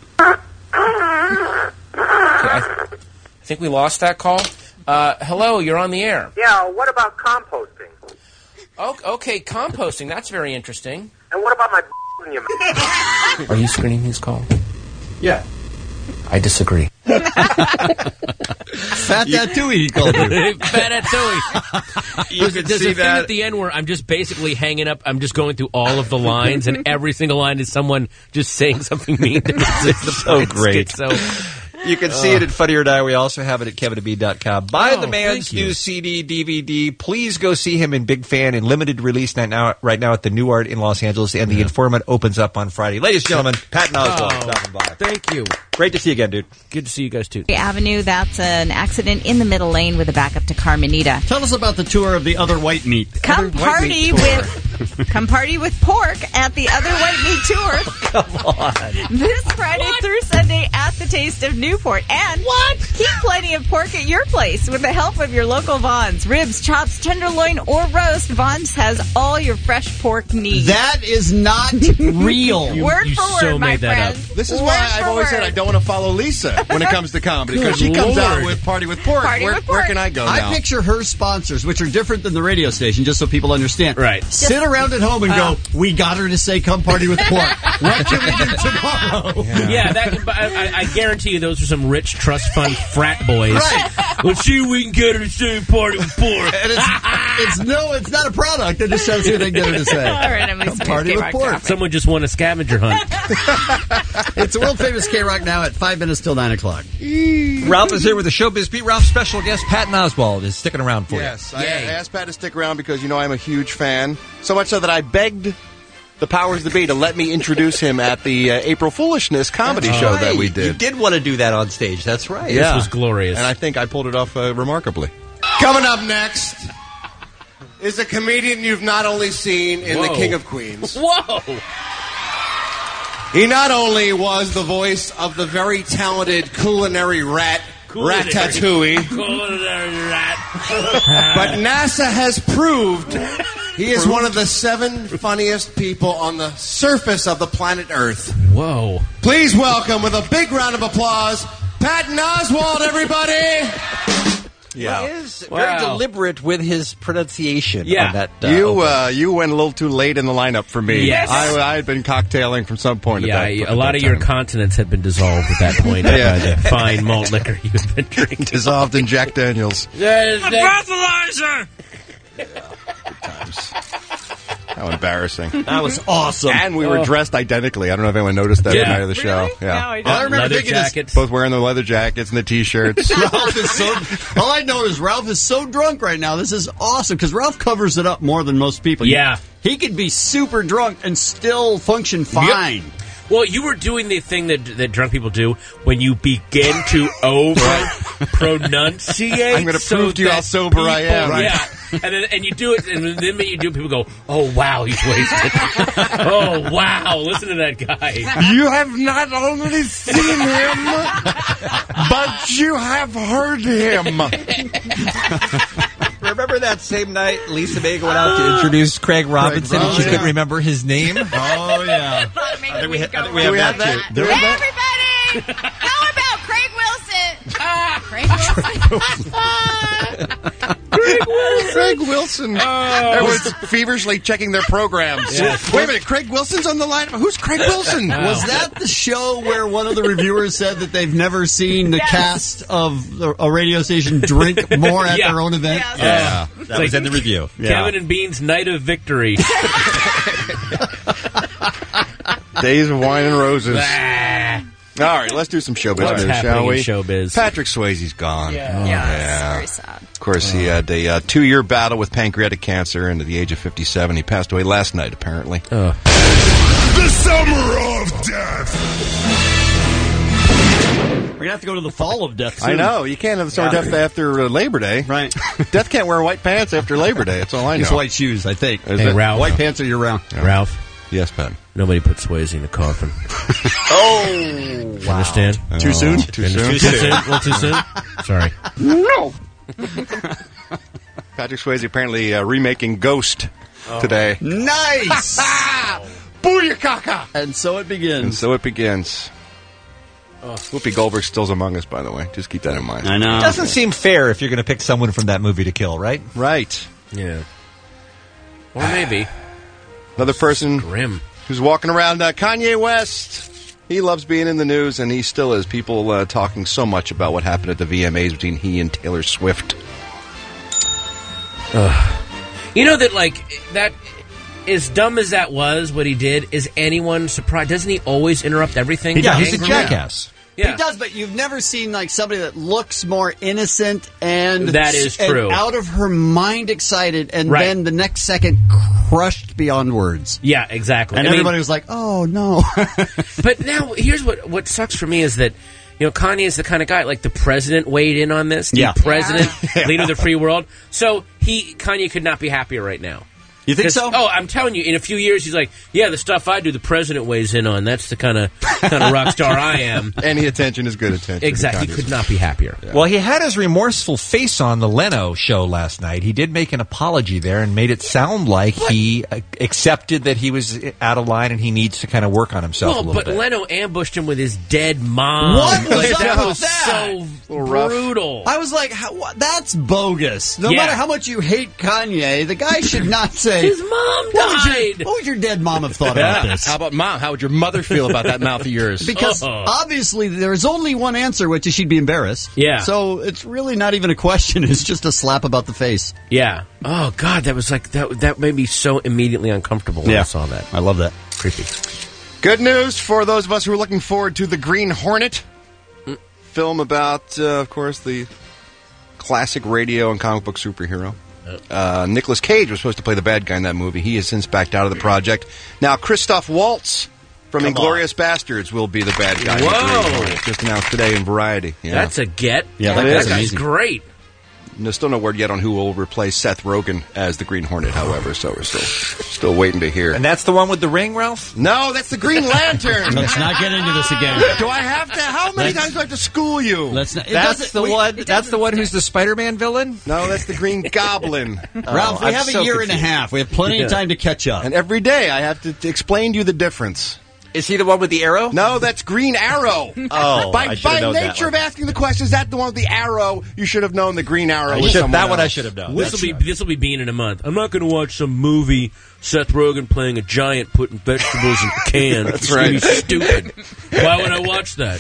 I think we lost that call. Hello, you're on the air. Yeah, what about composting? Okay, composting. That's very interesting. And what about my in your mouth? Are you screening these calls? Yeah. I disagree. Fat Tui, he called you. Fat Tui. There's a thing at the end where I'm just basically hanging up. I'm just going through all of the lines, and every single line is someone just saying something mean to me. It's so great. So you can see it at Funny or Die. We also have it at kevinandbean.com. Buy the man's new CD, DVD. Please go see him in Big Fan in limited release right now at the New Art in Los Angeles. And The Informant opens up on Friday. Ladies and gentlemen, Patton Oswalt stopping by. Thank you. Great to see you again, dude. Good to see you guys, too. Avenue, that's an accident in the middle lane with a backup to Carmenita. Tell us about the tour of the Other White Meat. Come party with pork at the Other White Meat Tour. Come on. This Friday through Sunday at the Taste of Newport. And keep plenty of pork at your place with the help of your local Vons. Ribs, chops, tenderloin, or roast, Vons has all your fresh pork needs. That is not real. Word for word, my friend. This is why I've always said I don't want to follow Lisa when it comes to comedy, because she comes out with Party with Pork. Where can I go now? I picture her sponsors, which are different than the radio station, just so people understand. Right. Sit around at home and go, we got her to say, come party with pork. What can we do tomorrow? Yeah, I guarantee you those are some rich trust fund frat boys. Right. Let's see if we can get her to say party with pork. And it's not a product. They just shows who they get her to say. All right, I'm come party with pork. Someone just won a scavenger hunt. It's a world-famous K-Rock now at 5 minutes till 9 o'clock. Ralph is here with the Showbiz Beat. Ralph's special guest, Patton Oswalt, is sticking around for you. Yes, I asked Pat to stick around because, I'm a huge fan. So much so that I begged the powers that be to let me introduce him at the April Foolishness comedy show that we did. You did want to do that on stage. That's right. Yeah. This was glorious. And I think I pulled it off remarkably. Coming up next is a comedian you've not only seen in The King of Queens. Whoa! He not only was the voice of the very talented culinary rat, Ratatouille, but NASA has proved he is one of the 7 funniest people on the surface of the planet Earth. Whoa. Please welcome, with a big round of applause, Patton Oswalt, everybody! Yeah. He is very deliberate with his pronunciation. Yeah. On that, you went a little too late in the lineup for me. Yes. I had been cocktailing from some point. Yeah, a lot of your continents had been dissolved at that point by the fine malt liquor you had been drinking. Dissolved in Jack Daniels. Breathalyzer! Good times. How embarrassing. That was awesome. And we were dressed identically. I don't know if anyone noticed that the night of the show. Really? Yeah. No, I remember leather thinking jackets. Both wearing the leather jackets and the T-shirts. Ralph is all I know is Ralph is so drunk right now. This is awesome because Ralph covers it up more than most people. Yeah. He could be super drunk and still function fine. Yep. Well, you were doing the thing that drunk people do when you begin to over-pronunciate. I'm going to prove to you how sober I am. Right? Yeah. And you do it, and then you do it, people go, oh, wow, he's wasted. Oh, wow, listen to that guy. You have not only seen him, but you have heard him. Remember that same night Lisa Vega went out to introduce Craig Robinson and she couldn't remember his name? Oh, yeah. I think we have that too. Hey, everybody! How about Craig Wilson? Craig Wilson. Everyone's feverishly checking their programs. Yes. Wait a minute, Craig Wilson's on the line? Who's Craig Wilson? Was that the show where one of the reviewers said that they've never seen the cast of a radio station drink more at their own event? Yes. Yeah, that was in the review. Kevin and Bean's Night of Victory. Days of Wine and Roses. All right, let's do some showbiz news, shall we? Showbiz. Patrick Swayze's gone. Yeah, it's very sad. Of course, he had a 2-year battle with pancreatic cancer, and at the age of 57, he passed away last night, apparently. The Summer of Death. We're going to have to go to the Fall of Death soon. I know. You can't have the Summer of Death after Labor Day. Right. Death can't wear white pants after Labor Day. That's all I know. It's white shoes, I think. Hey, Ralph. White pants are year-round. Yeah. Ralph. Yes, Ben. Nobody put Swayze in a coffin. Oh! Wow. Understand? Too soon? Too soon? Too soon? A little too soon? Sorry. No! Patrick Swayze apparently remaking Ghost today. Nice! Booyakaka! And so it begins. Whoopi Goldberg still's among us, by the way. Just keep that in mind. I know. It doesn't seem fair if you're going to pick someone from that movie to kill, right? Right. Yeah. Or maybe. Another person Grim. who's walking around Kanye West. He loves being in the news, and he still is. People talking so much about what happened at the VMAs between he and Taylor Swift. You know that, like, that, as dumb as that was, what he did, is anyone surprised? Doesn't he always interrupt everything? Yeah, he's a jackass. Yeah. He does, but you've never seen like somebody that looks more innocent and that is true, and out of her mind excited, and then the next second crushed beyond words. Yeah, exactly. And everybody was like, "Oh no!" But now here's what sucks for me is that, you know, Kanye is the kind of guy, like the president weighed in on this. The president, leader of the free world. So Kanye could not be happier right now. You think so? Oh, I'm telling you, in a few years, he's like, yeah, the stuff I do, the president weighs in on. That's the kind of rock star I am. Any attention is good attention. Exactly. Could not be happier. Yeah. Well, he had his remorseful face on the Leno show last night. He did make an apology there and made it sound like he accepted that he was out of line and he needs to kind of work on himself a little bit. But Leno ambushed him with his dead mom. What was like, that? That was so brutal. I was like, that's bogus. No matter how much you hate Kanye, the guy should not say his mom died. What would your dead mom have thought about this? How about Mom? How would your mother feel about that mouth of yours? Because obviously there's only one answer, which is she'd be embarrassed. Yeah. So it's really not even a question. It's just a slap about the face. Yeah. Oh, God, that was like, that made me so immediately uncomfortable when I saw that. I love that. Creepy. Good news for those of us who are looking forward to The Green Hornet. Film about, of course, the classic radio and comic book superhero. Nicolas Cage was supposed to play the bad guy in that movie. He has since backed out of the project. Now, Christoph Waltz from Inglourious Bastards will be the bad guy. Whoa! Just announced today in Variety. Yeah. That's a get. Yeah, that guy's great. There's still no word yet on who will replace Seth Rogen as the Green Hornet, however, so we're still waiting to hear. And that's the one with the ring, Ralph? No, that's the Green Lantern. Let's not get into this again. Do I have to? How many times do I have to school you? That's the one who's the Spider-Man villain? No, that's the Green Goblin. Ralph, we have a year and a half. We have plenty of time to catch up. And every day I have to explain to you the difference. Is he the one with the arrow? No, that's Green Arrow. By nature of asking the question, is that the one with the arrow? You should have known the Green Arrow. That one I should have known. This will be Bean in a month. I'm not going to watch some movie. Seth Rogen playing a giant putting vegetables in cans. That's right. It's stupid. Why would I watch that?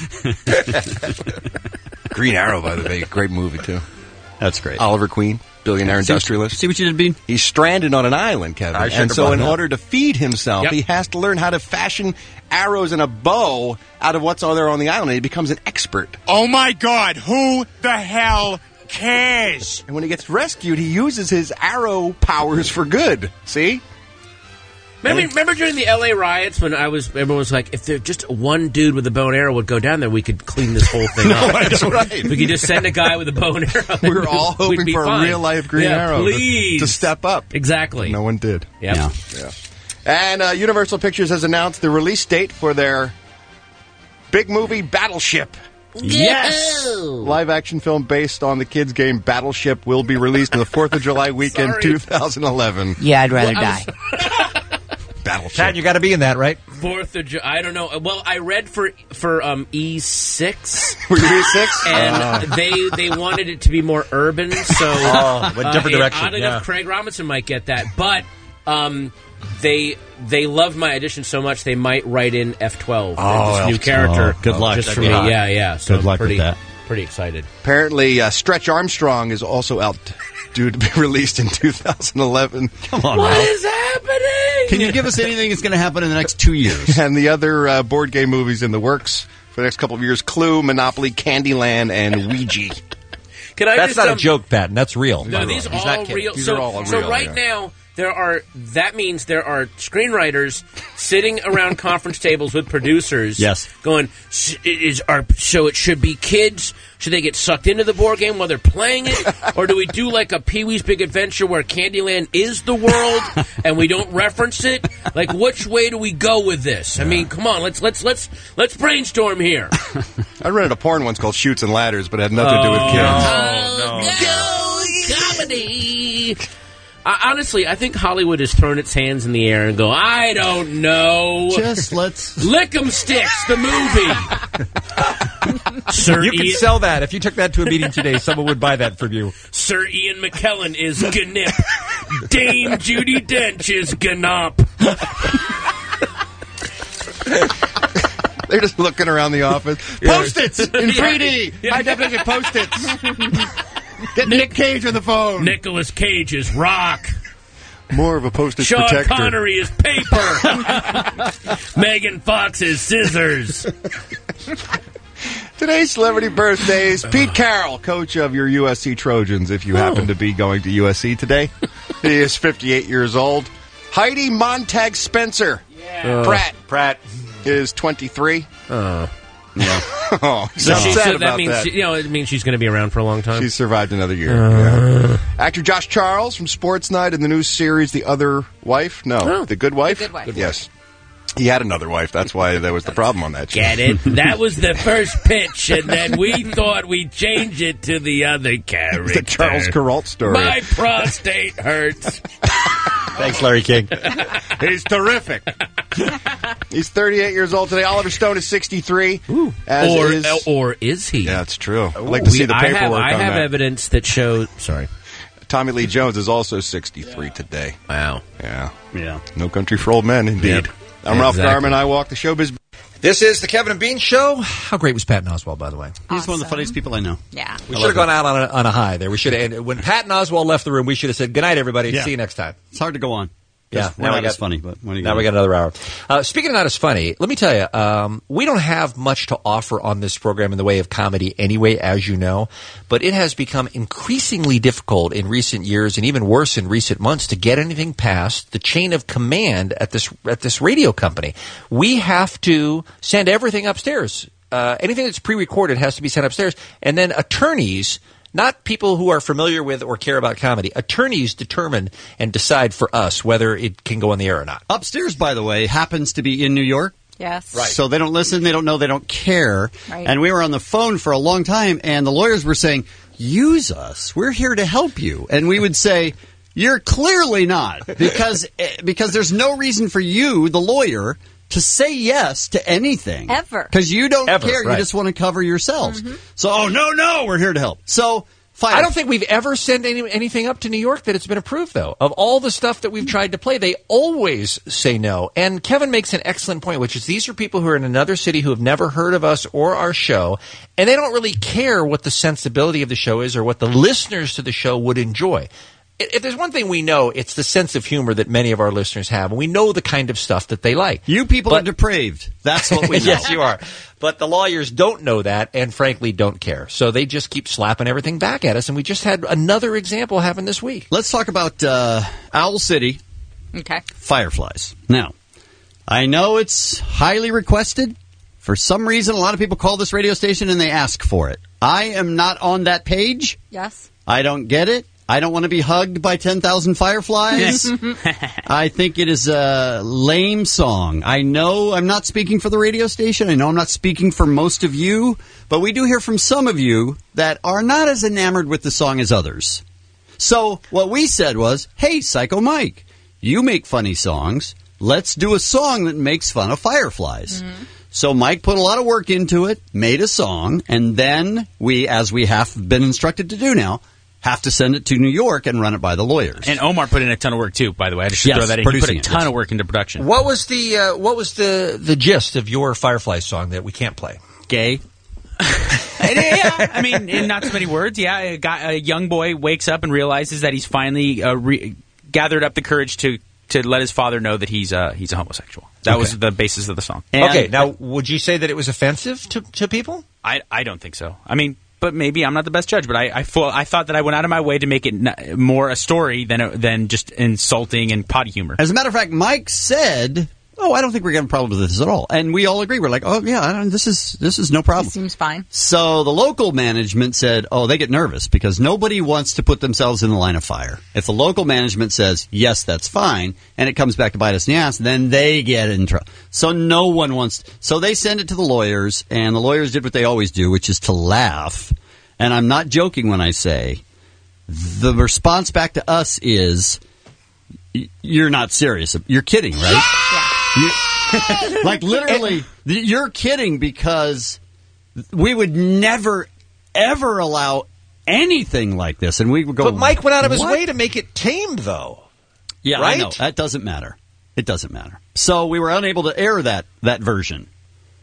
Green Arrow, by the way, great movie too. That's great. Oliver Queen. Billionaire industrialist. See what you did, Bean? He's stranded on an island, Kevin. And so in order to feed himself, he has to learn how to fashion arrows and a bow out of what's all there on the island. And he becomes an expert. Oh, my God. Who the hell cares? And when he gets rescued, he uses his arrow powers for good. See? Remember during the L.A. riots when everyone was like, if there just one dude with a bow and arrow would go down there, we could clean this whole thing up. That's right. We could just send a guy with a bow and arrow. We were all hoping for a real-life Green Arrow please. to step up. Exactly. No one did. Yep. Yeah. And Universal Pictures has announced the release date for their big movie, Battleship. Yes! Live-action film based on the kids' game Battleship will be released on the 4th of July weekend, 2011. Yeah, I'd rather die. Battleship. Pat, you got to be in that, right? 4th of July. I don't know. Well, I read for E6. Were you E6? And they wanted it to be more urban, so a different direction. Oddly enough, Craig Robinson might get that, but they loved my audition so much they might write in F12. This new character. Good luck. Just for me. Yeah. So good luck with that. Pretty excited. Apparently, Stretch Armstrong is also out due to be released in 2011. Come on, What is happening? Can you give us anything that's going to happen in the next 2 years? And the other board game movies in the works for the next couple of years: Clue, Monopoly, Candyland, and Ouija. That's not a joke, Pat. That's real. No, these are all real. These are all real. So right now, that means there are screenwriters sitting around conference tables with producers. Yes. Going, so it should be kids? Should they get sucked into the board game while they're playing it? Or do we do like a Pee-wee's Big Adventure where Candyland is the world and we don't reference it? Like, which way do we go with this? I mean, come on, let's brainstorm here. I rented a porn once called Chutes and Ladders, but it had nothing to do with kids. Go comedy. Honestly, I think Hollywood has thrown its hands in the air and go, I don't know. Just let's... Lick 'em Sticks, the movie. You could sell that. If you took that to a meeting today, someone would buy that from you. Sir Ian McKellen is Gnip. Dame Judi Dench is Gnop. They're just looking around the office. Post-its in 3D. High definition post-its. Get Nick Cage on the phone. Nicolas Cage is rock. More of a post-it Sean protector. Connery is paper. Megan Fox is scissors. Today's celebrity birthdays. Pete Carroll, coach of your USC Trojans, if you happen to be going to USC today. He is 58 years old. Heidi Montag Spencer. Pratt is 23. Oh. Yeah. Oh, so sad that about means that. it means she's going to be around for a long time. She's survived another year. Yeah. Actor Josh Charles from Sports Night in the new series The Other Wife. No, The Good Wife. The Good Wife. Yes. He had another wife. That's why there was the problem on that show. Get it? That was the first pitch, and then we thought we'd change it to the other character. The Charles Kuralt story. My prostate hurts. Thanks, Larry King. He's terrific. He's 38 years old today. Oliver Stone is 63. Or is he? Yeah, it's true. I'd like to see the paperwork I on have that. evidence that shows... Sorry. Tommy Lee Jones is also 63 today. Wow. Yeah. Yeah. No country for old men, indeed. Yep. I'm Ralph Garman. I walk the showbiz. This is the Kevin and Bean Show. How great was Patton Oswalt, by the way? He's one of the funniest people I know. Yeah. We should have gone out on a high there. We should have. When Patton Oswalt left the room, we should have said, good night, everybody. Yeah. See you next time. It's hard to go on. Yeah, We're not as funny, but what are you now gonna we do? got another hour. Speaking of not as funny, let me tell you, we don't have much to offer on this program in the way of comedy anyway, as you know, but it has become increasingly difficult in recent years and even worse in recent months to get anything past the chain of command at this radio company. We have to send everything upstairs. Anything that's pre-recorded has to be sent upstairs, and then attorneys, not people who are familiar with or care about comedy, attorneys determine and decide for us whether it can go on the air or not. Upstairs, by the way, happens to be in New York. Yes. Right. So they don't listen, they don't know, they don't care. Right. And we were on the phone for a long time, and the lawyers were saying, use us. We're here to help you. And we would say, you're clearly not, because there's no reason for you, the lawyer, to say yes to anything. Ever. Because you don't Ever, care. right. You just want to cover yourselves. So, no, we're here to help. So, fine. I don't think we've ever sent anything up to New York that it's been approved, though. Of all the stuff that we've tried to play, they always say no. And Kevin makes an excellent point, which is these are people who are in another city who have never heard of us or our show, and they don't really care what the sensibility of the show is or what the listeners to the show would enjoy. If there's one thing we know, it's the sense of humor that many of our listeners have, and we know the kind of stuff that they like. You people are depraved. That's what we know. Yes, you are. But the lawyers don't know that and, frankly, don't care. So they just keep slapping everything back at us, and we just had another example happen this week. Let's talk about Owl City. Okay. Fireflies. Now, I know it's highly requested. For some reason, a lot of people call this radio station and they ask for it. I am not on that page. Yes. I don't get it. I don't want to be hugged by 10,000 fireflies. I think it is a lame song. I know I'm not speaking for the radio station. I know I'm not speaking for most of you. But we do hear from some of you that are not as enamored with the song as others. So what we said was, hey, Psycho Mike, you make funny songs. Let's do a song that makes fun of fireflies. So Mike put a lot of work into it, made a song, and then we, as we have been instructed to do now, have to send it to New York and run it by the lawyers. And Omar put in a ton of work too, by the way. I just should throw that in. He put a ton of work into production. What was the gist of your Firefly song that we can't play? Gay. Yeah, I mean, in not so many words. Yeah, a young boy wakes up and realizes that he's finally gathered up the courage to let his father know that he's a homosexual. That was the basis of the song. Okay, now would you say that it was offensive to people? I don't think so. I mean, but maybe I'm not the best judge. But I thought that I went out of my way to make it more a story than just insulting and potty humor. As a matter of fact, Mike said, "Oh, I don't think we're going to have a problem with this at all," and we all agree. We're like, "Oh yeah, this is no problem." Seems fine. So the local management said, "Oh, they get nervous because nobody wants to put themselves in the line of fire." If the local management says, "Yes, that's fine," and it comes back to bite us in the ass, then they get in trouble. So no one wants. So they send it to the lawyers, and the lawyers did what they always do, which is to laugh. And I'm not joking when I say the response back to us is, "You're not serious. You're kidding, right?" Yeah. Like literally, you're kidding because we would never, ever allow anything like this. And we would go. But Mike went out of his way to make it tame, though. Yeah, right? I know. That doesn't matter. It doesn't matter. So we were unable to air that version.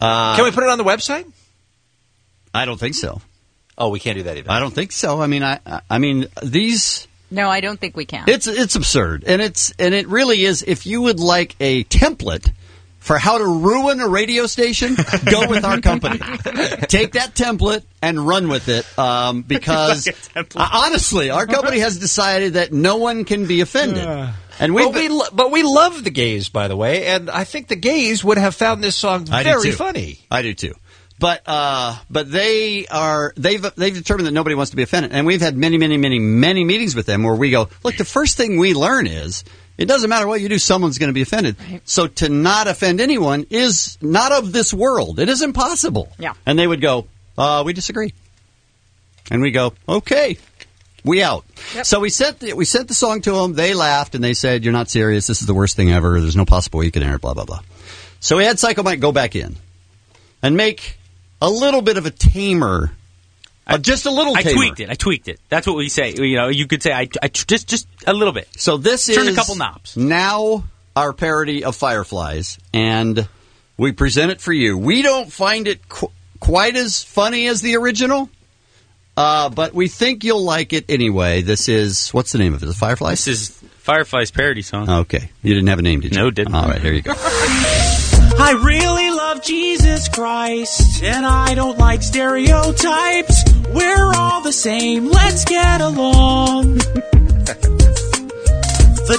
Can we put it on the website? I don't think so. Oh, we can't do that either. I don't think so. I mean, these. No, I don't think we can. It's absurd, and it really is. If you would like a template for how to ruin a radio station, go with our company. Take that template and run with it, because honestly, our company has decided that no one can be offended. And but we love the gays, by the way, and I think the gays would have found this song very funny. I do too. But they've determined that nobody wants to be offended, and we've had many meetings with them where we go, look, the first thing we learn is it doesn't matter what you do, someone's going to be offended. Right. So to not offend anyone is not of this world. It is impossible. Yeah. And they would go, we disagree, and we go, okay. We out. Yep. So we sent the song to them. They laughed and they said, "You're not serious. This is the worst thing ever. There's no possible way you can air it." Blah blah blah. So we had Psycho Mike go back in and make a little bit of a tamer, just a little. I tweaked it. That's what we say. You know, you could say I just a little bit. So this turned is a couple knobs. Now our parody of Fireflies, and we present it for you. We don't find it quite as funny as the original. But we think you'll like it anyway. This is, what's the name of it? Is it Fireflies? This is Fireflies parody song. Okay. You didn't have a name, did you? No, didn't. All right, here you go. I really love Jesus Christ, and I don't like stereotypes. We're all the same. Let's get along. The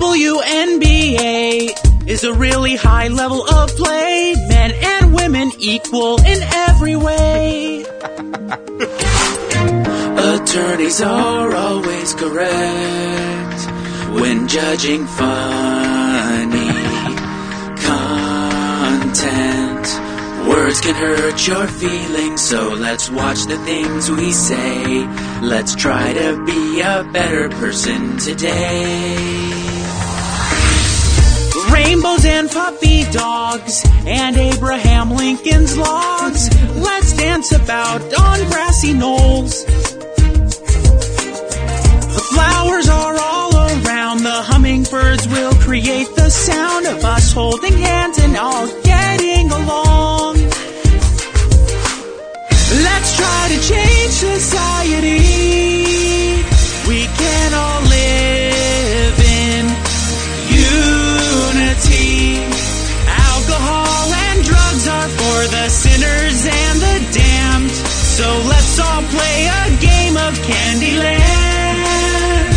WNBA is a really high level of play. Men and women equal in every way. Attorneys are always correct when judging funny content. Words can hurt your feelings, so let's watch the things we say. Let's try to be a better person today. Rainbows and puppy dogs and Abraham Lincoln's logs. Let's dance about on grassy knolls. The flowers are all around. The hummingbirds will create the sound of us holding hands and all getting along. Let's try to change society. We can all live in unity. Alcohol and drugs are for the sinners and the damned. So let's all play a game of Candyland.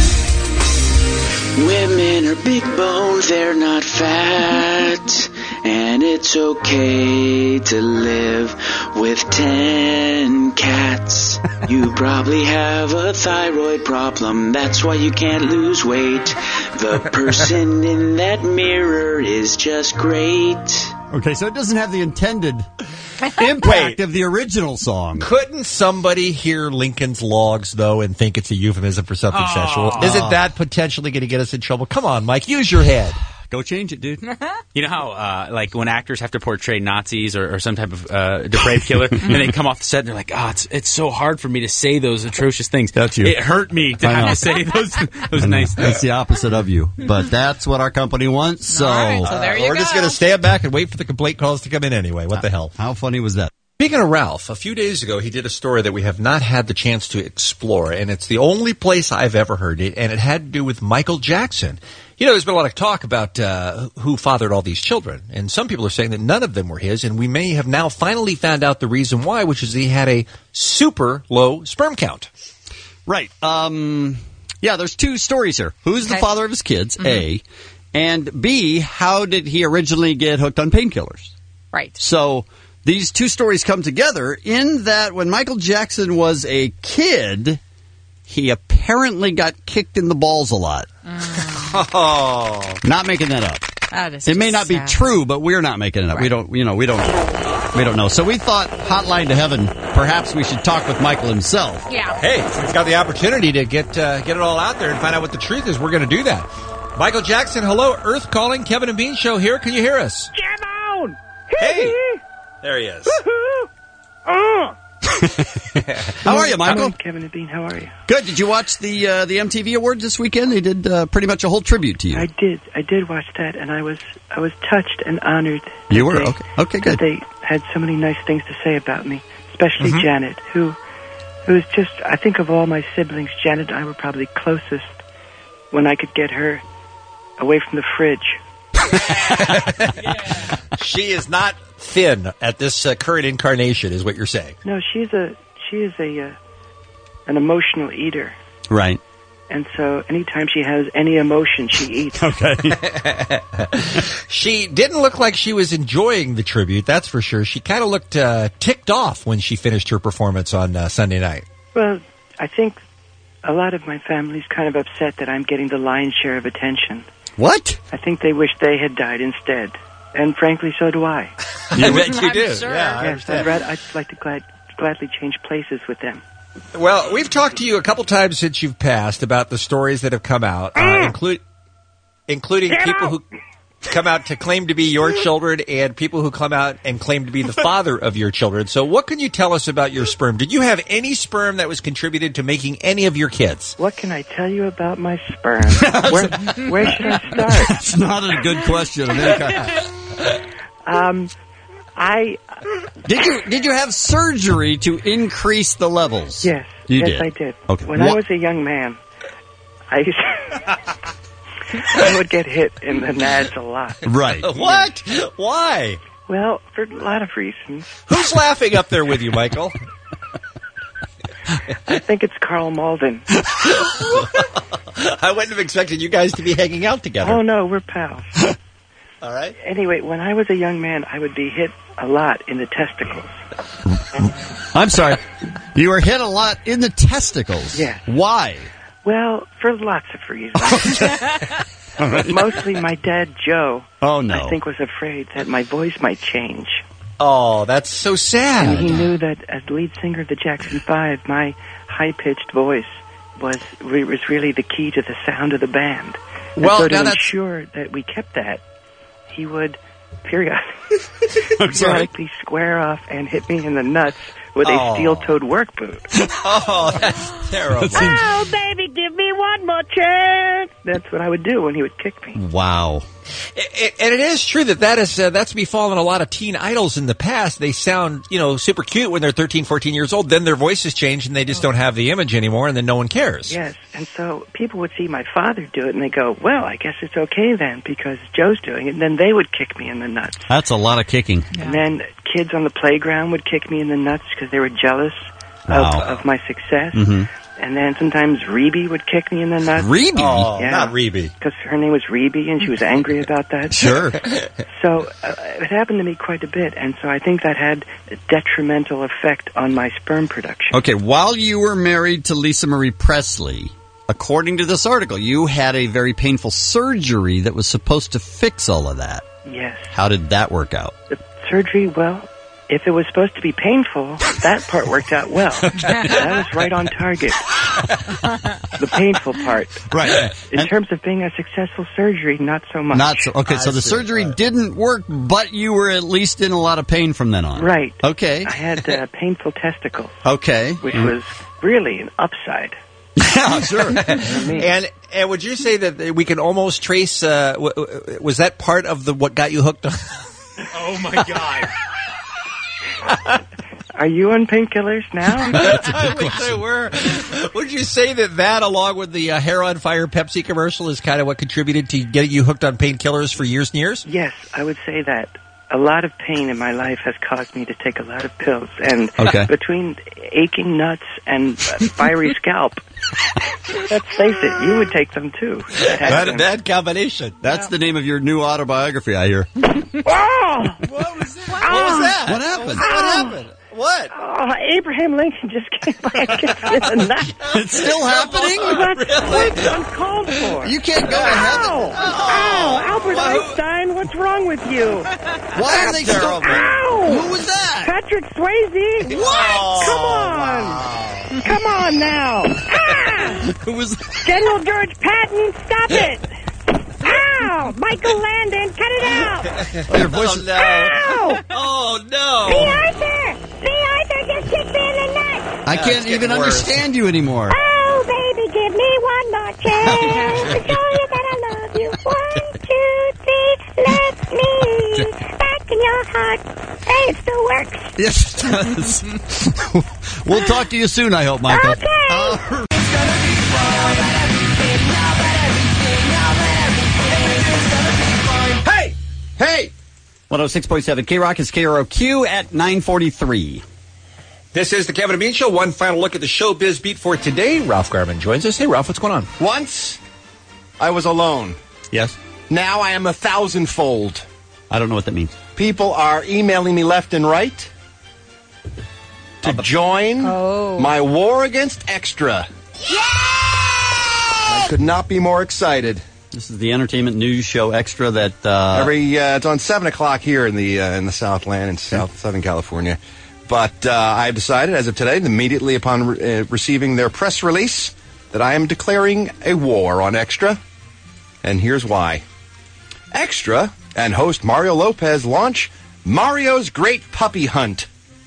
Women are big boned, they're not fat. And it's okay to live with 10 cats. You probably have a thyroid problem, that's why you can't lose weight. The person in that mirror is just great. Okay, so it doesn't have the intended impact of the original song. Couldn't somebody hear Lincoln's logs, though, and think it's a euphemism for something sexual? Isn't that potentially going to get us in trouble? Come on, Mike, use your head. Go change it, dude. You know how, like, when actors have to portray Nazis or some type of depraved killer, and they come off the set and they're like, it's so hard for me to say those atrocious things. That's you. It hurt me to have to say those nice things. That's the opposite of you. But that's what our company wants, so... All right, so there you we're go. just going to stand back and wait for the complaint calls to come in anyway. What the hell? How funny was that? Speaking of Ralph, a few days ago he did a story that we have not had the chance to explore, and it's the only place I've ever heard it, and it had to do with Michael Jackson. You know, there's been a lot of talk about who fathered all these children, and some people are saying that none of them were his, and we may have now finally found out the reason why, which is he had a super low sperm count. Right. Yeah, there's two stories here. Who's the father of his kids, A, and B, how did he originally get hooked on painkillers? Right. So these two stories come together in that when Michael Jackson was a kid, he apparently got kicked in the balls a lot. Oh. Not making that up. It may not be true, but we're not making it up. Right. We don't know. So we thought Hotline to Heaven, perhaps we should talk with Michael himself. Yeah. Hey, since he's got the opportunity to get it all out there and find out what the truth is, we're going to do that. Michael Jackson, hello, Earth calling, Kevin and Bean show here. Can you hear us? Jam on! Hey! There he is. How are you, Michael? Kevin and Bean, how are you? Good. Did you watch the MTV Awards this weekend? They did pretty much a whole tribute to you. I did watch that, and I was touched and honored. You were? Okay, good. had so many nice things to say about me, especially Mm-hmm. Janet, who was just, I think of all my siblings, Janet and I were probably closest when I could get her away from the fridge. She is not thin at this current incarnation, is what you're saying. No, she is an emotional eater. Right. And so anytime she has any emotion, she eats. Okay. She didn't look like she was enjoying the tribute, that's for sure. She kind of looked ticked off when she finished her performance on Sunday night. Well, I think a lot of my family's kind of upset that I'm getting the lion's share of attention. What? I think they wish they had died instead. And frankly, so do I. I bet you do. Sure. Yeah, I Yes, understand. I'd like to gladly change places with them. Well, we've talked to you a couple times since you've passed about the stories that have come out, including people who come out to claim to be your children and people who come out and claim to be the father of your children. So what can you tell us about your sperm? Did you have any sperm that was contributed to making any of your kids? What can I tell you about my sperm? Where should I start? That's not a good question of any kind. Did you have surgery to increase the levels? Yes. You yes, did. I did. Okay. When I was a young man, I would get hit in the nads a lot. Right. What? Why? Well, for a lot of reasons. Who's laughing up there with you, Michael? I think it's Carl Malden. I wouldn't have expected you guys to be hanging out together. Oh, no, we're pals. All right. Anyway, when I was a young man, I would be hit a lot in the testicles. I'm sorry. You were hit a lot in the testicles. Yeah. Why? Well, for lots of reasons. But mostly my dad, Joe, Oh, no. I think was afraid that my voice might change. Oh, that's so sad. And he knew that as lead singer of the Jackson 5, my high-pitched voice was really the key to the sound of the band. And Well, so now to that's- ensure that we kept that, he would periodically square off and hit me in the nuts with a steel-toed work boot. Oh, that's terrible. Oh, baby, give me one more chance. That's what I would do when he would kick me. Wow. And it is true that's befallen a lot of teen idols in the past. They sound, super cute when they're 13, 14 years old. Then their voices change and they just don't have the image anymore, and then no one cares. Yes, and so people would see my father do it, and they go, well, I guess it's okay then, because Joe's doing it. And then they would kick me in the nuts. That's a lot of kicking. And then kids on the playground would kick me in the nuts because they were jealous of my success. Mm-hmm. And then sometimes Rebe would kick me in the nuts. Rebe? Oh, not Rebe. Because her name was Rebe, and she was angry about that. Sure. So it happened to me quite a bit, and so I think that had a detrimental effect on my sperm production. Okay, while you were married to Lisa Marie Presley, according to this article, you had a very painful surgery that was supposed to fix all of that. Yes. How did that work out? The surgery, well, if it was supposed to be painful, that part worked out well. That was right on target. The painful part. Right. In terms of being a successful surgery, not so much. Not so. Okay, so the surgery didn't work, but you were at least in a lot of pain from then on. Right. Okay. I had painful testicles. Okay. Which was really an upside. Yeah, sure. And would you say that we can almost trace? Was that part of what got you hooked on? Oh my God! Are you on painkillers now? I wish I were. Would you say that along with the Hair on Fire Pepsi commercial, is kind of what contributed to getting you hooked on painkillers for years and years? Yes, I would say that. A lot of pain in my life has caused me to take a lot of pills. And between aching nuts and fiery scalp, let's face it, you would take them too. Not a bad combination. That's the name of your new autobiography, I hear. Oh! What was that? What happened? What happened? What? Oh, Abraham Lincoln just came by and kicked me in the nuts. It's still happening? That's quite uncalled for. You can't go ahead. Ow! Albert Einstein, what's wrong with you? Why are they so... Ow! Who was that? Patrick Swayze. What? Come on. Wow. Come on now. Ah! Who was... General George Patton, stop it. Ow! Michael Landon, cut it out! Oh, your voice is... Ow! Oh, no! B. Arthur! B. Arthur just kicked me in the nuts! I can't even understand you anymore. Oh, baby, give me one more chance to show you that I love you. 1, 2, 3, let me back in your heart. it still works. Yes, it does. We'll talk to you soon, I hope, Michael. Okay. Hey! Hey! 106.7 K-Rock is KROQ at 9:43. This is the Kevin and Bean Show. One final look at the showbiz beat for today. Ralph Garman joins us. Hey, Ralph, what's going on? Once, I was alone. Yes. Now I am 1,000-fold. I don't know what that means. People are emailing me left and right to join my war against Extra. Yeah! I could not be more excited. This is the entertainment news show Extra that it's on 7 o'clock here in the Southland in Southern California. But I've decided, as of today, immediately upon receiving their press release, that I am declaring a war on Extra. And here's why. Extra and host Mario Lopez launch Mario's Great Puppy Hunt.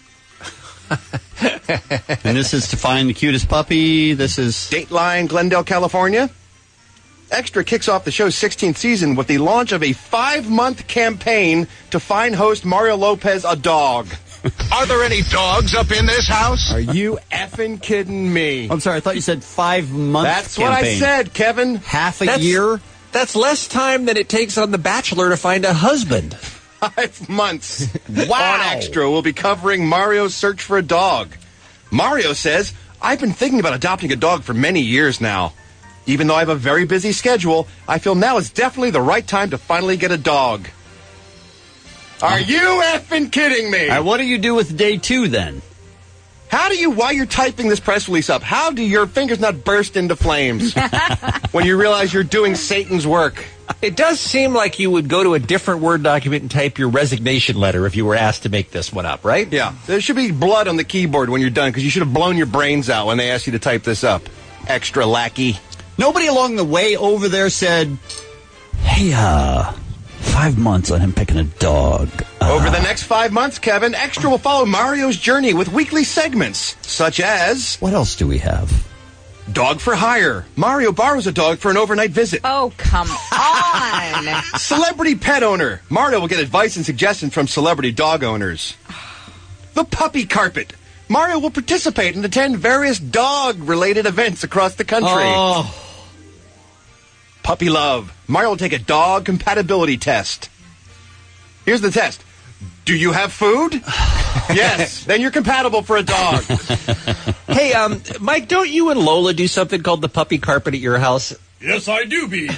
And this is to find the cutest puppy. This is Dateline, Glendale, California. Extra kicks off the show's 16th season with the launch of a 5-month campaign to find host Mario Lopez a dog. Are there any dogs up in this house? Are you effing kidding me? I'm sorry, I thought you said 5-month That's campaign. what I said, Kevin. Half a year? That's less time than it takes on The Bachelor to find a husband. 5 months. Wow. On Extra, we'll be covering Mario's search for a dog. Mario says, I've been thinking about adopting a dog for many years now. Even though I have a very busy schedule, I feel now is definitely the right time to finally get a dog. Are you effing kidding me? What do you do with day 2 then? How do you, while you're typing this press release up, how do your fingers not burst into flames when you realize you're doing Satan's work? It does seem like you would go to a different Word document and type your resignation letter if you were asked to make this one up, right? Yeah. There should be blood on the keyboard when you're done, because you should have blown your brains out when they asked you to type this up. Extra lackey. Nobody along the way over there said, hey, 5 months on him picking a dog. Over the next 5 months, Kevin, Extra will follow Mario's journey with weekly segments, such as... What else do we have? Dog for hire. Mario borrows a dog for an overnight visit. Oh, come on. Celebrity pet owner. Mario will get advice and suggestions from celebrity dog owners. The puppy carpet. Mario will participate and attend various dog-related events across the country. Oh. Puppy love. Mario will take a dog compatibility test. Here's the test. Do you have food? Yes. Then you're compatible for a dog. Hey, Mike, don't you and Lola do something called the puppy carpet at your house? Yes, I do, Bean.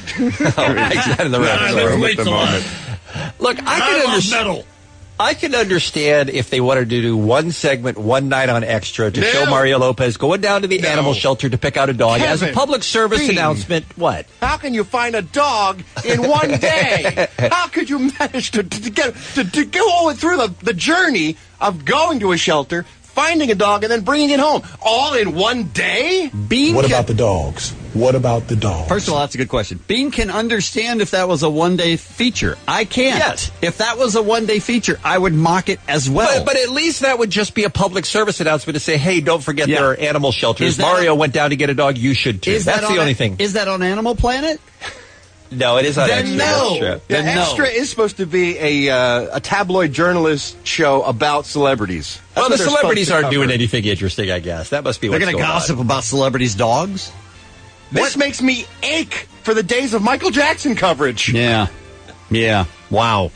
Look, I can understand if they wanted to do one segment, one night on Extra to show Mario Lopez going down to the animal shelter to pick out a dog as a public service announcement. What? How can you find a dog in one day? How could you manage to go all through the journey of going to a shelter, finding a dog, and then bringing it home all in one day? What about the dogs? What about the dogs? First of all, that's a good question. Bean can understand if that was a one-day feature. I can't. Yes. If that was a one-day feature, I would mock it as well. But at least that would just be a public service announcement to say, hey, don't forget there are animal shelters. Mario went down to get a dog. You should, too. That's the only thing. Is that on Animal Planet? No, it is on Extra. No. Extra is supposed to be a tabloid journalist show about celebrities. Well, the celebrities aren't doing anything interesting, I guess. That must be what's going on. They're going to gossip about celebrities' dogs? This makes me ache for the days of Michael Jackson coverage. Yeah. Wow.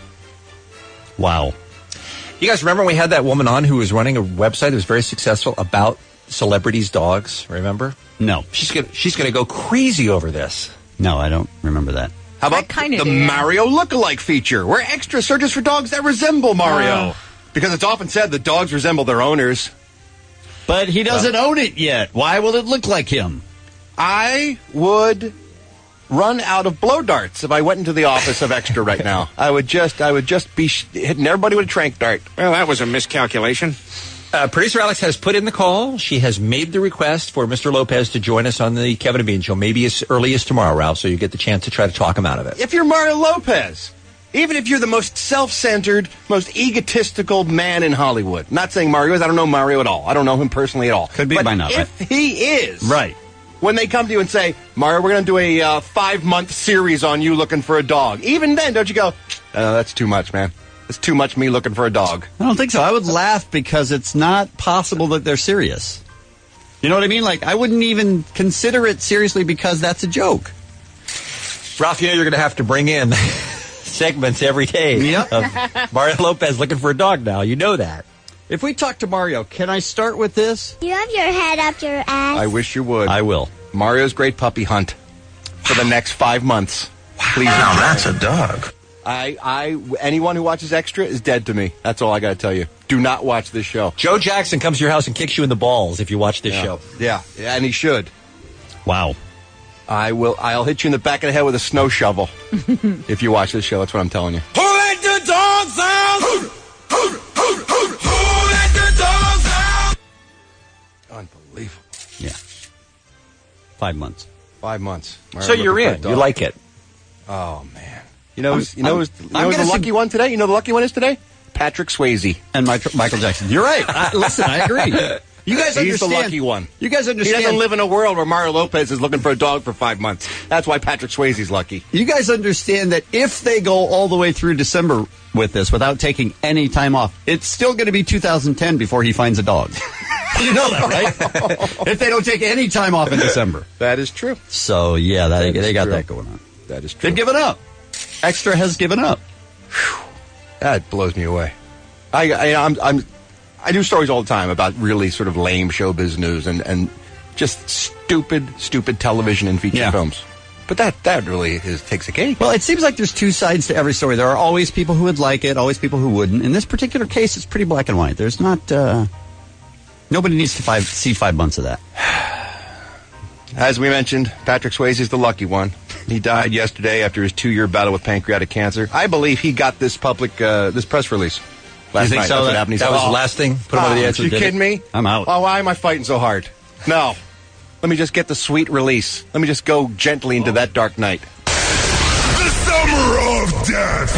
You guys remember when we had that woman on who was running a website that was very successful about celebrities' dogs? Remember? No. She's gonna go crazy over this. No, I don't remember that. How about the Mario lookalike feature, where Extra searches for dogs that resemble Mario? Because it's often said that dogs resemble their owners. But he doesn't own it yet. Why will it look like him? I would run out of blow darts if I went into the office of Extra right now. I would just be hitting everybody with a trank dart. Well, that was a miscalculation. Producer Alex has put in the call. She has made the request for Mr. Lopez to join us on the Kevin and Bean Show, maybe as early as tomorrow, Ralph, so you get the chance to try to talk him out of it. If you're Mario Lopez, even if you're the most self-centered, most egotistical man in Hollywood, not saying Mario is, I don't know Mario at all. I don't know him personally at all. Could be by now, if he is... Right. When they come to you and say, Mario, we're going to do a 5-month series on you looking for a dog. Even then, don't you go, that's too much, man. It's too much me looking for a dog. I don't think so. I would laugh because it's not possible that they're serious. You know what I mean? Like, I wouldn't even consider it seriously because that's a joke. Ralph, you know you're going to have to bring in segments every day of Mario Lopez looking for a dog now. You know that. If we talk to Mario, can I start with this? You have your head up your ass. I wish you would. I will. Mario's Great Puppy Hunt for the next 5 months. Please. Now that's a dog. Anyone who watches Extra is dead to me. That's all I got to tell you. Do not watch this show. Joe Jackson comes to your house and kicks you in the balls if you watch this show. Yeah, and he should. Wow. I'll hit you in the back of the head with a snow shovel if you watch this show. That's what I'm telling you. Who let the dogs out? Who let the dogs out? Unbelievable. Yeah. 5 months. 5 months. Mario, so you're in. You like it. Oh, man. You know who's the lucky one today? You know the lucky one is today? Patrick Swayze. And Michael Jackson. You're right. Listen, I agree. You guys understand. He's the lucky one. You guys understand. He doesn't live in a world where Mario Lopez is looking for a dog for 5 months. That's why Patrick Swayze's lucky. You guys understand that if they go all the way through December with this without taking any time off, it's still going to be 2010 before he finds a dog. You know that, right? If they don't take any time off in December. That is true. So, yeah, they got that going on. That is true. They've given up. Extra has given up. That blows me away. I do stories all the time about really sort of lame showbiz news and just stupid television and feature films. But that really takes a cake. Well, it seems like there's two sides to every story. There are always people who would like it, always people who wouldn't. In this particular case, it's pretty black and white. There's not... nobody needs to see 5 months of that. As we mentioned, Patrick Swayze is the lucky one. He died yesterday after his 2-year battle with pancreatic cancer. I believe he got this this press release last night. So? That was the last thing? Put him over the edge. Are you kidding me? I'm out. Oh, why am I fighting so hard? No. Let me just get the sweet release. Let me just go gently into that dark night. The Summer of Death.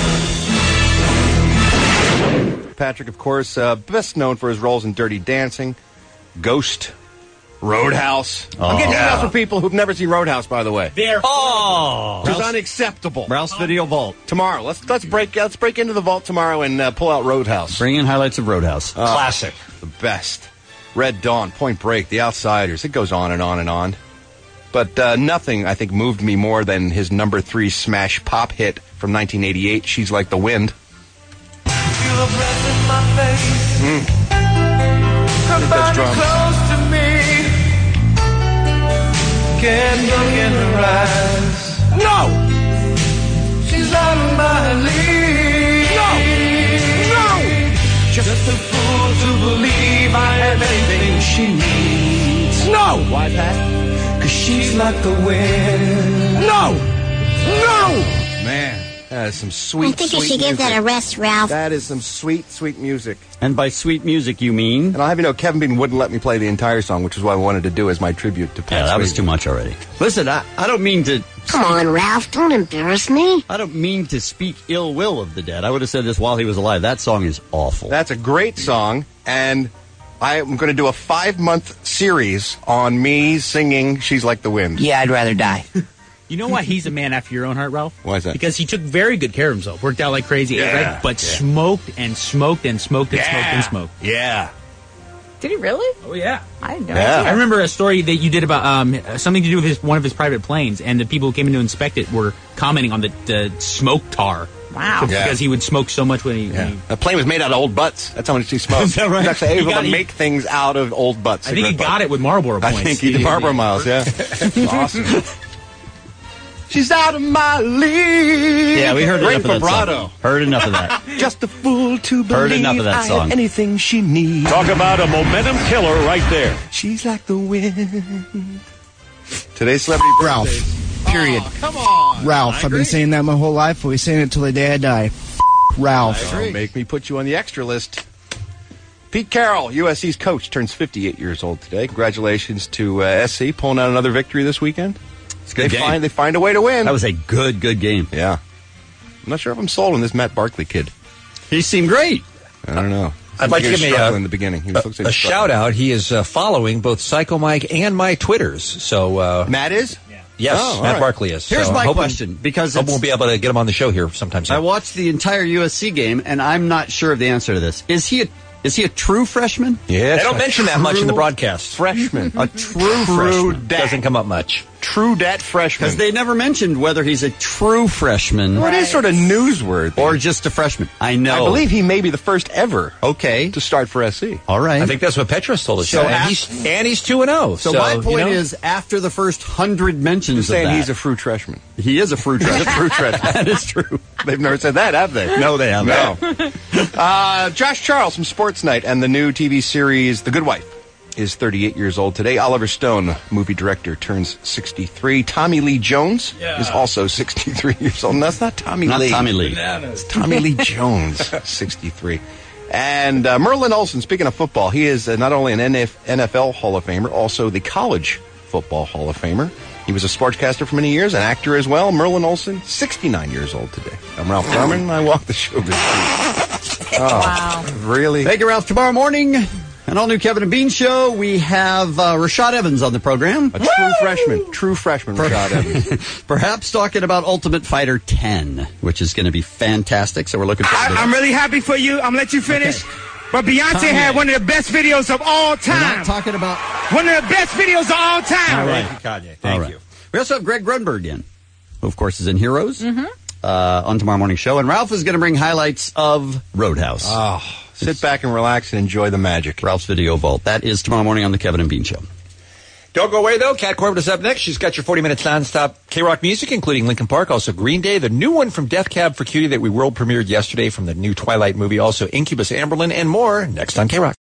Patrick, of course, best known for his roles in Dirty Dancing, Ghost, Roadhouse. I'm getting emails from people who've never seen Roadhouse, by the way. It's unacceptable. Ralph's Video Vault tomorrow. Let's break into the vault tomorrow and pull out Roadhouse. Bring in highlights of Roadhouse. Classic, the best. Red Dawn, Point Break, The Outsiders. It goes on and on and on. But nothing, I think, moved me more than his number 3 smash pop hit from 1988. She's Like the Wind. Feel a breath in my face. Come back close to me. Can't look in her eyes. No! She's out of my league. No! Just a fool to believe I have anything she needs. No! Why, Pat? 'Cause she's like the wind. No! Man, that is some sweet, I think you should give that a rest, Ralph. That is some sweet, sweet music. And by sweet music, you mean? And I'll have you know, Kevin Bean wouldn't let me play the entire song, which is what I wanted to do as my tribute to Pat. Yeah, that was too much already. Listen, I don't mean to... Come on, Ralph, don't embarrass me. I don't mean to speak ill will of the dead. I would have said this while he was alive. That song is awful. That's a great song, and I'm going to do a 5-month series on me singing She's Like the Wind. Yeah, I'd rather die. You know why he's a man after your own heart, Ralph? Why is that? Because he took very good care of himself. Worked out like crazy. Yeah, but smoked and smoked and smoked and smoked and smoked. Yeah. Did he really? Oh, yeah. I didn't know. I remember a story that you did about something to do with one of his private planes, and the people who came in to inspect it were commenting on the smoke tar. Wow. Because he would smoke so much when he... The plane was made out of old butts. That's how much he smoked. Is that right? He was actually able to make things out of old butts. I think he got it with Marlboro points. I think he did Marlboro miles, yeah. Awesome. She's out of my league. Yeah, we heard Great enough of that vibrato. song. Heard enough of that. Just a fool to believe Heard enough of that I song. have anything she needs. Talk about a momentum killer right there. She's like the wind. Today's celebrity Ralph. Period. Come on. Ralph. I've been saying that my whole life. I'll be saying it till the day I die. Ralph. Don't make me put you on the extra list. Pete Carroll, USC's coach, turns 58 years old today. Congratulations to SC pulling out another victory this weekend. It's a good game. They find a way to win. That was a good game. Yeah. I'm not sure if I'm sold on this Matt Barkley kid. He seemed great. I don't know. I'd like to give me in the beginning. a shout out. He is following both Psycho Mike and my Twitters. So Matt is? Yeah. Yes, Matt right. Barkley is. Here's So my hope question, because we'll be able to get him on the show here sometime soon. I watched the entire USC game, and I'm not sure of the answer to this. Is he a true freshman? Yes. They don't mention that much in the broadcast. Freshman. A true freshman. Doesn't come up much. True dat freshman. Because they never mentioned whether he's a true freshman. Well, it is sort of newsworthy. Or just a freshman. I know. I believe he may be the first ever to start for SC. All right. I think that's what Petros told us. So and he's 2-0. So my point is, after the first 100 mentions of saying that, he's a fruit freshman. He is a fruit freshman. Fruit freshman. That is true. They've never said that, have they? No, they haven't. No. Josh Charles from Sports Night and the new TV series The Good Wife is 38 years old today. Oliver Stone, movie director, turns 63. Tommy Lee Jones is also 63 years old. No, that's not Tommy Lee. Not Tommy Lee. It's Tommy Lee Jones, 63. And Merlin Olsen, speaking of football, he is not only an NFL Hall of Famer, also the College Football Hall of Famer. He was a sportscaster for many years, an actor as well. Merlin Olsen, 69 years old today. I'm Ralph Garman, and I walk the showbiz street. Wow. Really? Thank you, Ralph. Tomorrow morning, an all-new Kevin and Bean show. We have Rashad Evans on the program. A true freshman, Rashad Evans. Perhaps talking about Ultimate Fighter 10, which is going to be fantastic. So we're looking forward to it. I'm really happy for you. I'm going to let you finish. Okay. But Beyonce had one of the best videos of all time. We're not talking about one of the best videos of all time. All right. Kanye. Thank you. We also have Greg Grunberg in, who, of course, is in Heroes on tomorrow morning show. And Ralph is going to bring highlights of Roadhouse. Oh, sit back and relax and enjoy the magic. Ralph's Video Vault. That is tomorrow morning on the Kevin and Bean Show. Don't go away, though. Kat Corbett is up next. She's got your 40 minutes nonstop K-Rock music, including Linkin Park, also Green Day, the new one from Death Cab for Cutie that we world premiered yesterday from the new Twilight movie, also Incubus, Amberlin, and more next on K-Rock.